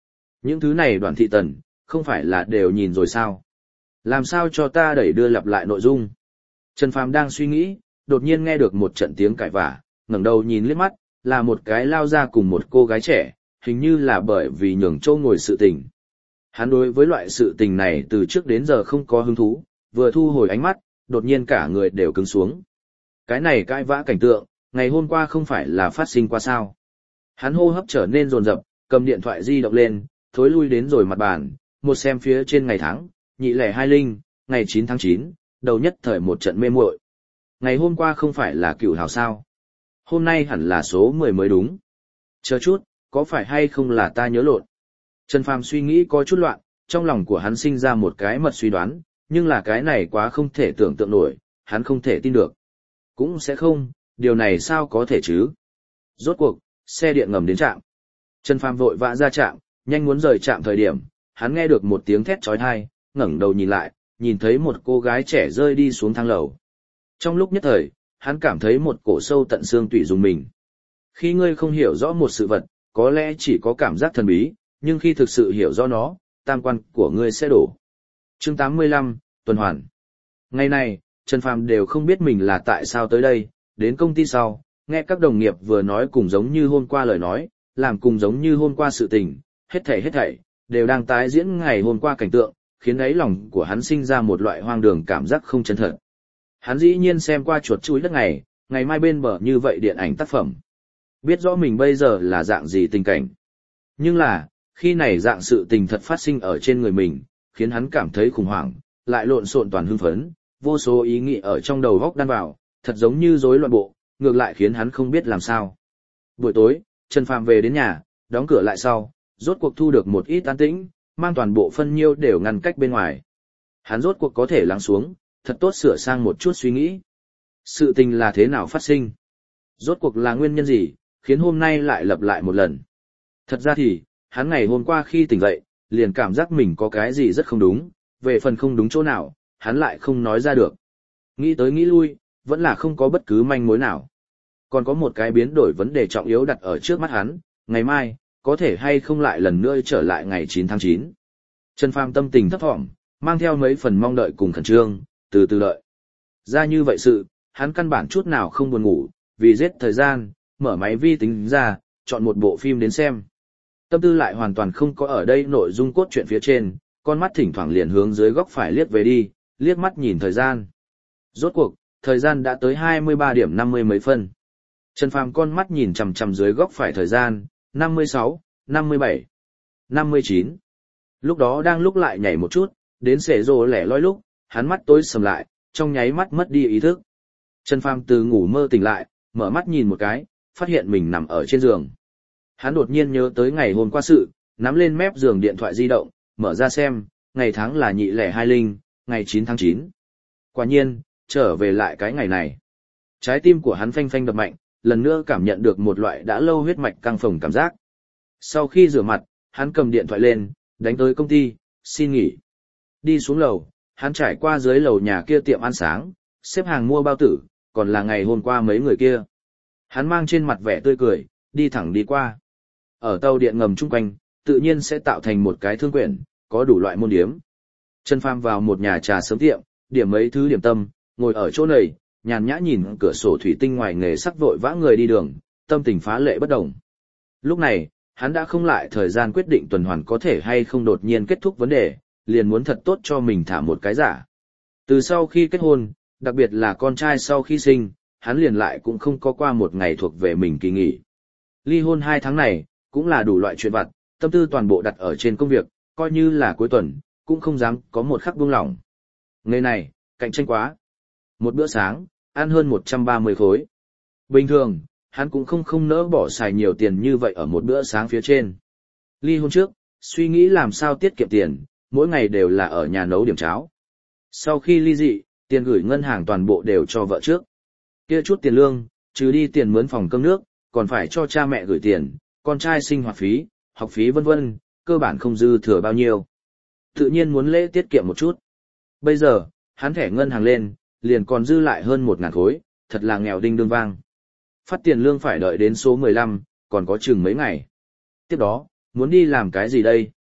Những thứ này Đoàn Thị Tần, không phải là đều nhìn rồi sao? Làm sao cho ta đẩy đưa lặp lại nội dung? Trần Phàm đang suy nghĩ, đột nhiên nghe được một trận tiếng cãi vã, ngẩng đầu nhìn liếc mắt, là một cái lao ra cùng một cô gái trẻ, hình như là bởi vì nhường châu ngồi sự tình. Hắn đối với loại sự tình này từ trước đến giờ không có hứng thú, vừa thu hồi ánh mắt, đột nhiên cả người đều cứng xuống. Cái này cãi vã cảnh tượng, ngày hôm qua không phải là phát sinh qua sao. Hắn hô hấp trở nên rồn rập, cầm điện thoại di động lên, thối lui đến rồi mặt bàn, một xem phía trên ngày tháng, nhị lẻ hai linh, ngày chín tháng chín, đầu nhất thời một trận mê muội. Ngày hôm qua không phải là cửu hào sao. Hôm nay hẳn là số mười mới đúng. Chờ chút, có phải hay không là ta nhớ lộn? Trần Phàm suy nghĩ có chút loạn, trong lòng của hắn sinh ra một cái mật suy đoán, nhưng là cái này quá không thể tưởng tượng nổi, hắn không thể tin được. Cũng sẽ không, điều này sao có thể chứ? Rốt cuộc, xe điện ngầm đến trạm. Trần Phàm vội vã ra trạm, nhanh muốn rời trạm thời điểm, hắn nghe được một tiếng thét chói tai, ngẩng đầu nhìn lại, nhìn thấy một cô gái trẻ rơi đi xuống thang lầu. Trong lúc nhất thời, hắn cảm thấy một cổ sâu tận xương tủy rùng mình. Khi ngươi không hiểu rõ một sự vật, có lẽ chỉ có cảm giác thần bí, nhưng khi thực sự hiểu rõ nó, tam quan của ngươi sẽ đổ. Chương tám mươi lăm, tuần hoàn. Ngày này, Trần Phàm đều không biết mình là tại sao tới đây, đến công ty sau, nghe các đồng nghiệp vừa nói cùng giống như hôm qua lời nói, làm cùng giống như hôm qua sự tình, hết thảy hết thảy, đều đang tái diễn ngày hôm qua cảnh tượng, khiến ấy lòng của hắn sinh ra một loại hoang đường cảm giác không chân thật. Hắn dĩ nhiên xem qua chuột chuối đất ngày, ngày mai bên bờ như vậy điện ảnh tác phẩm. Biết rõ mình bây giờ là dạng gì tình cảnh. Nhưng là, khi này dạng sự tình thật phát sinh ở trên người mình, khiến hắn cảm thấy khủng hoảng, lại lộn xộn toàn hưng phấn, vô số ý nghĩ ở trong đầu góc đan vào, thật giống như rối loạn bộ, ngược lại khiến hắn không biết làm sao. Buổi tối, Trần Phàm về đến nhà, đóng cửa lại sau, rốt cuộc thu được một ít an tĩnh, mang toàn bộ phân nhiêu đều ngăn cách bên ngoài. Hắn rốt cuộc có thể lắng xuống, thật tốt sửa sang một chút suy nghĩ. Sự tình là thế nào phát sinh? Rốt cuộc là nguyên nhân gì, khiến hôm nay lại lặp lại một lần? Thật ra thì, hắn ngày hôm qua khi tỉnh dậy, liền cảm giác mình có cái gì rất không đúng, về phần không đúng chỗ nào, hắn lại không nói ra được. Nghĩ tới nghĩ lui, vẫn là không có bất cứ manh mối nào. Còn có một cái biến đổi vấn đề trọng yếu đặt ở trước mắt hắn, ngày mai, có thể hay không lại lần nữa trở lại ngày chín tháng chín. Trần Phàm tâm tình thấp thỏm, mang theo mấy phần mong đợi cùng khẩn trương, từ từ đợi. Ra như vậy sự, hắn căn bản chút nào không buồn ngủ, vì giết thời gian, mở máy vi tính ra, chọn một bộ phim đến xem. Tâm tư lại hoàn toàn không có ở đây nội dung cốt truyện phía trên, con mắt thỉnh thoảng liền hướng dưới góc phải liếc về đi, liếc mắt nhìn thời gian. Rốt cuộc, thời gian đã tới hai mươi ba điểm năm mươi mấy phân. Trần Phàm con mắt nhìn chằm chằm dưới góc phải thời gian, năm mươi sáu, năm mươi bảy, năm mươi chín. Lúc đó đang lúc lại nhảy một chút, đến xể rồ lẻ loi lúc, hắn mắt tối sầm lại, trong nháy mắt mất đi ý thức. Trần Phàm từ ngủ mơ tỉnh lại, mở mắt nhìn một cái, phát hiện mình nằm ở trên giường. Hắn đột nhiên nhớ tới ngày hôm qua sự, nắm lên mép giường điện thoại di động, mở ra xem, ngày tháng là nhị lẻ hai linh, ngày chín tháng chín. Quả nhiên, trở về lại cái ngày này. Trái tim của hắn phanh phanh đập mạnh, lần nữa cảm nhận được một loại đã lâu huyết mạch căng phồng cảm giác. Sau khi rửa mặt, hắn cầm điện thoại lên, đánh tới công ty, xin nghỉ. Đi xuống lầu, hắn trải qua dưới lầu nhà kia tiệm ăn sáng, xếp hàng mua bao tử, còn là ngày hôm qua mấy người kia. Hắn mang trên mặt vẻ tươi cười, đi thẳng đi qua. Ở tàu điện ngầm chung quanh, tự nhiên sẽ tạo thành một cái thương quyển, có đủ loại môn điếm. Trần Phàm vào một nhà trà sớm tiệm, điểm mấy thứ điểm tâm, ngồi ở chỗ này, nhàn nhã nhìn cửa sổ thủy tinh ngoài nghề sắc vội vã người đi đường, tâm tình phá lệ bất động. Lúc này, hắn đã không lại thời gian quyết định tuần hoàn có thể hay không đột nhiên kết thúc vấn đề, liền muốn thật tốt cho mình thả một cái giả. Từ sau khi kết hôn, đặc biệt là con trai sau khi sinh, hắn liền lại cũng không có qua một ngày thuộc về mình kỳ nghỉ. Ly hôn hai tháng này, cũng là đủ loại chuyện vặt, tâm tư toàn bộ đặt ở trên công việc, coi như là cuối tuần, cũng không dám có một khắc buông lỏng. Ngày này, cạnh tranh quá. Một bữa sáng, ăn hơn một trăm ba mươi khối. Bình thường, hắn cũng không không nỡ bỏ xài nhiều tiền như vậy ở một bữa sáng phía trên. Ly hôn trước, suy nghĩ làm sao tiết kiệm tiền, mỗi ngày đều là ở nhà nấu điểm cháo. Sau khi ly dị, tiền gửi ngân hàng toàn bộ đều cho vợ trước. Kia chút tiền lương, trừ đi tiền mướn phòng cơm nước, còn phải cho cha mẹ gửi tiền, con trai sinh hoạt phí, học phí vân vân, cơ bản không dư thừa bao nhiêu. Tự nhiên muốn lễ tiết kiệm một chút. Bây giờ, hắn thẻ ngân hàng lên, liền còn dư lại hơn một ngàn khối, thật là nghèo đinh đương vang. Phát tiền lương phải đợi đến số mười lăm, còn có chừng mấy ngày. Tiếp đó, muốn đi làm cái gì đây?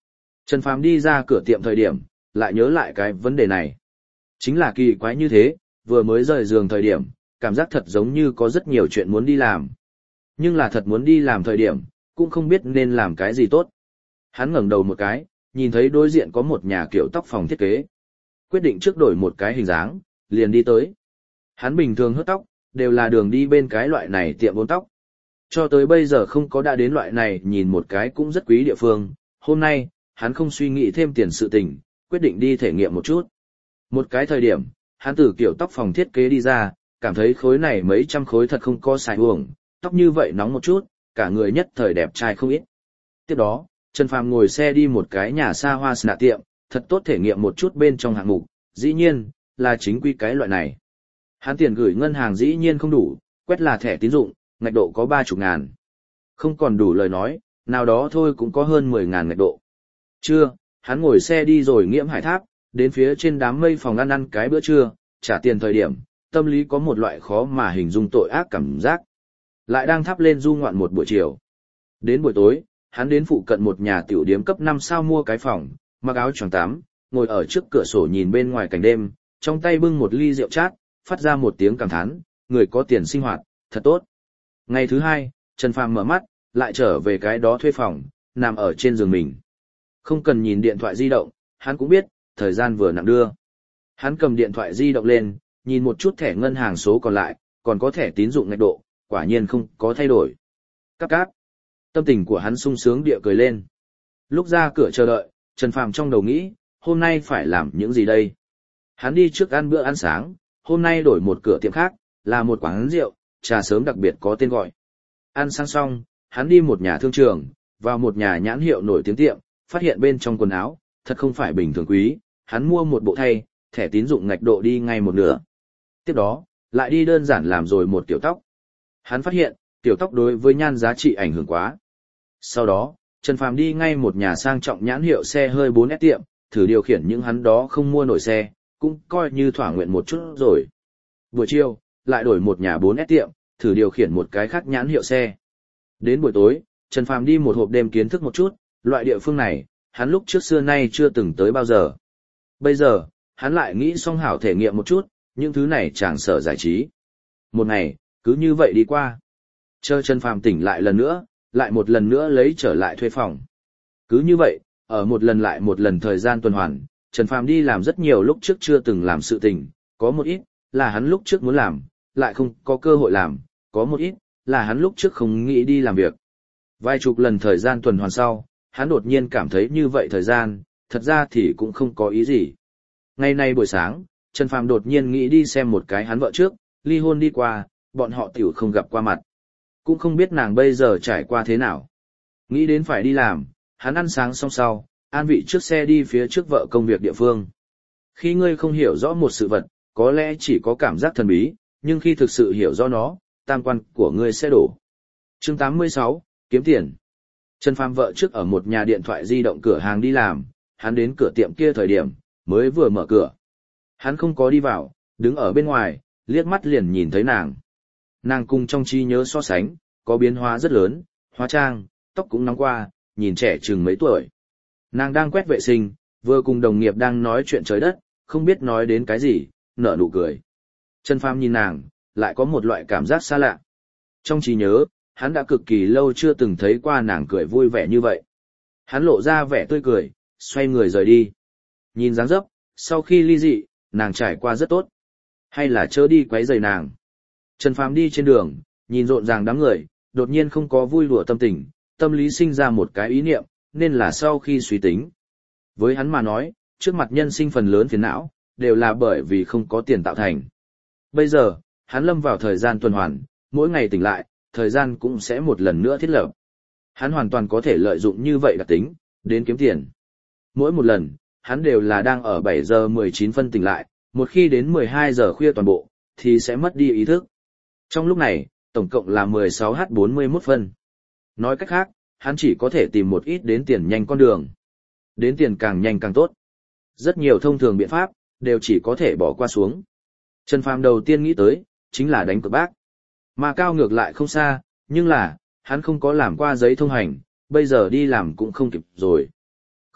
Trần Phàm đi ra cửa tiệm thời điểm, lại nhớ lại cái vấn đề này. Chính là kỳ quái như thế, vừa mới rời giường thời điểm, cảm giác thật giống như có rất nhiều chuyện muốn đi làm. Nhưng là thật muốn đi làm thời điểm, cũng không biết nên làm cái gì tốt. Hắn ngẩng đầu một cái, nhìn thấy đối diện có một nhà kiểu tóc phòng thiết kế. Quyết định trước đổi một cái hình dáng, liền đi tới. Hắn bình thường hớt tóc, đều là đường đi bên cái loại này tiệm bốn tóc. Cho tới bây giờ không có đã đến loại này nhìn một cái cũng rất quý địa phương. Hôm nay, hắn không suy nghĩ thêm tiền sự tình, quyết định đi thể nghiệm một chút. Một cái thời điểm, hắn từ kiểu tóc phòng thiết kế đi ra, cảm thấy khối này mấy trăm khối thật không có xài uổng, tóc như vậy nóng một chút, cả người nhất thời đẹp trai không ít. Tiếp đó, Trần Phàm ngồi xe đi một cái nhà xa hoa sna tiệm, thật tốt thể nghiệm một chút bên trong hạng mục, dĩ nhiên, là chính quy cái loại này. Hắn tiền gửi ngân hàng dĩ nhiên không đủ, quét là thẻ tín dụng, ngạch độ có ba chục ngàn. Không còn đủ lời nói, nào đó thôi cũng có hơn mười ngàn ngạch độ. Trưa, hắn ngồi xe đi rồi Nghiễm Hải Tháp, đến phía trên đám mây phòng ăn ăn cái bữa trưa, trả tiền thời điểm, tâm lý có một loại khó mà hình dung tội ác cảm giác. Lại đang thắp lên du ngoạn một buổi chiều. Đến buổi tối, hắn đến phụ cận một nhà tiểu điếm cấp năm sao mua cái phòng, mặc áo choàng tắm, ngồi ở trước cửa sổ nhìn bên ngoài cảnh đêm, trong tay bưng một ly rượu chát, phát ra một tiếng cảm thán, người có tiền sinh hoạt, thật tốt. Ngày thứ hai, Trần Phàm mở mắt, lại trở về cái đó thuê phòng, nằm ở trên giường mình. Không cần nhìn điện thoại di động, hắn cũng biết, thời gian vừa nặng đưa. Hắn cầm điện thoại di động lên, nhìn một chút thẻ ngân hàng số còn lại, còn có thẻ tín dụng ngạch độ, quả nhiên không có thay đổi. Cáp cáp. Tâm tình của hắn sung sướng địa cười lên. Lúc ra cửa chờ đợi, Trần Phàm trong đầu nghĩ, hôm nay phải làm những gì đây? Hắn đi trước ăn bữa ăn sáng, hôm nay đổi một cửa tiệm khác, là một quán rượu, trà sớm đặc biệt có tên gọi. Ăn sáng xong, hắn đi một nhà thương trường, vào một nhà nhãn hiệu nổi tiếng tiệm, phát hiện bên trong quần áo, thật không phải bình thường quý, hắn mua một bộ thay, thẻ tín dụng ngạch độ đi ngay một nửa. Tiếp đó, lại đi đơn giản làm rồi một kiểu tóc. Hắn phát hiện, tiểu tóc đối với nhan giá trị ảnh hưởng quá. Sau đó, Trần Phàm đi ngay một nhà sang trọng nhãn hiệu xe hơi bốn S tiệm, thử điều khiển những hắn đó không mua nổi xe, cũng coi như thỏa nguyện một chút rồi. Buổi chiều, lại đổi một nhà bốn S tiệm, thử điều khiển một cái khác nhãn hiệu xe. Đến buổi tối, Trần Phàm đi một hộp đêm kiến thức một chút, loại địa phương này, hắn lúc trước xưa nay chưa từng tới bao giờ. Bây giờ, hắn lại nghĩ xong hảo thể nghiệm một chút, những thứ này chẳng sợ giải trí. Một ngày, cứ như vậy đi qua. Chờ Trần Phàm tỉnh lại lần nữa, lại một lần nữa lấy trở lại thuê phòng. Cứ như vậy, ở một lần lại một lần thời gian tuần hoàn, Trần Phàm đi làm rất nhiều lúc trước chưa từng làm sự tình, có một ít, là hắn lúc trước muốn làm, lại không có cơ hội làm, có một ít, là hắn lúc trước không nghĩ đi làm việc. Vài chục lần thời gian tuần hoàn sau, hắn đột nhiên cảm thấy như vậy thời gian, thật ra thì cũng không có ý gì. Ngày nay buổi sáng, Trần Phàm đột nhiên nghĩ đi xem một cái hắn vợ trước, ly hôn đi qua, bọn họ tiểu không gặp qua mặt. Cũng không biết nàng bây giờ trải qua thế nào. Nghĩ đến phải đi làm, hắn ăn sáng xong sau, an vị trước xe đi phía trước vợ công việc địa phương. Khi ngươi không hiểu rõ một sự vật, có lẽ chỉ có cảm giác thần bí, nhưng khi thực sự hiểu rõ nó, tam quan của ngươi sẽ đổ. Chương tám mươi sáu, kiếm tiền. Trần Phàm vợ trước ở một nhà điện thoại di động cửa hàng đi làm, hắn đến cửa tiệm kia thời điểm, mới vừa mở cửa. Hắn không có đi vào, đứng ở bên ngoài, liếc mắt liền nhìn thấy nàng. Nàng cùng trong trí nhớ so sánh, có biến hóa rất lớn, hóa trang, tóc cũng nóng qua, nhìn trẻ chừng mấy tuổi. Nàng đang quét vệ sinh, vừa cùng đồng nghiệp đang nói chuyện trời đất, không biết nói đến cái gì, nở nụ cười. Trần Phàm nhìn nàng, lại có một loại cảm giác xa lạ. Trong trí nhớ, hắn đã cực kỳ lâu chưa từng thấy qua nàng cười vui vẻ như vậy. Hắn lộ ra vẻ tươi cười, xoay người rời đi. Nhìn dáng dấp, sau khi ly dị, nàng trải qua rất tốt. Hay là chớ đi quấy rầy nàng. Trần Phàm đi trên đường, nhìn rộn ràng đám người, đột nhiên không có vui đùa tâm tình, tâm lý sinh ra một cái ý niệm, nên là sau khi suy tính. Với hắn mà nói, trước mặt nhân sinh phần lớn phiền não, đều là bởi vì không có tiền tạo thành. Bây giờ, hắn lâm vào thời gian tuần hoàn, mỗi ngày tỉnh lại, thời gian cũng sẽ một lần nữa thiết lập. Hắn hoàn toàn có thể lợi dụng như vậy đặc tính, đến kiếm tiền. Mỗi một lần, hắn đều là đang ở bảy giờ mười chín phân tỉnh lại, một khi đến mười hai giờ khuya toàn bộ, thì sẽ mất đi ý thức. Trong lúc này, tổng cộng là mười sáu giờ bốn mươi mốt phân. Nói cách khác, hắn chỉ có thể tìm một ít đến tiền nhanh con đường. Đến tiền càng nhanh càng tốt. Rất nhiều thông thường biện pháp, đều chỉ có thể bỏ qua xuống. Trần Phàm đầu tiên nghĩ tới, chính là đánh cược bác. Mà cao ngược lại không xa, nhưng là, hắn không có làm qua giấy thông hành, bây giờ đi làm cũng không kịp rồi.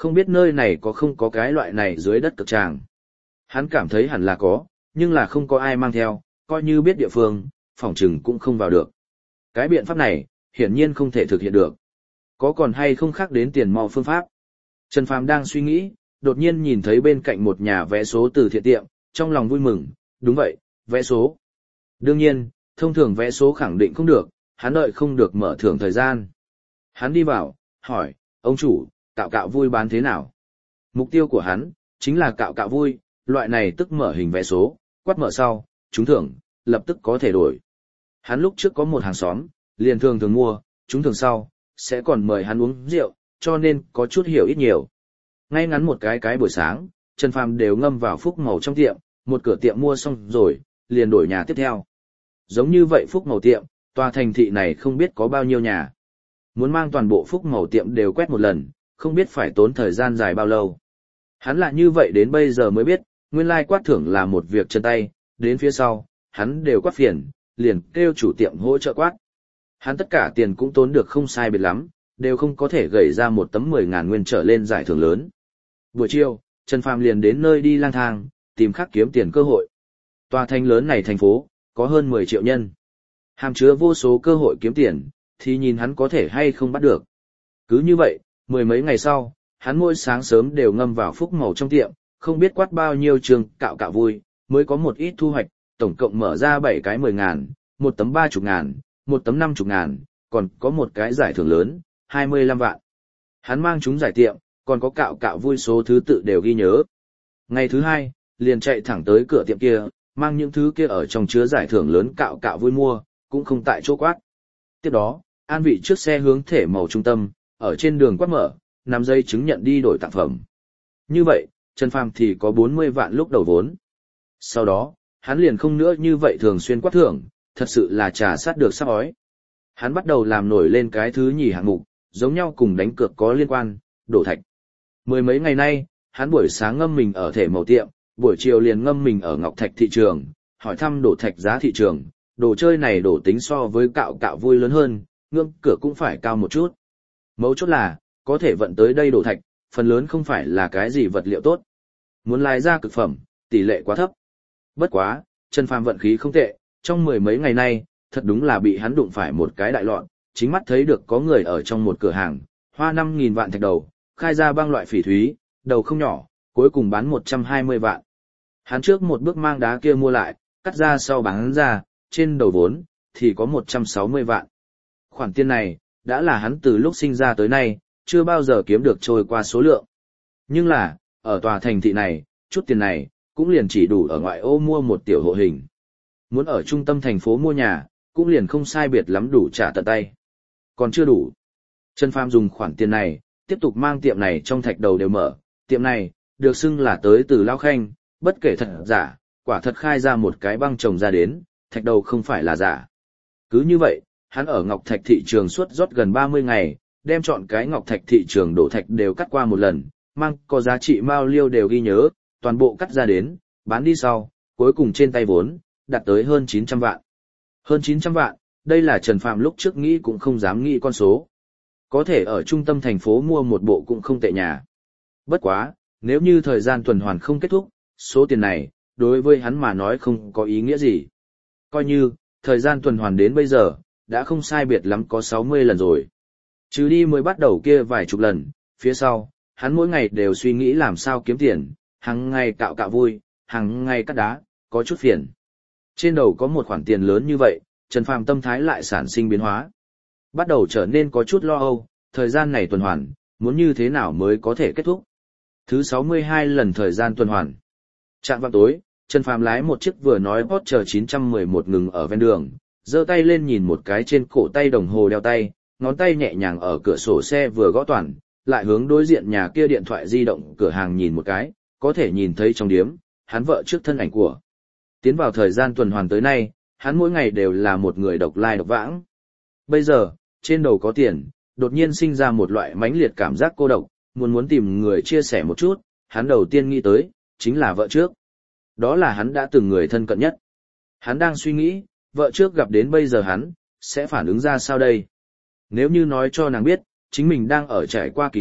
Không biết nơi này có không có cái loại này dưới đất cực tràng. Hắn cảm thấy hẳn là có, nhưng là không có ai mang theo, coi như biết địa phương, phỏng chừng cũng không vào được. Cái biện pháp này, hiển nhiên không thể thực hiện được. Có còn hay không khác đến tiền mau phương pháp? Trần Phàm đang suy nghĩ, đột nhiên nhìn thấy bên cạnh một nhà vé số từ thiện tiệm, trong lòng vui mừng, đúng vậy, vé số. Đương nhiên, thông thường vé số khẳng định không được, hắn đợi không được mở thưởng thời gian. Hắn đi vào, hỏi, ông chủ, cạo cạo vui bán thế nào? Mục tiêu của hắn, chính là cạo cạo vui, loại này tức mở hình vé số, quát mở sau, trúng thưởng, lập tức có thể đổi. Hắn lúc trước có một hàng xóm, liền thường thường mua, trúng thưởng sau, sẽ còn mời hắn uống rượu, cho nên có chút hiểu ít nhiều. Ngay ngắn một cái cái buổi sáng, Trần Phàm đều ngâm vào phúc màu trong tiệm, một cửa tiệm mua xong rồi, liền đổi nhà tiếp theo. Giống như vậy phúc màu tiệm, tòa thành thị này không biết có bao nhiêu nhà. Muốn mang toàn bộ phúc màu tiệm đều quét một lần, không biết phải tốn thời gian dài bao lâu. Hắn là như vậy đến bây giờ mới biết, nguyên lai quát thưởng là một việc chân tay, đến phía sau, hắn đều quát phiền, liền kêu chủ tiệm hỗ trợ quát. Hắn tất cả tiền cũng tốn được không sai biệt lắm, đều không có thể gửi ra một tấm mười ngàn nguyên trở lên giải thưởng lớn. Buổi chiều, Trần Phàm liền đến nơi đi lang thang, tìm khắc kiếm tiền cơ hội. Tòa thành lớn này thành phố, có hơn mười triệu nhân. Hàm chứa vô số cơ hội kiếm tiền, thì nhìn hắn có thể hay không bắt được. Cứ như vậy, mười mấy ngày sau, hắn mỗi sáng sớm đều ngâm vào phúc màu trong tiệm, không biết quát bao nhiêu trường cạo cạo vui, mới có một ít thu hoạch, tổng cộng mở ra bảy cái mười ngàn, một tấm ba chục ngàn, một tấm năm chục ngàn, còn có một cái giải thưởng lớn, hai mươi lăm vạn. Hắn mang chúng giải tiệm, còn có cạo cạo vui số thứ tự đều ghi nhớ. Ngày thứ hai, liền chạy thẳng tới cửa tiệm kia, mang những thứ kia ở trong chứa giải thưởng lớn cạo cạo vui mua, cũng không tại chỗ quát. Tiếp đó, an vị trước xe hướng thể màu trung tâm, ở trên đường quát mở, nắm giấy chứng nhận đi đổi tặng phẩm. Như vậy, Trần Phàm thì có bốn mươi vạn lúc đầu vốn. Sau đó, hắn liền không nữa như vậy thường xuyên quát thưởng, thật sự là trà sát được sắp ói. Hắn bắt đầu làm nổi lên cái thứ nhì hạng mục, giống nhau cùng đánh cược có liên quan, đổ thạch. Mười mấy ngày nay, hắn buổi sáng ngâm mình ở thể màu tiệm, buổi chiều liền ngâm mình ở ngọc thạch thị trường, hỏi thăm đổ thạch giá thị trường, đồ chơi này đổ tính so với cạo cạo vui lớn hơn, ngưỡng cửa cũng phải cao một chút. Mấu chốt là, có thể vận tới đây đổ thạch, phần lớn không phải là cái gì vật liệu tốt. Muốn lái ra cực phẩm, tỷ lệ quá thấp. Bất quá, Trần Phàm vận khí không tệ, trong mười mấy ngày nay, thật đúng là bị hắn đụng phải một cái đại loạn, chính mắt thấy được có người ở trong một cửa hàng, hoa năm nghìn vạn thạch đầu, khai ra băng loại phỉ thúy, đầu không nhỏ, cuối cùng bán một trăm hai mươi vạn. Hắn trước một bước mang đá kia mua lại, cắt ra sau bán ra, trên đầu vốn, thì có một trăm sáu mươi vạn. Khoản tiền này, đã là hắn từ lúc sinh ra tới nay, chưa bao giờ kiếm được trôi qua số lượng. Nhưng là, ở tòa thành thị này, chút tiền này, cũng liền chỉ đủ ở ngoại ô mua một tiểu hộ hình. Muốn ở trung tâm thành phố mua nhà, cũng liền không sai biệt lắm đủ trả tận tay. Còn chưa đủ. Trần Phàm dùng khoản tiền này, tiếp tục mang tiệm này trong thạch đầu đều mở. Tiệm này, được xưng là tới từ Lao Khanh, bất kể thật giả, quả thật khai ra một cái băng trồng ra đến, thạch đầu không phải là giả. Cứ như vậy, hắn ở Ngọc Thạch thị trường suốt rót gần ba mươi ngày, đem chọn cái Ngọc Thạch thị trường đổ thạch đều cắt qua một lần, mang có giá trị mao liêu đều ghi nhớ, toàn bộ cắt ra đến, bán đi sau, cuối cùng trên tay vốn, đạt tới hơn chín trăm vạn. Hơn chín trăm vạn, đây là Trần Phàm lúc trước nghĩ cũng không dám nghĩ con số. Có thể ở trung tâm thành phố mua một bộ cũng không tệ nhà. Bất quá, nếu như thời gian tuần hoàn không kết thúc, số tiền này, đối với hắn mà nói không có ý nghĩa gì. Coi như, thời gian tuần hoàn đến bây giờ, đã không sai biệt lắm có sáu mươi lần rồi. Trừ đi mới bắt đầu kia vài chục lần, phía sau, hắn mỗi ngày đều suy nghĩ làm sao kiếm tiền, hàng ngày cạo cạo vui, hàng ngày cắt đá, có chút phiền. Trên đầu có một khoản tiền lớn như vậy, Trần Phàm tâm thái lại sản sinh biến hóa. Bắt đầu trở nên có chút lo âu, thời gian này tuần hoàn, muốn như thế nào mới có thể kết thúc. Thứ sáu mươi hai lần thời gian tuần hoàn. Trạng vạng tối, Trần Phàm lái một chiếc vừa nói Porsche chín một một ngừng ở ven đường, giơ tay lên nhìn một cái trên cổ tay đồng hồ đeo tay, ngón tay nhẹ nhàng ở cửa sổ xe vừa gõ toàn, lại hướng đối diện nhà kia điện thoại di động cửa hàng nhìn một cái, có thể nhìn thấy trong điếm, hắn vợ trước thân ảnh của. Tiến vào thời gian tuần hoàn tới nay, hắn mỗi ngày đều là một người độc lai độc vãng. Bây giờ, trên đầu có tiền, đột nhiên sinh ra một loại mãnh liệt cảm giác cô độc, muốn muốn tìm người chia sẻ một chút, hắn đầu tiên nghĩ tới, chính là vợ trước. Đó là hắn đã từng người thân cận nhất. Hắn đang suy nghĩ, vợ trước gặp đến bây giờ hắn, sẽ phản ứng ra sao đây? Nếu như nói cho nàng biết, chính mình đang ở trải qua kỳ ngộ,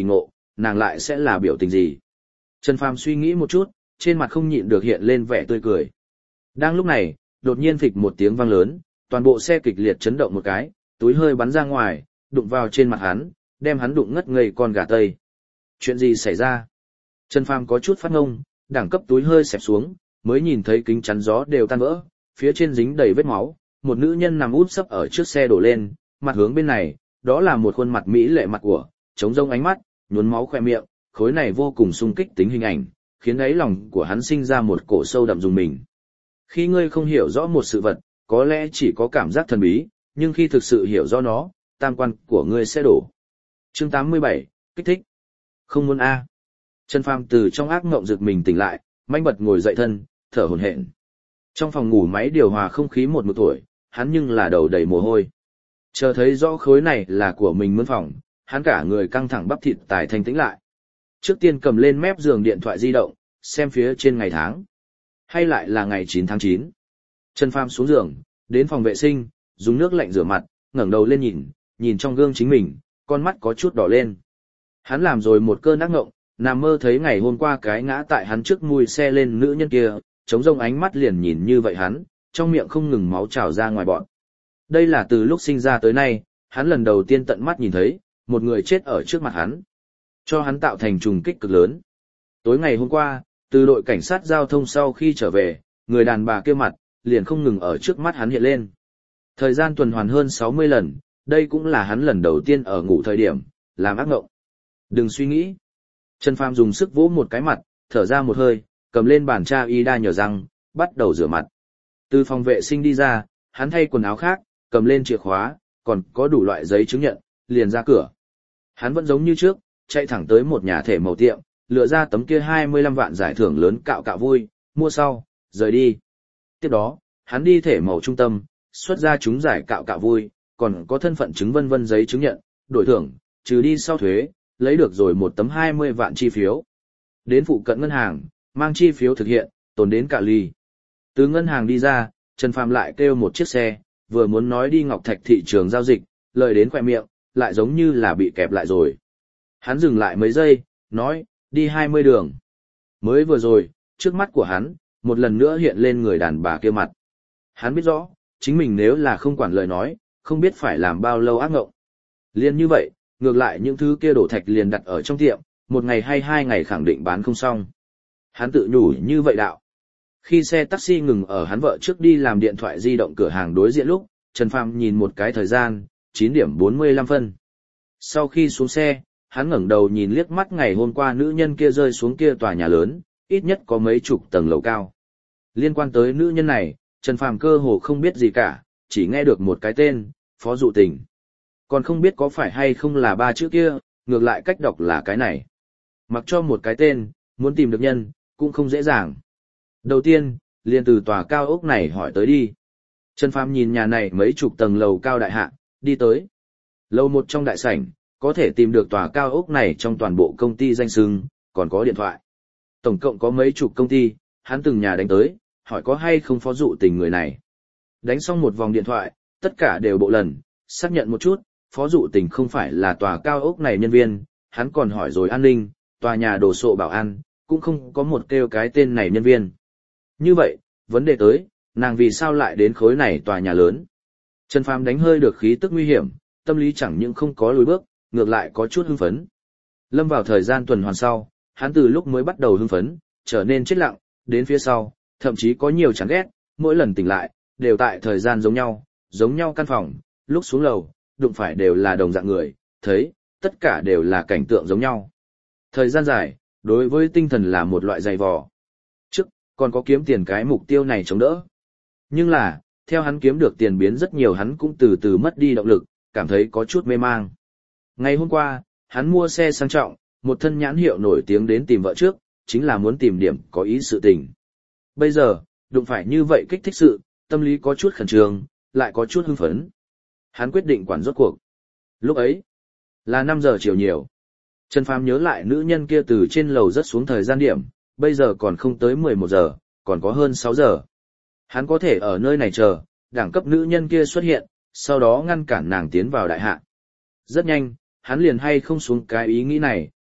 nàng lại sẽ là biểu tình gì. Trần Phàm suy nghĩ một chút, trên mặt không nhịn được hiện lên vẻ tươi cười. Đang lúc này, đột nhiên phịch một tiếng vang lớn, toàn bộ xe kịch liệt chấn động một cái, túi hơi bắn ra ngoài, đụng vào trên mặt hắn, đem hắn đụng ngất ngây con gà tây. Chuyện gì xảy ra? Trần Phàm có chút phát ngông, đẳng cấp túi hơi xẹp xuống, mới nhìn thấy kính chắn gió đều tan vỡ, phía trên dính đầy vết máu, một nữ nhân nằm úp sấp ở trước xe đổ lên, mặt hướng bên này, đó là một khuôn mặt mỹ lệ mặt của, trống rông ánh mắt, nhuốm máu khoe miệng, khối này vô cùng sung kích tính hình ảnh, khiến ấy lòng của hắn sinh ra một cổ sâu đậm dùng mình. Khi ngươi không hiểu rõ một sự vật, có lẽ chỉ có cảm giác thần bí, nhưng khi thực sự hiểu rõ nó, tam quan của ngươi sẽ đổ. Chương tám mươi bảy, kích thích. Không muốn a. Trần Phàm từ trong ác ngộng giật mình tỉnh lại, manh bật ngồi dậy thân, thở hổn hển. Trong phòng ngủ máy điều hòa không khí một một tuổi, hắn nhưng là đầu đầy mồ hôi. Chờ thấy rõ khối này là của mình mướn phòng, hắn cả người căng thẳng bắp thịt tài thanh tĩnh lại. Trước tiên cầm lên mép giường điện thoại di động, xem phía trên ngày tháng. Hay lại là ngày chín tháng chín. Trần Phàm xuống giường, đến phòng vệ sinh, dùng nước lạnh rửa mặt, ngẩng đầu lên nhìn, nhìn trong gương chính mình, con mắt có chút đỏ lên. Hắn làm rồi một cơn ác ngộng, nằm mơ thấy ngày hôm qua cái ngã tại hắn trước mui xe lên nữ nhân kia, chống rông ánh mắt liền nhìn như vậy hắn, trong miệng không ngừng máu trào ra ngoài bọn. Đây là từ lúc sinh ra tới nay, hắn lần đầu tiên tận mắt nhìn thấy, một người chết ở trước mặt hắn. Cho hắn tạo thành trùng kích cực lớn. Tối ngày hôm qua, từ đội cảnh sát giao thông sau khi trở về, người đàn bà kia mặt, liền không ngừng ở trước mắt hắn hiện lên. Thời gian tuần hoàn hơn sáu mươi lần, đây cũng là hắn lần đầu tiên ở ngủ thời điểm, làm ác ngộng. Đừng suy nghĩ. Trần Phàm dùng sức vỗ một cái mặt, thở ra một hơi, cầm lên bàn tra y đa nhờ răng, bắt đầu rửa mặt. Từ phòng vệ sinh đi ra, hắn thay quần áo khác, cầm lên chìa khóa, còn có đủ loại giấy chứng nhận, liền ra cửa. Hắn vẫn giống như trước, chạy thẳng tới một nhà thể màu tiệm, lựa ra tấm kia hai mươi lăm vạn giải thưởng lớn cạo cạo vui, mua sau, rời đi. Tiếp đó, hắn đi thể màu trung tâm, xuất ra chúng giải cạo cạo vui, còn có thân phận chứng vân vân giấy chứng nhận, đổi thưởng, trừ đi sau thuế, lấy được rồi một tấm hai mươi vạn chi phiếu. Đến phụ cận ngân hàng, mang chi phiếu thực hiện, tồn đến cả ly. Từ ngân hàng đi ra, Trần Phàm lại kêu một chiếc xe, vừa muốn nói đi Ngọc Thạch thị trường giao dịch, lời đến khỏe miệng, lại giống như là bị kẹp lại rồi. Hắn dừng lại mấy giây, nói, đi hai mươi đường. Mới vừa rồi, trước mắt của hắn, một lần nữa hiện lên người đàn bà kia mặt. Hắn biết rõ, chính mình nếu là không quản lời nói, không biết phải làm bao lâu ác ngộng. Liên như vậy, ngược lại những thứ kia đổ thạch liền đặt ở trong tiệm, một ngày hay hai ngày khẳng định bán không xong. Hắn tự nhủ như vậy đạo. Khi xe taxi ngừng ở hắn vợ trước đi làm điện thoại di động cửa hàng đối diện lúc, Trần Phàm nhìn một cái thời gian, chín điểm bốn mươi lăm phân. Sau khi xuống xe, hắn ngẩng đầu nhìn liếc mắt ngày hôm qua nữ nhân kia rơi xuống kia tòa nhà lớn, ít nhất có mấy chục tầng lầu cao. Liên quan tới nữ nhân này, Trần Phàm cơ hồ không biết gì cả, chỉ nghe được một cái tên, Phó Dụ Tình. Còn không biết có phải hay không là ba chữ kia, ngược lại cách đọc là cái này. Mặc cho một cái tên, muốn tìm được nhân, cũng không dễ dàng. Đầu tiên, liền từ tòa cao ốc này hỏi tới đi. Trần Phàm nhìn nhà này mấy chục tầng lầu cao đại hạ, đi tới. Lầu một trong đại sảnh, có thể tìm được tòa cao ốc này trong toàn bộ công ty danh xưng, còn có điện thoại. Tổng cộng có mấy chục công ty, hắn từng nhà đánh tới, hỏi có hay không Phó Dụ Tình người này. Đánh xong một vòng điện thoại, tất cả đều bộ lần, xác nhận một chút, Phó Dụ Tình không phải là tòa cao ốc này nhân viên, hắn còn hỏi rồi an ninh, tòa nhà đồ sộ bảo an, cũng không có một kêu cái tên này nhân viên. Như vậy, vấn đề tới, nàng vì sao lại đến khối này tòa nhà lớn? Trần Phàm đánh hơi được khí tức nguy hiểm, tâm lý chẳng những không có lùi bước, ngược lại có chút hưng phấn. Lâm vào thời gian tuần hoàn sau, hắn từ lúc mới bắt đầu hưng phấn, trở nên chết lặng, đến phía sau, thậm chí có nhiều chán ghét, mỗi lần tỉnh lại, đều tại thời gian giống nhau, giống nhau căn phòng, lúc xuống lầu, đụng phải đều là đồng dạng người, thấy, tất cả đều là cảnh tượng giống nhau. Thời gian dài, đối với tinh thần là một loại dày vò. Trước, còn có kiếm tiền cái mục tiêu này chống đỡ. Nhưng là, theo hắn kiếm được tiền biến rất nhiều hắn cũng từ từ mất đi động lực, cảm thấy có chút mê mang. Ngày hôm qua, hắn mua xe sang trọng, một thân nhãn hiệu nổi tiếng đến tìm vợ trước, chính là muốn tìm điểm có ý sự tình. Bây giờ, đụng phải như vậy kích thích sự, tâm lý có chút khẩn trương, lại có chút hưng phấn. Hắn quyết định quản rốt cuộc. Lúc ấy, là năm giờ chiều nhiều. Trần Phàm nhớ lại nữ nhân kia từ trên lầu rất xuống thời gian điểm, bây giờ còn không tới mười một giờ, còn có hơn sáu giờ. Hắn có thể ở nơi này chờ, đẳng cấp nữ nhân kia xuất hiện, sau đó ngăn cản nàng tiến vào đại hạ. Rất nhanh, hắn liền hay không xuống cái ý nghĩ này,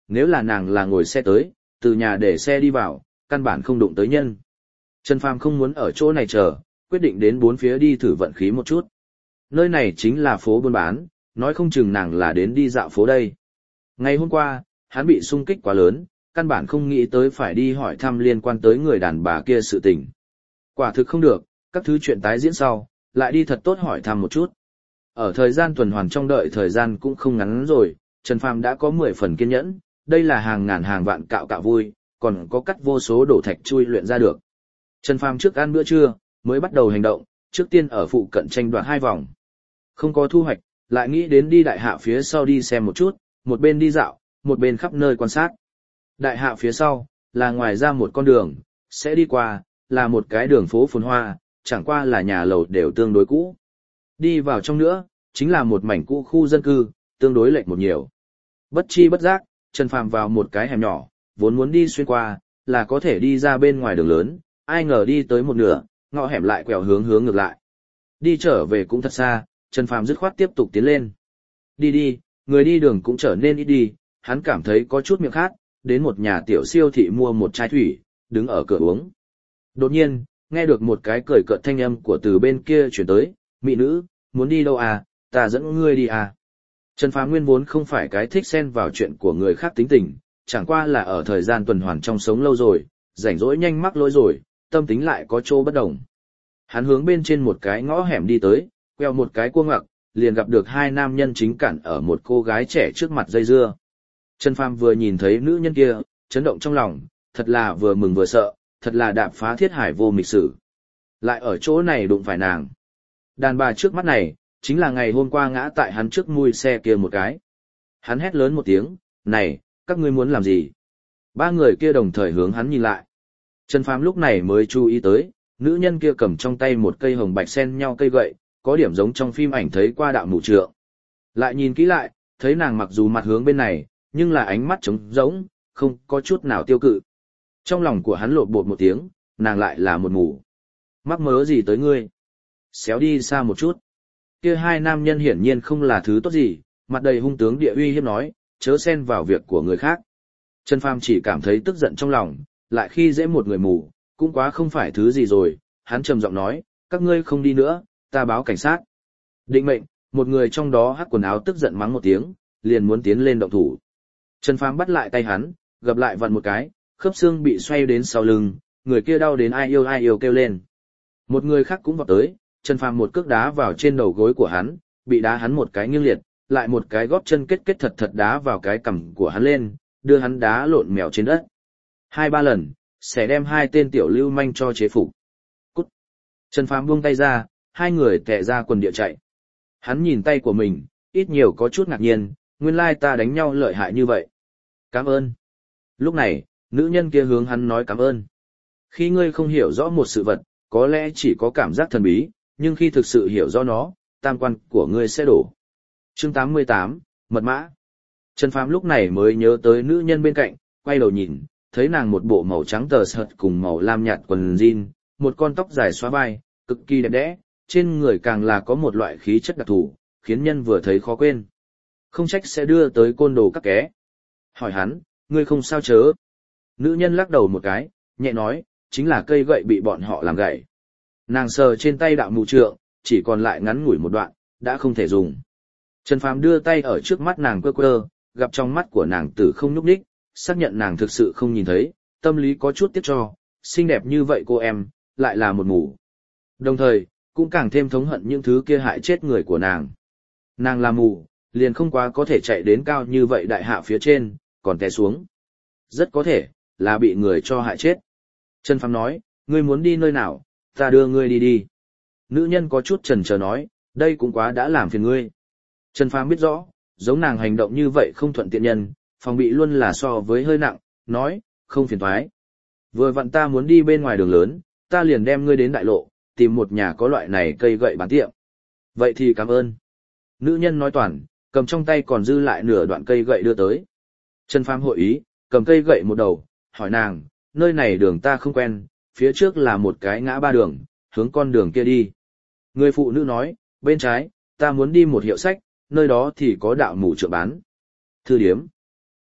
nếu là nàng là ngồi xe tới, từ nhà để xe đi vào, căn bản không đụng tới nhân. Trần Phàm không muốn ở chỗ này chờ, quyết định đến bốn phía đi thử vận khí một chút. Nơi này chính là phố buôn bán, nói không chừng nàng là đến đi dạo phố đây. Ngày hôm qua, hắn bị xung kích quá lớn, căn bản không nghĩ tới phải đi hỏi thăm liên quan tới người đàn bà kia sự tình. Quả thực không được, các thứ chuyện tái diễn sau, lại đi thật tốt hỏi thăm một chút. Ở thời gian tuần hoàn trong đợi thời gian cũng không ngắn rồi, Trần Phàm đã có mười phần kiên nhẫn, đây là hàng ngàn hàng vạn cạo cạo vui, còn có cắt vô số đổ thạch chui luyện ra được. Trần Phàm trước ăn bữa trưa, mới bắt đầu hành động, trước tiên ở phụ cận tranh đoạt hai vòng. Không có thu hoạch, lại nghĩ đến đi đại hạ phía sau đi xem một chút, một bên đi dạo, một bên khắp nơi quan sát. Đại hạ phía sau, là ngoài ra một con đường, sẽ đi qua, là một cái đường phố phồn hoa, chẳng qua là nhà lầu đều tương đối cũ. Đi vào trong nữa, chính là một mảnh cũ khu dân cư, tương đối lệch một nhiều. Bất chi bất giác, Trần Phàm vào một cái hẻm nhỏ, vốn muốn đi xuyên qua, là có thể đi ra bên ngoài đường lớn, ai ngờ đi tới một nửa, ngõ hẻm lại quẹo hướng hướng ngược lại. Đi trở về cũng thật xa, Trần Phàm dứt khoát tiếp tục tiến lên. Đi đi, người đi đường cũng trở nên ít đi, hắn cảm thấy có chút miệng khát, đến một nhà tiểu siêu thị mua một chai thủy, đứng ở cửa uống. Đột nhiên, nghe được một cái cười cợt thanh âm của từ bên kia chuyển tới, mỹ nữ, muốn đi đâu à, ta dẫn ngươi đi à. Trần Phàm nguyên vốn không phải cái thích xen vào chuyện của người khác tính tình, chẳng qua là ở thời gian tuần hoàn trong sống lâu rồi, rảnh rỗi nhanh mắc lỗi rồi, tâm tính lại có chỗ bất đồng. Hắn hướng bên trên một cái ngõ hẻm đi tới, quẹo một cái cua ngoặc, liền gặp được hai nam nhân chính cản ở một cô gái trẻ trước mặt dây dưa. Trần Phàm vừa nhìn thấy nữ nhân kia, chấn động trong lòng, thật là vừa mừng vừa sợ, thật là đạp phá thiết hải vô mịch sử. Lại ở chỗ này đụng phải nàng. Đàn bà trước mắt này, chính là ngày hôm qua ngã tại hắn trước mui xe kia một cái. Hắn hét lớn một tiếng, này, các ngươi muốn làm gì? Ba người kia đồng thời hướng hắn nhìn lại. Trần Phàm lúc này mới chú ý tới, nữ nhân kia cầm trong tay một cây hồng bạch xen nhau cây gậy, có điểm giống trong phim ảnh thấy qua đạo mụ trượng. Lại nhìn kỹ lại, thấy nàng mặc dù mặt hướng bên này, nhưng là ánh mắt trống rỗng, không có chút nào tiêu cự. Trong lòng của hắn lột bột một tiếng, nàng lại là một mù. Mắc mớ gì tới ngươi? Xéo đi xa một chút. Kia hai nam nhân hiển nhiên không là thứ tốt gì, mặt đầy hung tướng địa uy hiếp nói, chớ xen vào việc của người khác. Trần Phàm chỉ cảm thấy tức giận trong lòng, lại khi dễ một người mù, cũng quá không phải thứ gì rồi, hắn trầm giọng nói, các ngươi không đi nữa, ta báo cảnh sát. Định mệnh, một người trong đó hắc quần áo tức giận mắng một tiếng, liền muốn tiến lên động thủ. Trần Phàm bắt lại tay hắn, gập lại vặn một cái, khớp xương bị xoay đến sau lưng, người kia đau đến ai yêu ai yêu kêu lên. Một người khác cũng vọt tới, Trần Phàm một cước đá vào trên đầu gối của hắn, bị đá hắn một cái nghiêng liệt, lại một cái gót chân kết kết thật thật đá vào cái cằm của hắn lên, đưa hắn đá lộn mèo trên đất. Hai ba lần, sẽ đem hai tên tiểu lưu manh cho chế phục. Cút. Trần Phàm buông tay ra, hai người tè ra quần địa chạy. Hắn nhìn tay của mình, ít nhiều có chút ngạc nhiên, nguyên lai ta đánh nhau lợi hại như vậy. Cảm ơn. Lúc này, nữ nhân kia hướng hắn nói cảm ơn. Khi ngươi không hiểu rõ một sự vật, có lẽ chỉ có cảm giác thần bí, nhưng khi thực sự hiểu rõ nó, tam quan của ngươi sẽ đổ. Chương tám mươi tám, Mật mã. Trần Phàm lúc này mới nhớ tới nữ nhân bên cạnh, quay đầu nhìn, thấy nàng một bộ màu trắng tờ sợt cùng màu lam nhạt quần jean, một con tóc dài xóa vai, cực kỳ đẹp đẽ, trên người càng là có một loại khí chất đặc thù, khiến nhân vừa thấy khó quên. Không trách sẽ đưa tới côn đồ các ké. Hỏi hắn, ngươi không sao chớ? Nữ nhân lắc đầu một cái, nhẹ nói, chính là cây gậy bị bọn họ làm gãy. Nàng sờ trên tay đạo mù trượng, chỉ còn lại ngắn ngủi một đoạn, đã không thể dùng. Trần Phàm đưa tay ở trước mắt nàng quơ quơ, gặp trong mắt của nàng tử không nhúc nhích, xác nhận nàng thực sự không nhìn thấy, tâm lý có chút tiếc cho, xinh đẹp như vậy cô em, lại là một mù. Đồng thời, cũng càng thêm thống hận những thứ kia hại chết người của nàng. Nàng là mù, liền không quá có thể chạy đến cao như vậy đại hạ phía trên, còn té xuống. Rất có thể, là bị người cho hại chết. Trần Phàm nói, ngươi muốn đi nơi nào, ta đưa ngươi đi đi. Nữ nhân có chút chần chờ nói, đây cũng quá đã làm phiền ngươi. Trần Phàm biết rõ, giống nàng hành động như vậy không thuận tiện nhân, phòng bị luôn là so với hơi nặng, nói, không phiền toái. Vừa vặn ta muốn đi bên ngoài đường lớn, ta liền đem ngươi đến đại lộ, tìm một nhà có loại này cây gậy bán tiệm. Vậy thì cảm ơn. Nữ nhân nói toàn, cầm trong tay còn dư lại nửa đoạn cây gậy đưa tới. Trần Phàm hội ý, cầm cây gậy một đầu, hỏi nàng, nơi này đường ta không quen, phía trước là một cái ngã ba đường, hướng con đường kia đi. Người phụ nữ nói, bên trái, ta muốn đi một hiệu sách, nơi đó thì có đạo mù trượng bán. Thư điếm.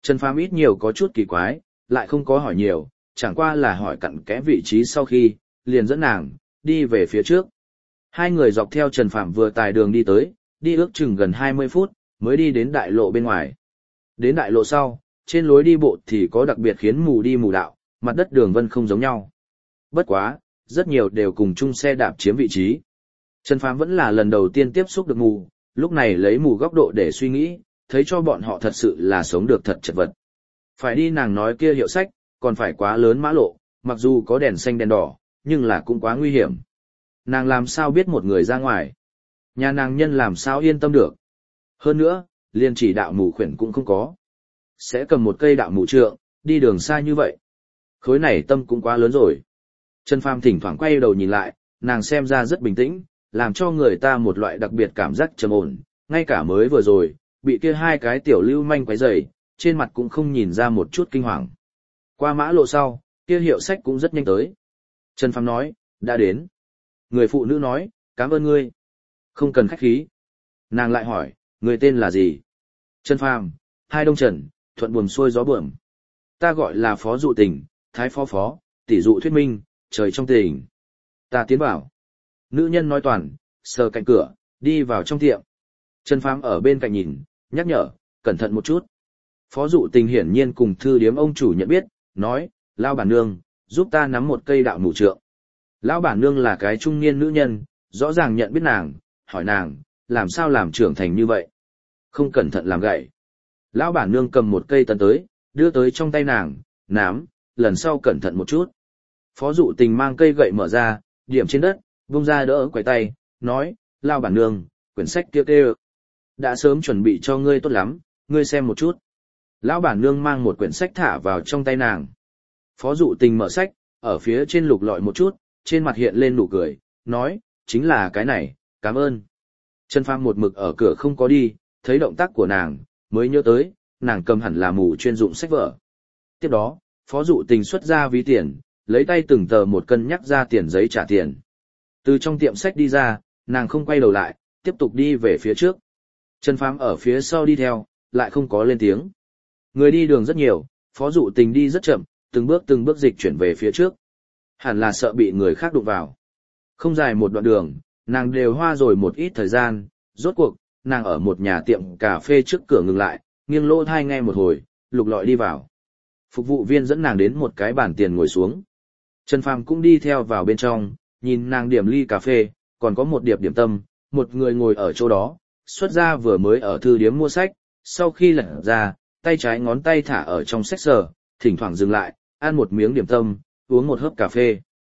Trần Phàm ít nhiều có chút kỳ quái, lại không có hỏi nhiều, chẳng qua là hỏi cặn kẽ vị trí sau khi, liền dẫn nàng, đi về phía trước. Hai người dọc theo Trần Phàm vừa tài đường đi tới, đi ước chừng gần hai mươi phút, mới đi đến đại lộ bên ngoài. Đến đại lộ sau, trên lối đi bộ thì có đặc biệt khiến mù đi mù đạo, mặt đất đường vân không giống nhau. Bất quá, rất nhiều đều cùng chung xe đạp chiếm vị trí. Trần Phàm vẫn là lần đầu tiên tiếp xúc được mù, lúc này lấy mù góc độ để suy nghĩ, thấy cho bọn họ thật sự là sống được thật chật vật. Phải đi nàng nói kia hiệu sách, còn phải quá lớn mã lộ, mặc dù có đèn xanh đèn đỏ, nhưng là cũng quá nguy hiểm. Nàng làm sao biết một người ra ngoài? Nhà nàng nhân làm sao yên tâm được? Hơn nữa, liền chỉ đạo mù khuyển cũng không có. Sẽ cầm một cây đạo mù trượng, đi đường xa như vậy. Khối này tâm cũng quá lớn rồi. Trần Phàm thỉnh thoảng quay đầu nhìn lại, nàng xem ra rất bình tĩnh, làm cho người ta một loại đặc biệt cảm giác trầm ổn, ngay cả mới vừa rồi, bị kia hai cái tiểu lưu manh quấy rầy, trên mặt cũng không nhìn ra một chút kinh hoàng. Qua mã lộ sau, kia hiệu sách cũng rất nhanh tới. Trần Phàm nói, đã đến. Người phụ nữ nói, cảm ơn ngươi. Không cần khách khí. Nàng lại hỏi, người tên là gì? Trần Phàm, hai đông trần, thuận buồm xuôi gió bướm. Ta gọi là phó dụ tình, thái phó phó, tỷ dụ thuyết minh, trời trong tình. Ta tiến vào. Nữ nhân nói toàn, sờ cạnh cửa, đi vào trong tiệm. Trần Phàm ở bên cạnh nhìn, nhắc nhở, cẩn thận một chút. Phó dụ tình hiển nhiên cùng thư điếm ông chủ nhận biết, nói, lao bản nương, giúp ta nắm một cây đạo mù trượng. Lão bản nương là cái trung niên nữ nhân, rõ ràng nhận biết nàng, hỏi nàng, làm sao làm trưởng thành như vậy? Không cẩn thận làm gãy. Lão bản nương cầm một cây tấn tới, đưa tới trong tay nàng, nám, lần sau cẩn thận một chút. Phó dụ tình mang cây gậy mở ra, điểm trên đất, vung ra đỡ quay tay, nói, lao bản nương, quyển sách kia kêu. Đã sớm chuẩn bị cho ngươi tốt lắm, ngươi xem một chút. Lão bản nương mang một quyển sách thả vào trong tay nàng. Phó dụ tình mở sách, ở phía trên lục lọi một chút, trên mặt hiện lên nụ cười, nói, chính là cái này, cảm ơn. Trần Phàm một mực ở cửa không có đi, thấy động tác của nàng, mới nhớ tới, nàng cầm hẳn là mù chuyên dụng sách vở. Tiếp đó, phó dụ tình xuất ra ví tiền, lấy tay từng tờ một cân nhắc ra tiền giấy trả tiền. Từ trong tiệm sách đi ra, nàng không quay đầu lại, tiếp tục đi về phía trước. Trần Phàm ở phía sau đi theo, lại không có lên tiếng. Người đi đường rất nhiều, phó dụ tình đi rất chậm, từng bước từng bước dịch chuyển về phía trước. Hẳn là sợ bị người khác đụng vào. Không dài một đoạn đường, nàng đều hoa rồi một ít thời gian, rốt cuộc, nàng ở một nhà tiệm cà phê trước cửa ngừng lại, nghiêng lỗ thai nghe một hồi, lục lọi đi vào. Phục vụ viên dẫn nàng đến một cái bàn tiền ngồi xuống. Trần Phàm cũng đi theo vào bên trong, nhìn nàng điểm ly cà phê, còn có một điệp điểm tâm, một người ngồi ở chỗ đó, xuất ra vừa mới ở thư điếm mua sách, sau khi lật ra, tay trái ngón tay thả ở trong sách sờ, thỉnh thoảng dừng lại, ăn một miếng điểm tâm, uống một hớp cà phê.